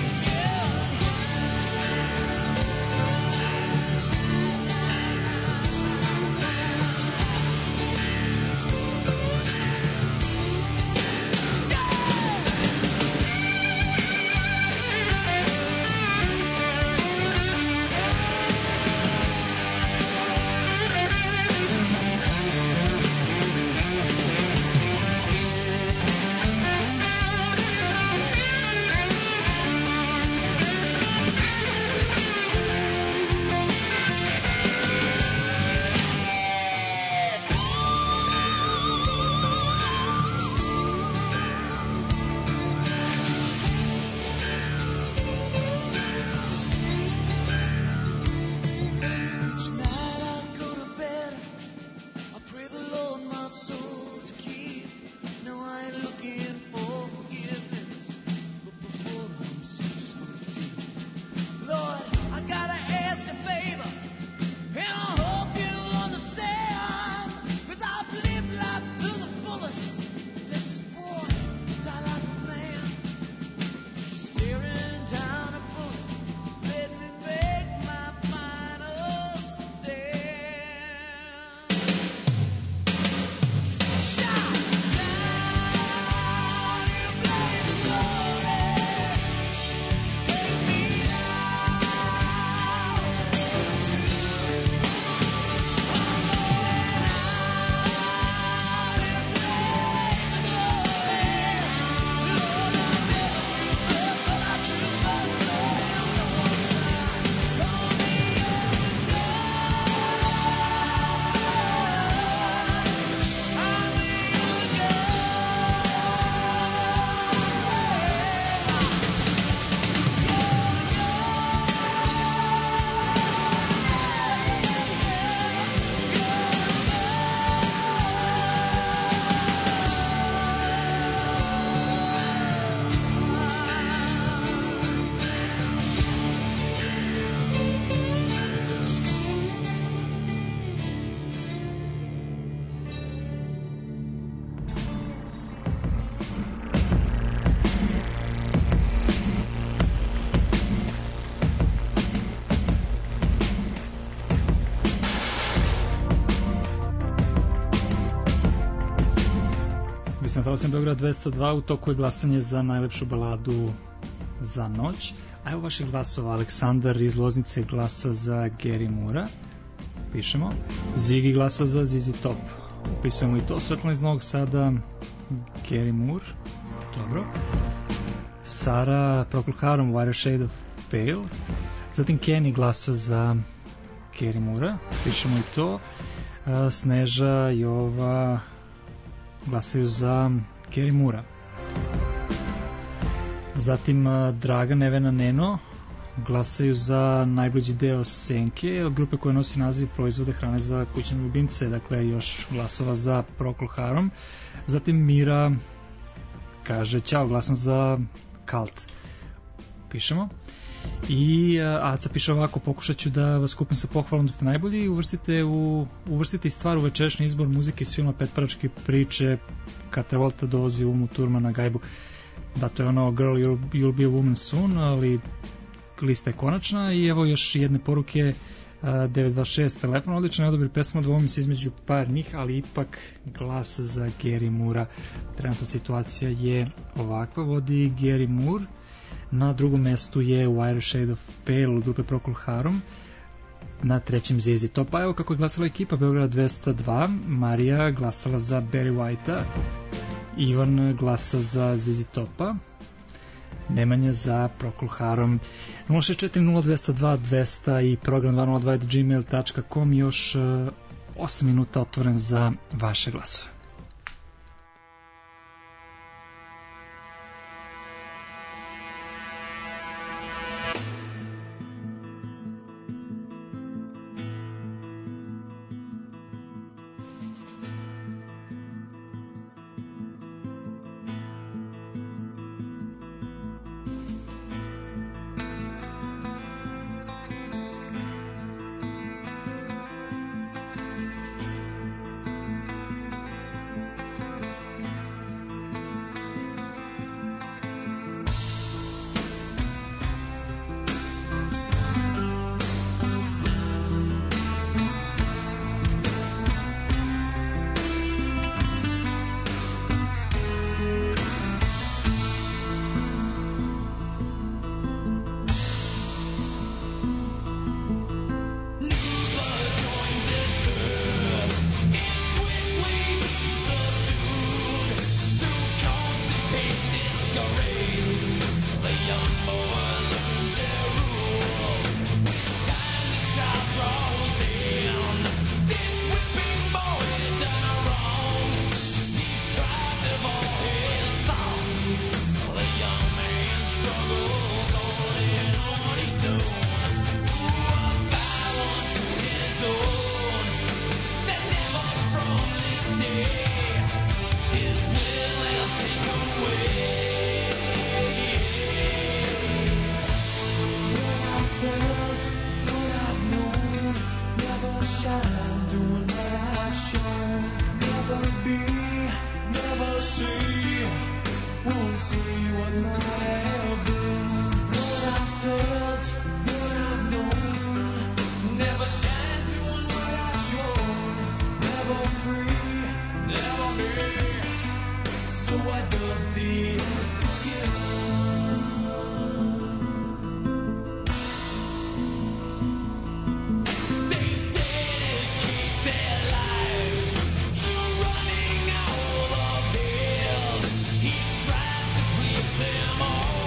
Each night I go to bed, I pray the Lord my soul to keep. No, I ain't looking for forgiveness, but performance is so deep. Lord, I gotta ask a favor, and I hope you'll understand. 'Cause I've lived life to the fullest. Let this boy die like a man. Staring down a bullet, let me make my final stand. Shine down in a blaze of glory. Take me now, I know the truth. I'm going out in a blaze of glory. Lord, I never drew first, but I drew first blood. I'm the one sign. Call me Na talasima Beograd 202 u toku je glasanje za najlepšu baladu za noć. A evo vaših glasova. Aleksandar iz Loznice glasa za Gary Moora. Pišemo. Zigi glasa za ZZ Top. Upisujemo i to. Svetlana iz Novog Sada Gary Moore. Dobro. Sara Procol Harum Whiter Shade of Pale. Zatim Kenny glasa za Gary Moora. Pišemo i to. Sneža, Jova glasaju za Gary Moora. Zatim Draga, Nevena, Neno glasaju za najbluđi deo Senke od grupe koja nosi naziv Proizvode hrane za kućne ljubimce, dakle još glasova za Procol Harum. Zatim Mira kaže ćao, glasam za Cult. Pišemo. I Aca piše ovako, pokušat ću da vas kupim sa pohvalom da ste najbolji, uvrstite i stvar u večerašnji izbor muzike iz filma Petparačke priče kad Travolta dolazi u Umu Thurman na gajbu. Da, to je ono Girl You'll Be a Woman Soon, ali lista je konačna. I evo još jedne poruke, 926 telefon, odličan odabir pesma, dvomim se između par njih, ali ipak glas za Gary Moora. Trenutna situacija je ovakva, vodi Gary Moore. Na drugom mestu je Whiter Shade of Pale u grupe Procol Harum, na trećem ZZ Top. A evo kako je glasala ekipa Beograd 202, Marija glasala za Barry Whitea, Ivan glasa za ZZ Topa, Nemanja za Procol Harum. 064-0202-200 i program 202@gmail.com, još 8 minuta otvoren za vaše glasove.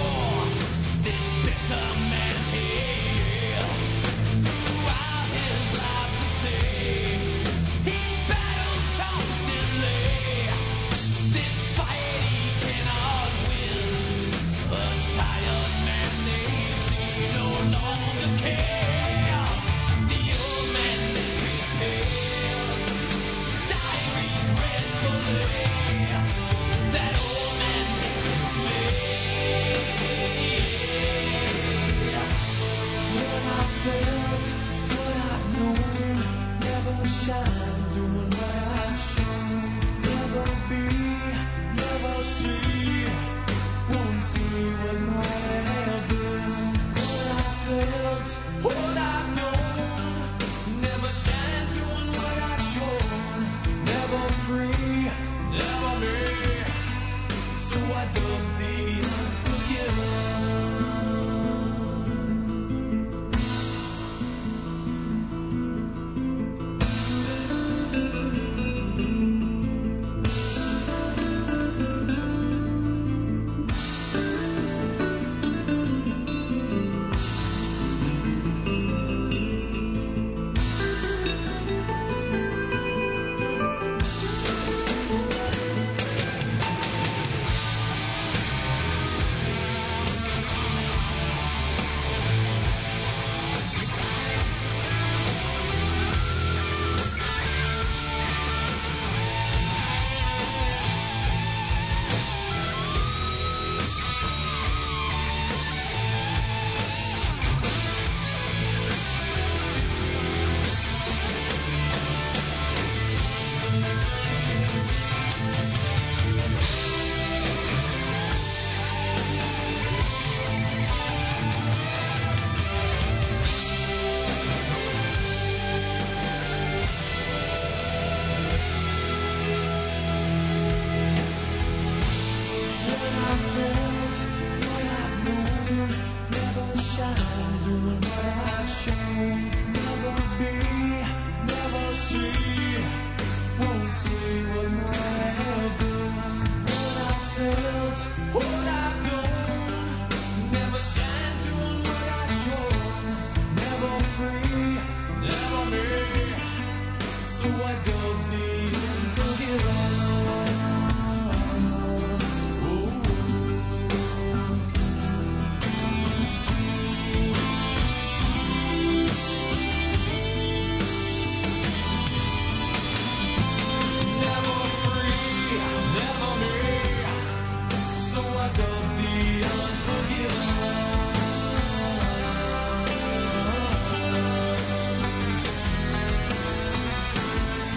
His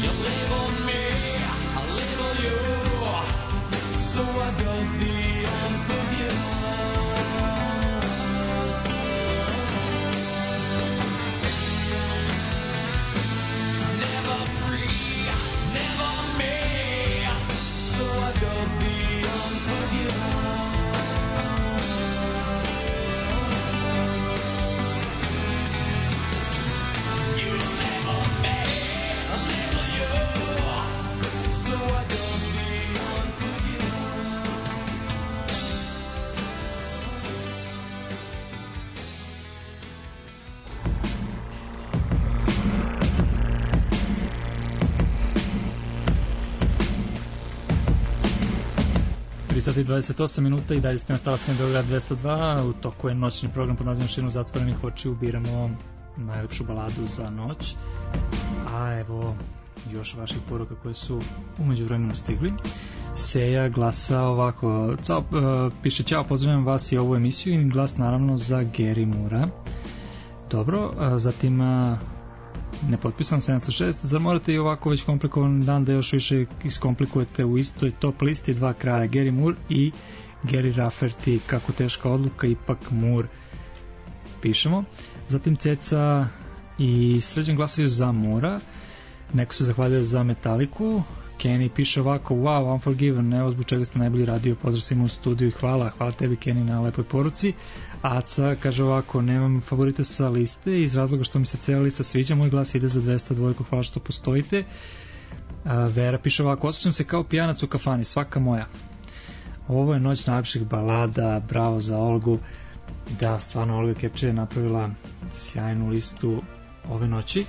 Sati 28 minuta i dalje ste na talasima Beograd 202. U toku je noćni program pod nazivom Širom zatvorenih očiju. Biramo najlepšu baladu za noć. A evo još vaših poruka koje su umeđu vremenu stigli. Seja glasa ovako. Piše: ćao, pozdravljam vas i ovu emisiju, i glas naravno za Gary Moora. Dobro, zatim nepotpisan 706. Zar morate i ovako već komplikovan dan da još više iskomplikujete u istoj top listi dva kraja, Gary Moore i Gary Rafferty? Kako teška odluka, ipak Moore. Pišemo. Zatim Ceca i Sređan glasaju za Moora. Neko se zahvaljuje za Metaliku. Kenny piše ovako: wow, Unforgiven, evo zbog čega ste najbolji radio, pozdrav svima u studiju i hvala tebi Kenny na lepoj poruci. Aca kaže ovako: nemam favorite sa liste iz razloga što mi se cijela lista sviđa, moj glas ide za 202, hvala što postojite. Vera piše ovako: osjećam se kao pijanac u kafani, svaka moja. Ovo je noć najlepših balada, bravo za Olgu. Da, stvarno Olga Kepče je napravila sjajnu listu ove noći.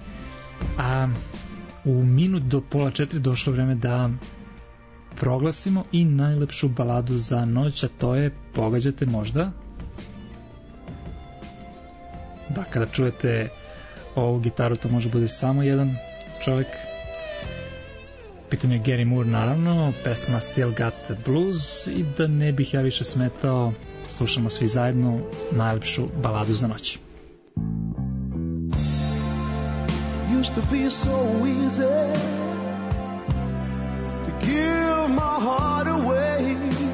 U minut do pola 4 došlo vreme da proglasimo i najlepšu baladu za noć, a to je, pogađate možda? Da, kada čujete ovu gitaru, to može bude samo jedan čovjek. Pitanje je Gary Moore, naravno, pesma Still Got the Blues, i da ne bih ja više smetao, slušamo svi zajedno najlepšu baladu za noć. Used to be so easy to give my heart away,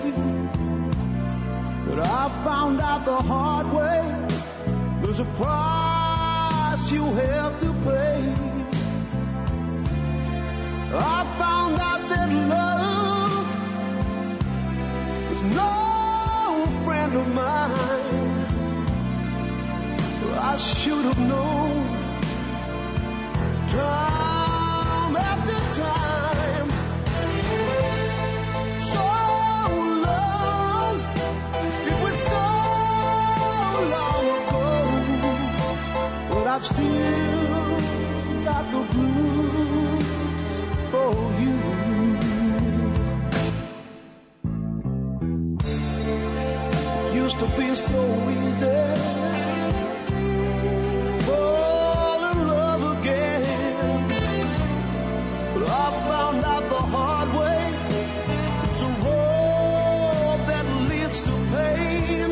but I found out the hard way there's a price you have to pay. I found out that love was no friend of mine. I should have known time after time. So long, it was so long ago, but I've still got the blues for you. Used to be so easy, fall in love again, but I found out the hard way, it's a road that leads to pain.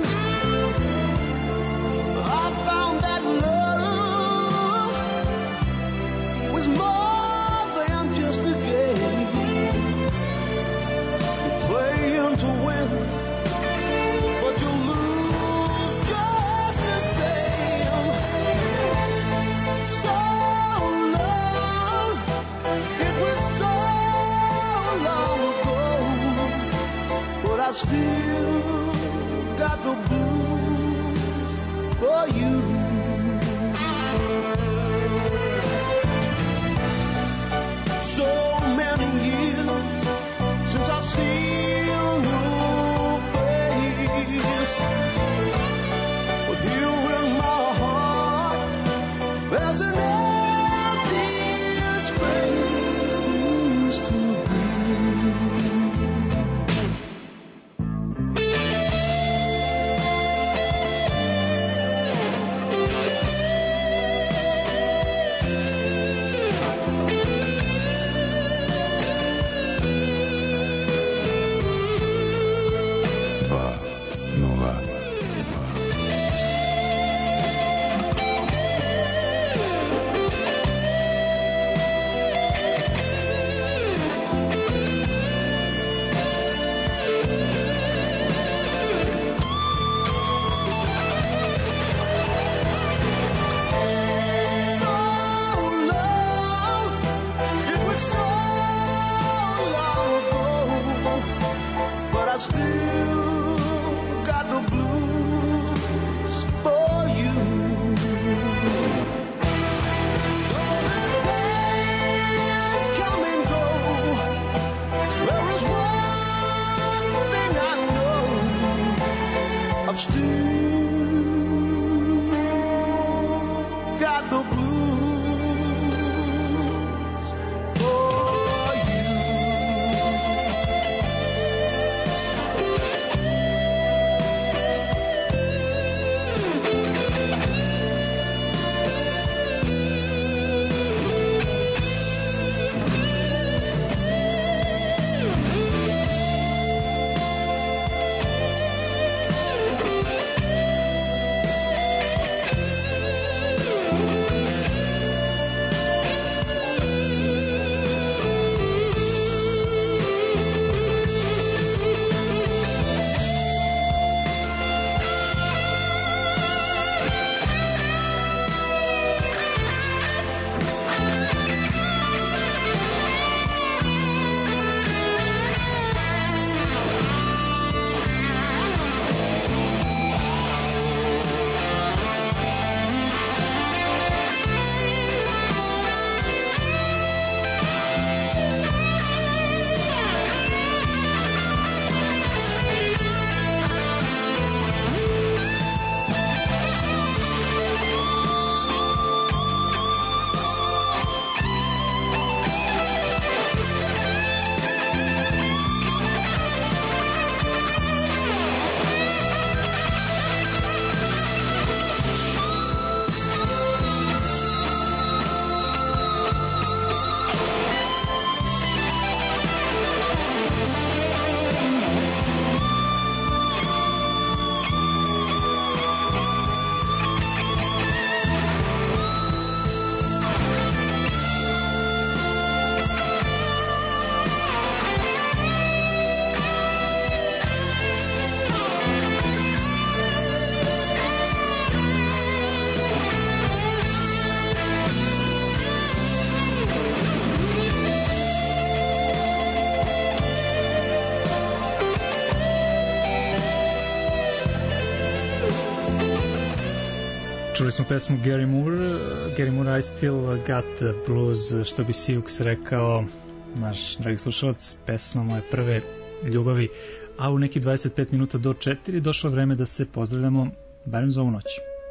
I found that love was more than just a game. You play in to win, but you lose just the same. So long, it was so long ago, but I still got the blues for you. So many years since I've seen your face, but here in my heart there's an empty space used to be. still got the blues for you. Though the days come and go, there is one thing I know, I've still got the blues for you. Čuli smo pesmu Gary Moore, I Still Got the Blues, što bi Siux rekao, naš dragi slušalac, pesma moje prve ljubavi, a u neki 25 minuta do 4 došlo vreme da se pozdravljamo, barem za ovu noć.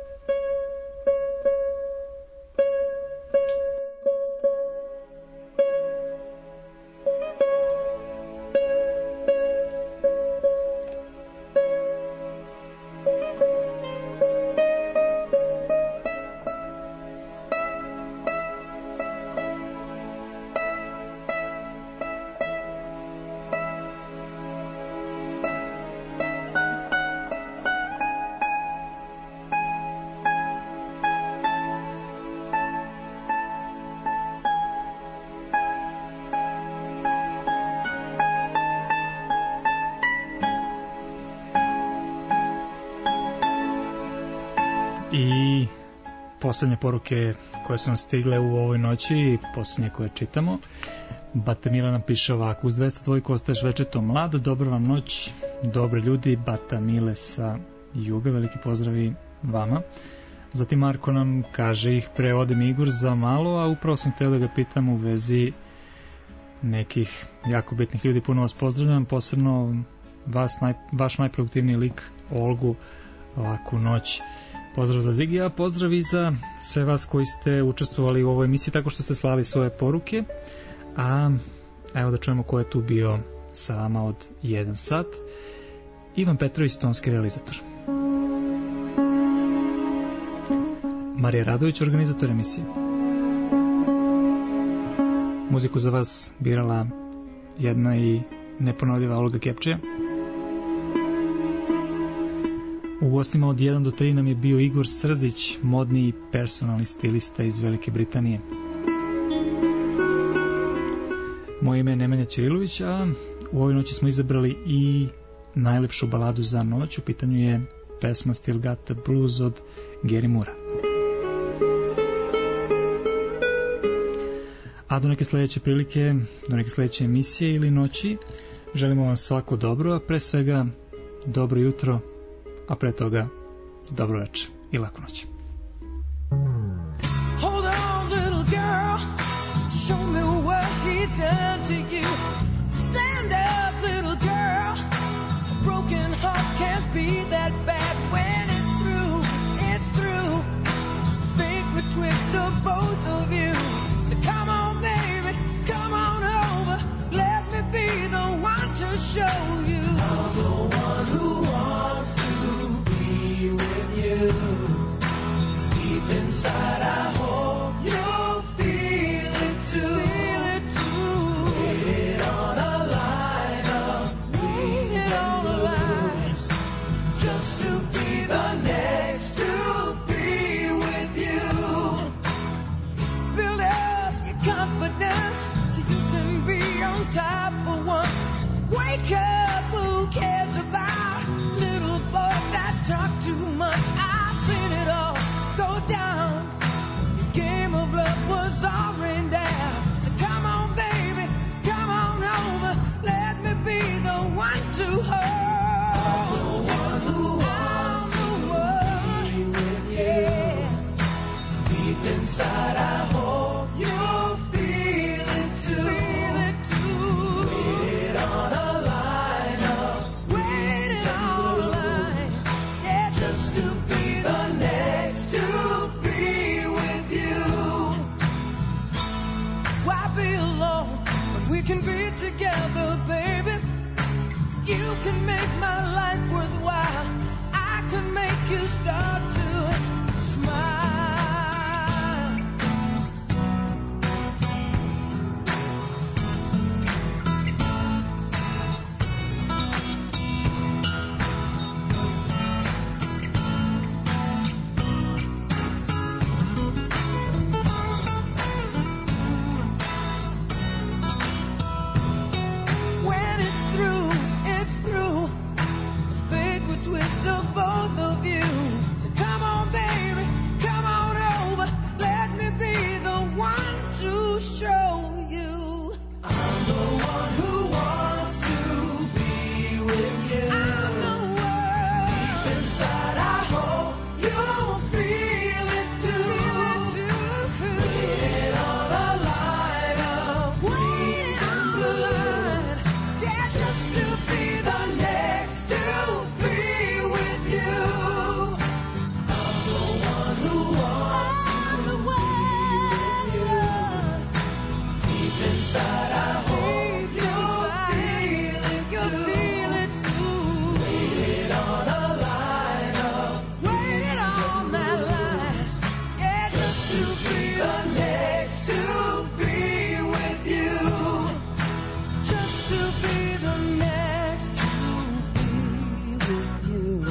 I poslednje poruke koje su nam stigle u ovoj noći i poslednje koje čitamo. Bata Mila nam piše ovako: uz 202 ostaješ večeto mlad, dobra vam noć, dobri ljudi. Bata Mile sa juga, veliki pozdravi vama. Zatim Marko nam kaže: ih pre odem Igor za malo, a upravo sam htio da ga pitam u vezi nekih jako bitnih ljudi. Puno vas pozdravljam, posebno vaš najproduktivniji lik Olgu, laku noć. Pozdrav za Zigija, pozdrav i za sve vas koji ste učestvovali u ovoj emisiji tako što ste slali svoje poruke. A evo da čujemo ko je tu bio sa vama od 1 sat. Ivan Petrović, tonski realizator. Marija Radović, organizator emisije. Muziku za vas birala jedna i neponovljiva Olga Kepčija. U gostima od 1 do 3 nam je bio Igor Srzić, modni i personalni stilista iz Velike Britanije. Moje ime je Nemanja Ćirilović, a u ovoj noći smo izabrali i najlepšu baladu za noć. U pitanju je pesma Still Got the Blues od Gary Moora. A do neke sledeće prilike, do neke sledeće emisije ili noći, Želimo vam svako dobro, a pre svega dobro jutro, a pre toga dobro večer i laku noć. Hold on, little girl, show me what he's done to you. Stand up, little girl, a broken heart can't be that bad. When it's through, fate betwixt the both of you. So come on, baby, come on over, let me be the one to show you. I'm the one who wants to be with you. Deep inside, I hope you'll feel it too. Waited on a line of wings and blues, just to be the next to be with you. Build up your confidence so you can be on top for once. Wake up, who cares about little boys that talk too much? I've seen it all go down. Your game of love was all rained down. So come on, baby, come on over. Let me be the one to hold. I'm the one who wants to be with you. Deep inside, I hope you'll feel it too. Waited on a line of waiting on a line, yeah, just to be the next to be with you. Why be alone when we can be together, baby? You can make my life worthwhile. I can make you start to smile. When it's through, fate will twist the both of you. So come on, baby, come on over. Let me be the one to show you. I'm the one who wants to be with you. I'm the one. Deep inside, I hope you'll feel it too. Waiting on a line of waiting and blues, yeah, just to be the next to be with you. I'm the one who wants to be with you. Deep inside, I hope you'll feel it too. Waited on a line of waited on that line, yeah, just to be the next to be with you. Just to be the next to be with you.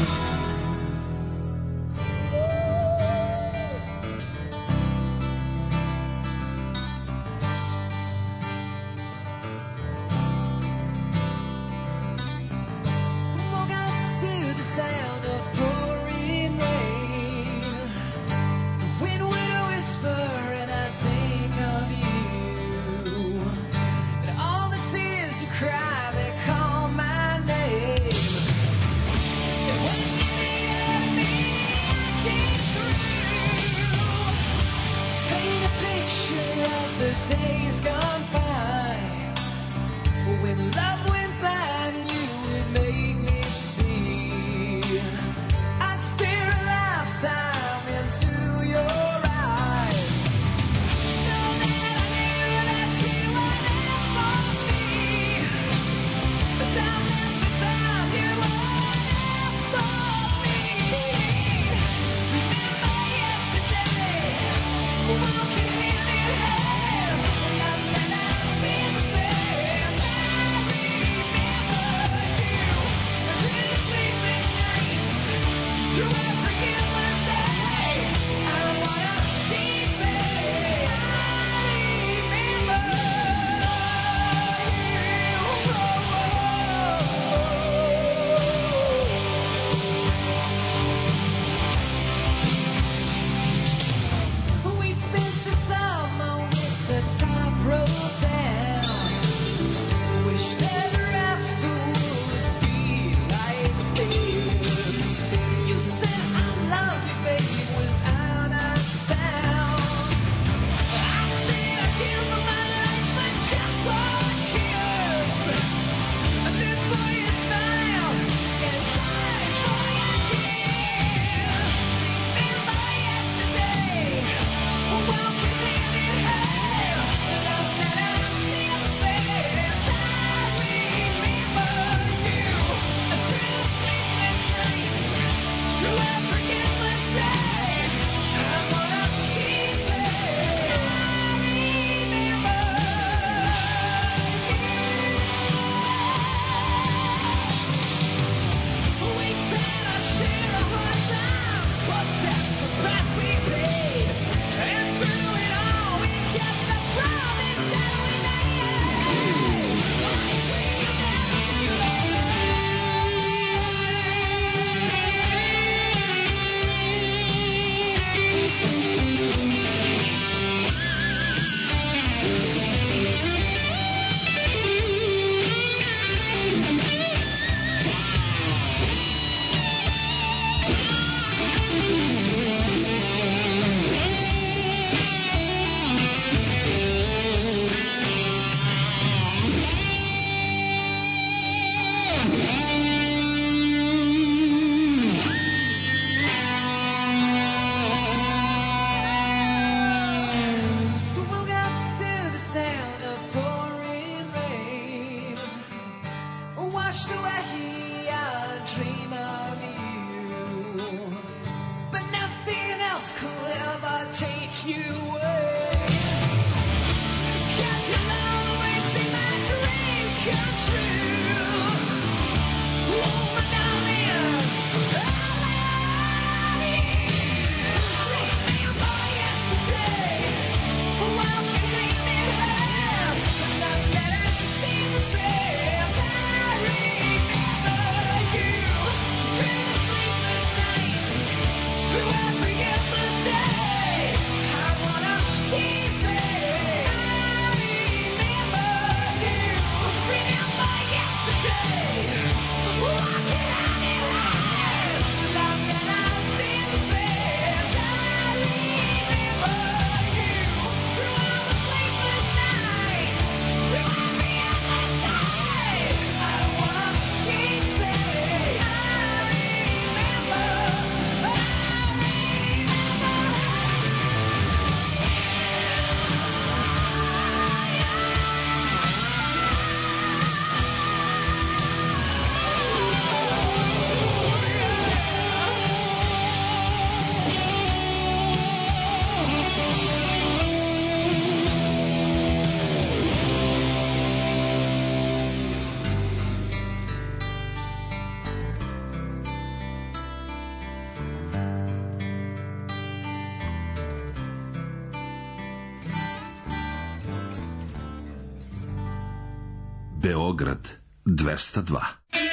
Beograd 202.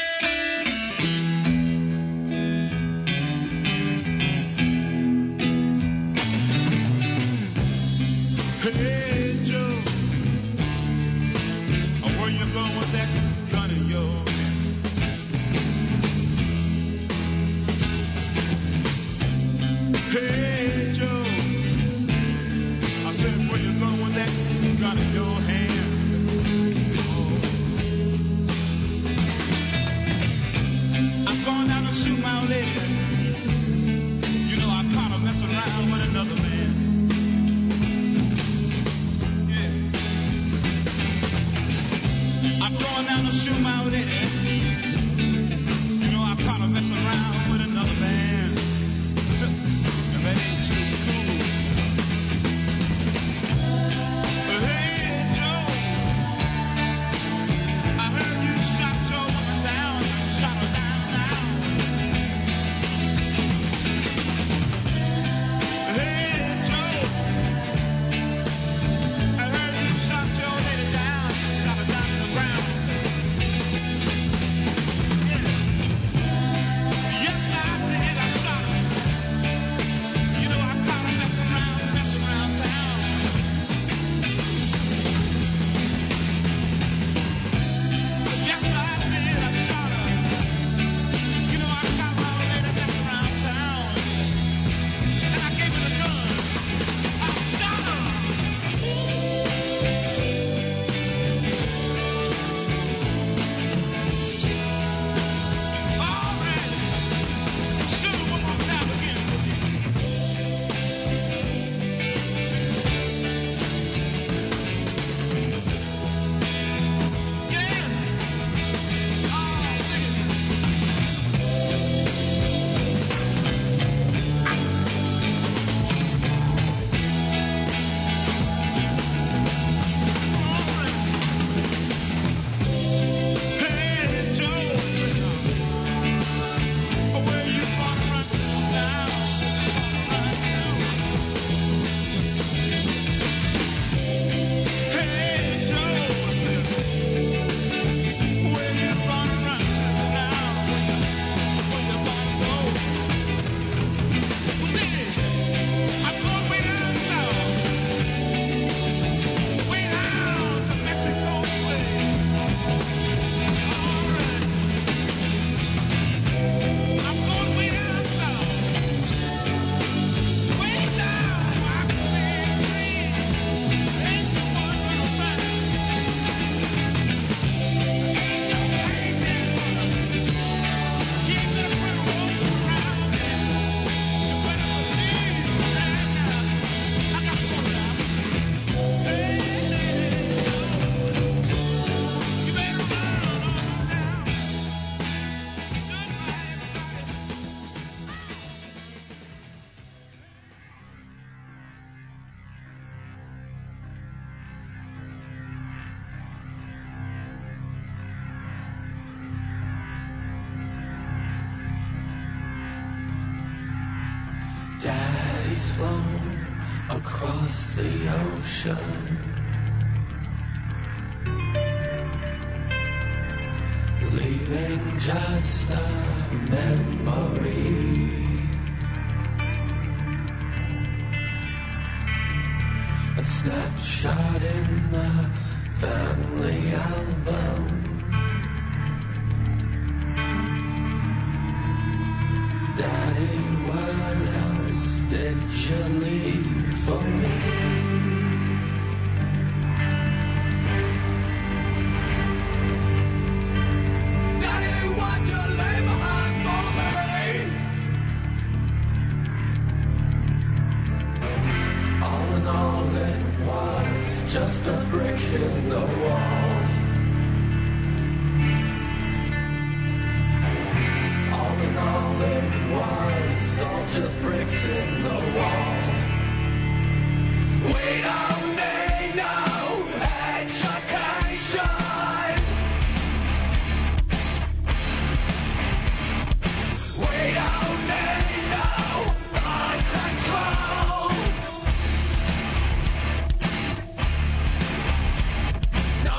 Hey Joe, where you going with that gun of yours? Hey Joe, I said where you going with that gun in your hand? I'm going out to shoot my old lady. You know I caught her messing around with another man. Shoot my old lady. You know I caught her messing around with another man. And that ain't too cool. Hey Joe, I heard you shot your woman down. You shot her down now. Hey Joe, I heard you shot your lady down. You shot her down to the ground. Daddy's flown across the ocean, leaving just a memory. A snapshot in the family album. Daddy, what else did you leave for me? Daddy, what you leave behind for me? All in all, it was just a brick in the wall. All in all, it was all just bricks in the wall. We don't need no education. We don't need no mind control. No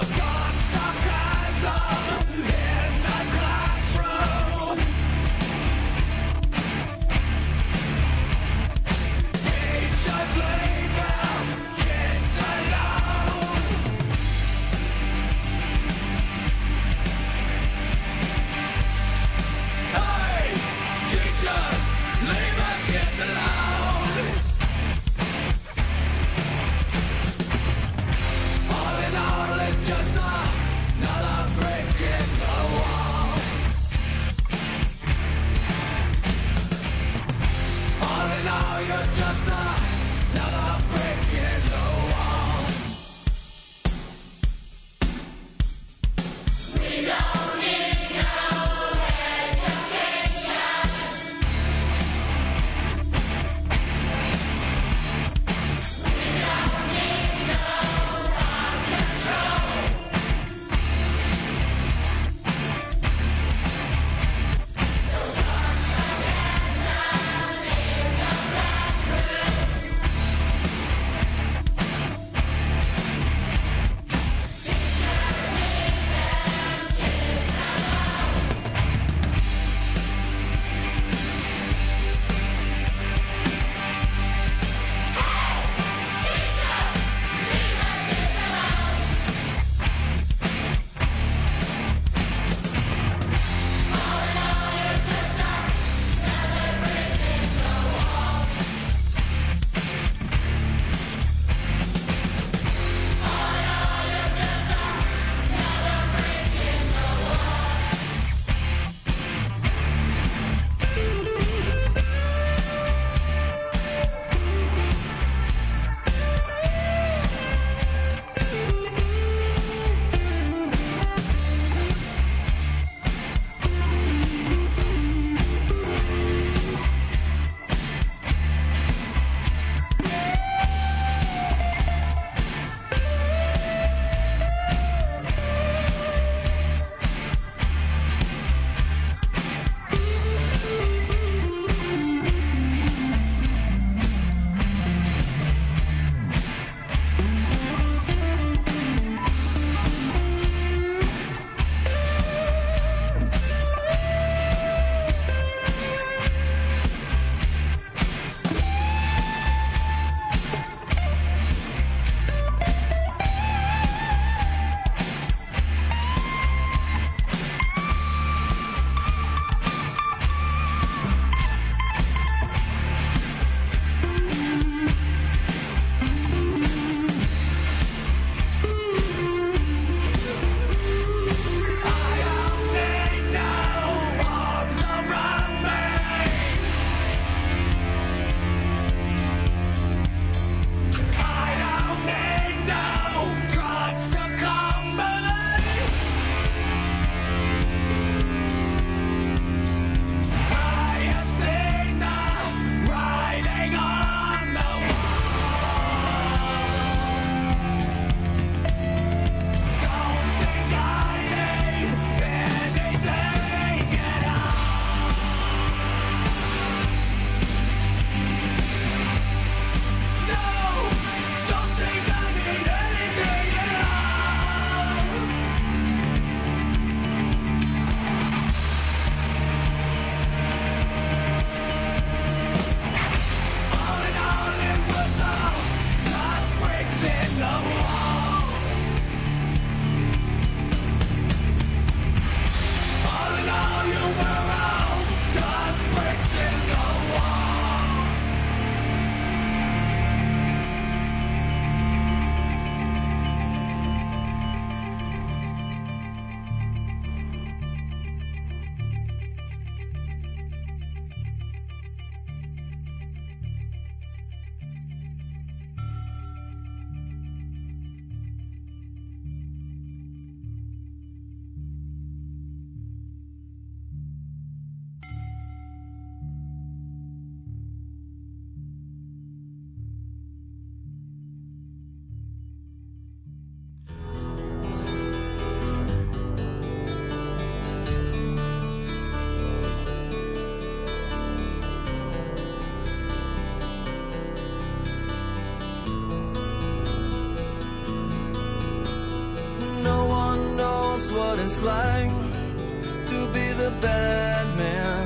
what it's like to be the bad man,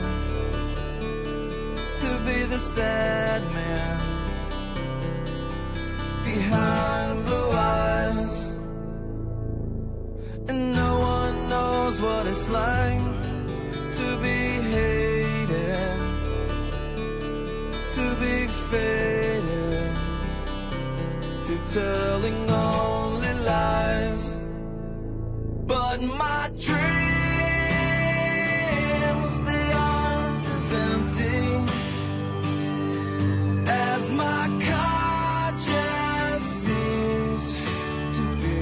to be the sad man behind blue eyes. And no one knows what it's like to be hated, to be faded, to telling only lies. But my dreams, they aren't as empty as my conscience seems to be.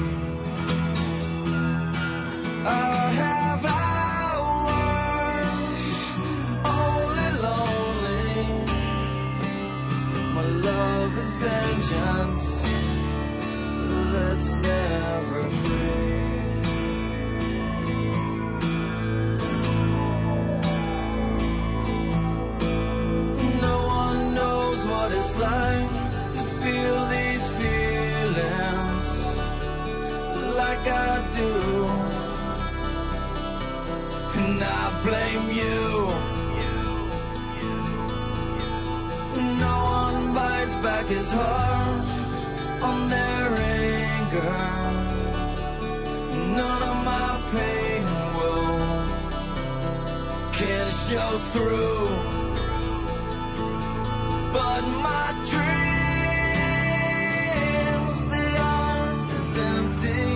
I have hours only lonely. My love is vengeance that's never free. No one knows what it's like to feel these feelings like I do. And I blame you. No one bites back his heart on their anger. None of my pain can show through. But my dreams, they aren't as empty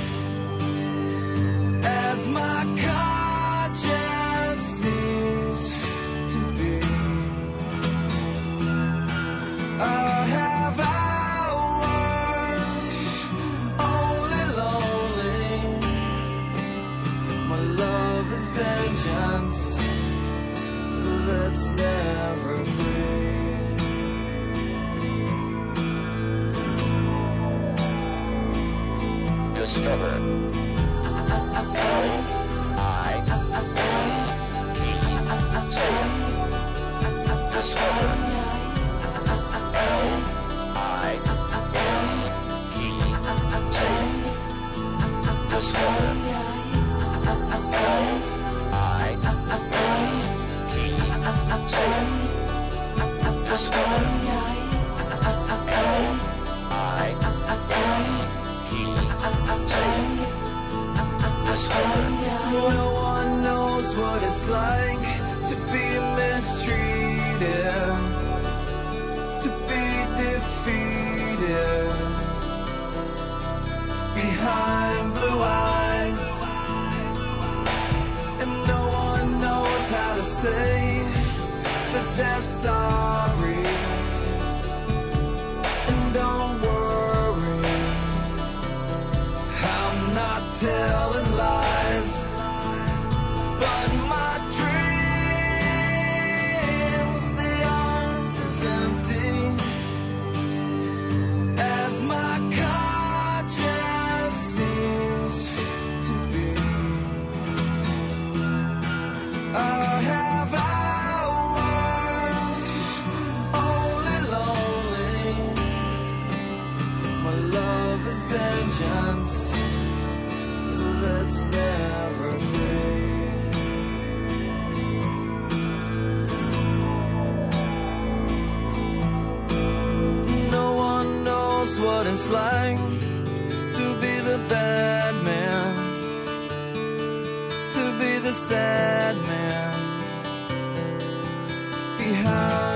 as my conscience seems to be. I have hours only lonely. My love is vengeance that's never free. Discover No one knows what it's like to be mistreated, to be defeated behind blue eyes. And no one knows how to say that they're sorry. And don't worry, I'm not telling lies. But my dreams, they aren't as empty as my conscience seems to be. I have hours only lonely. My love is vengeance that's never free. What it's like to be the bad man, to be the sad man behind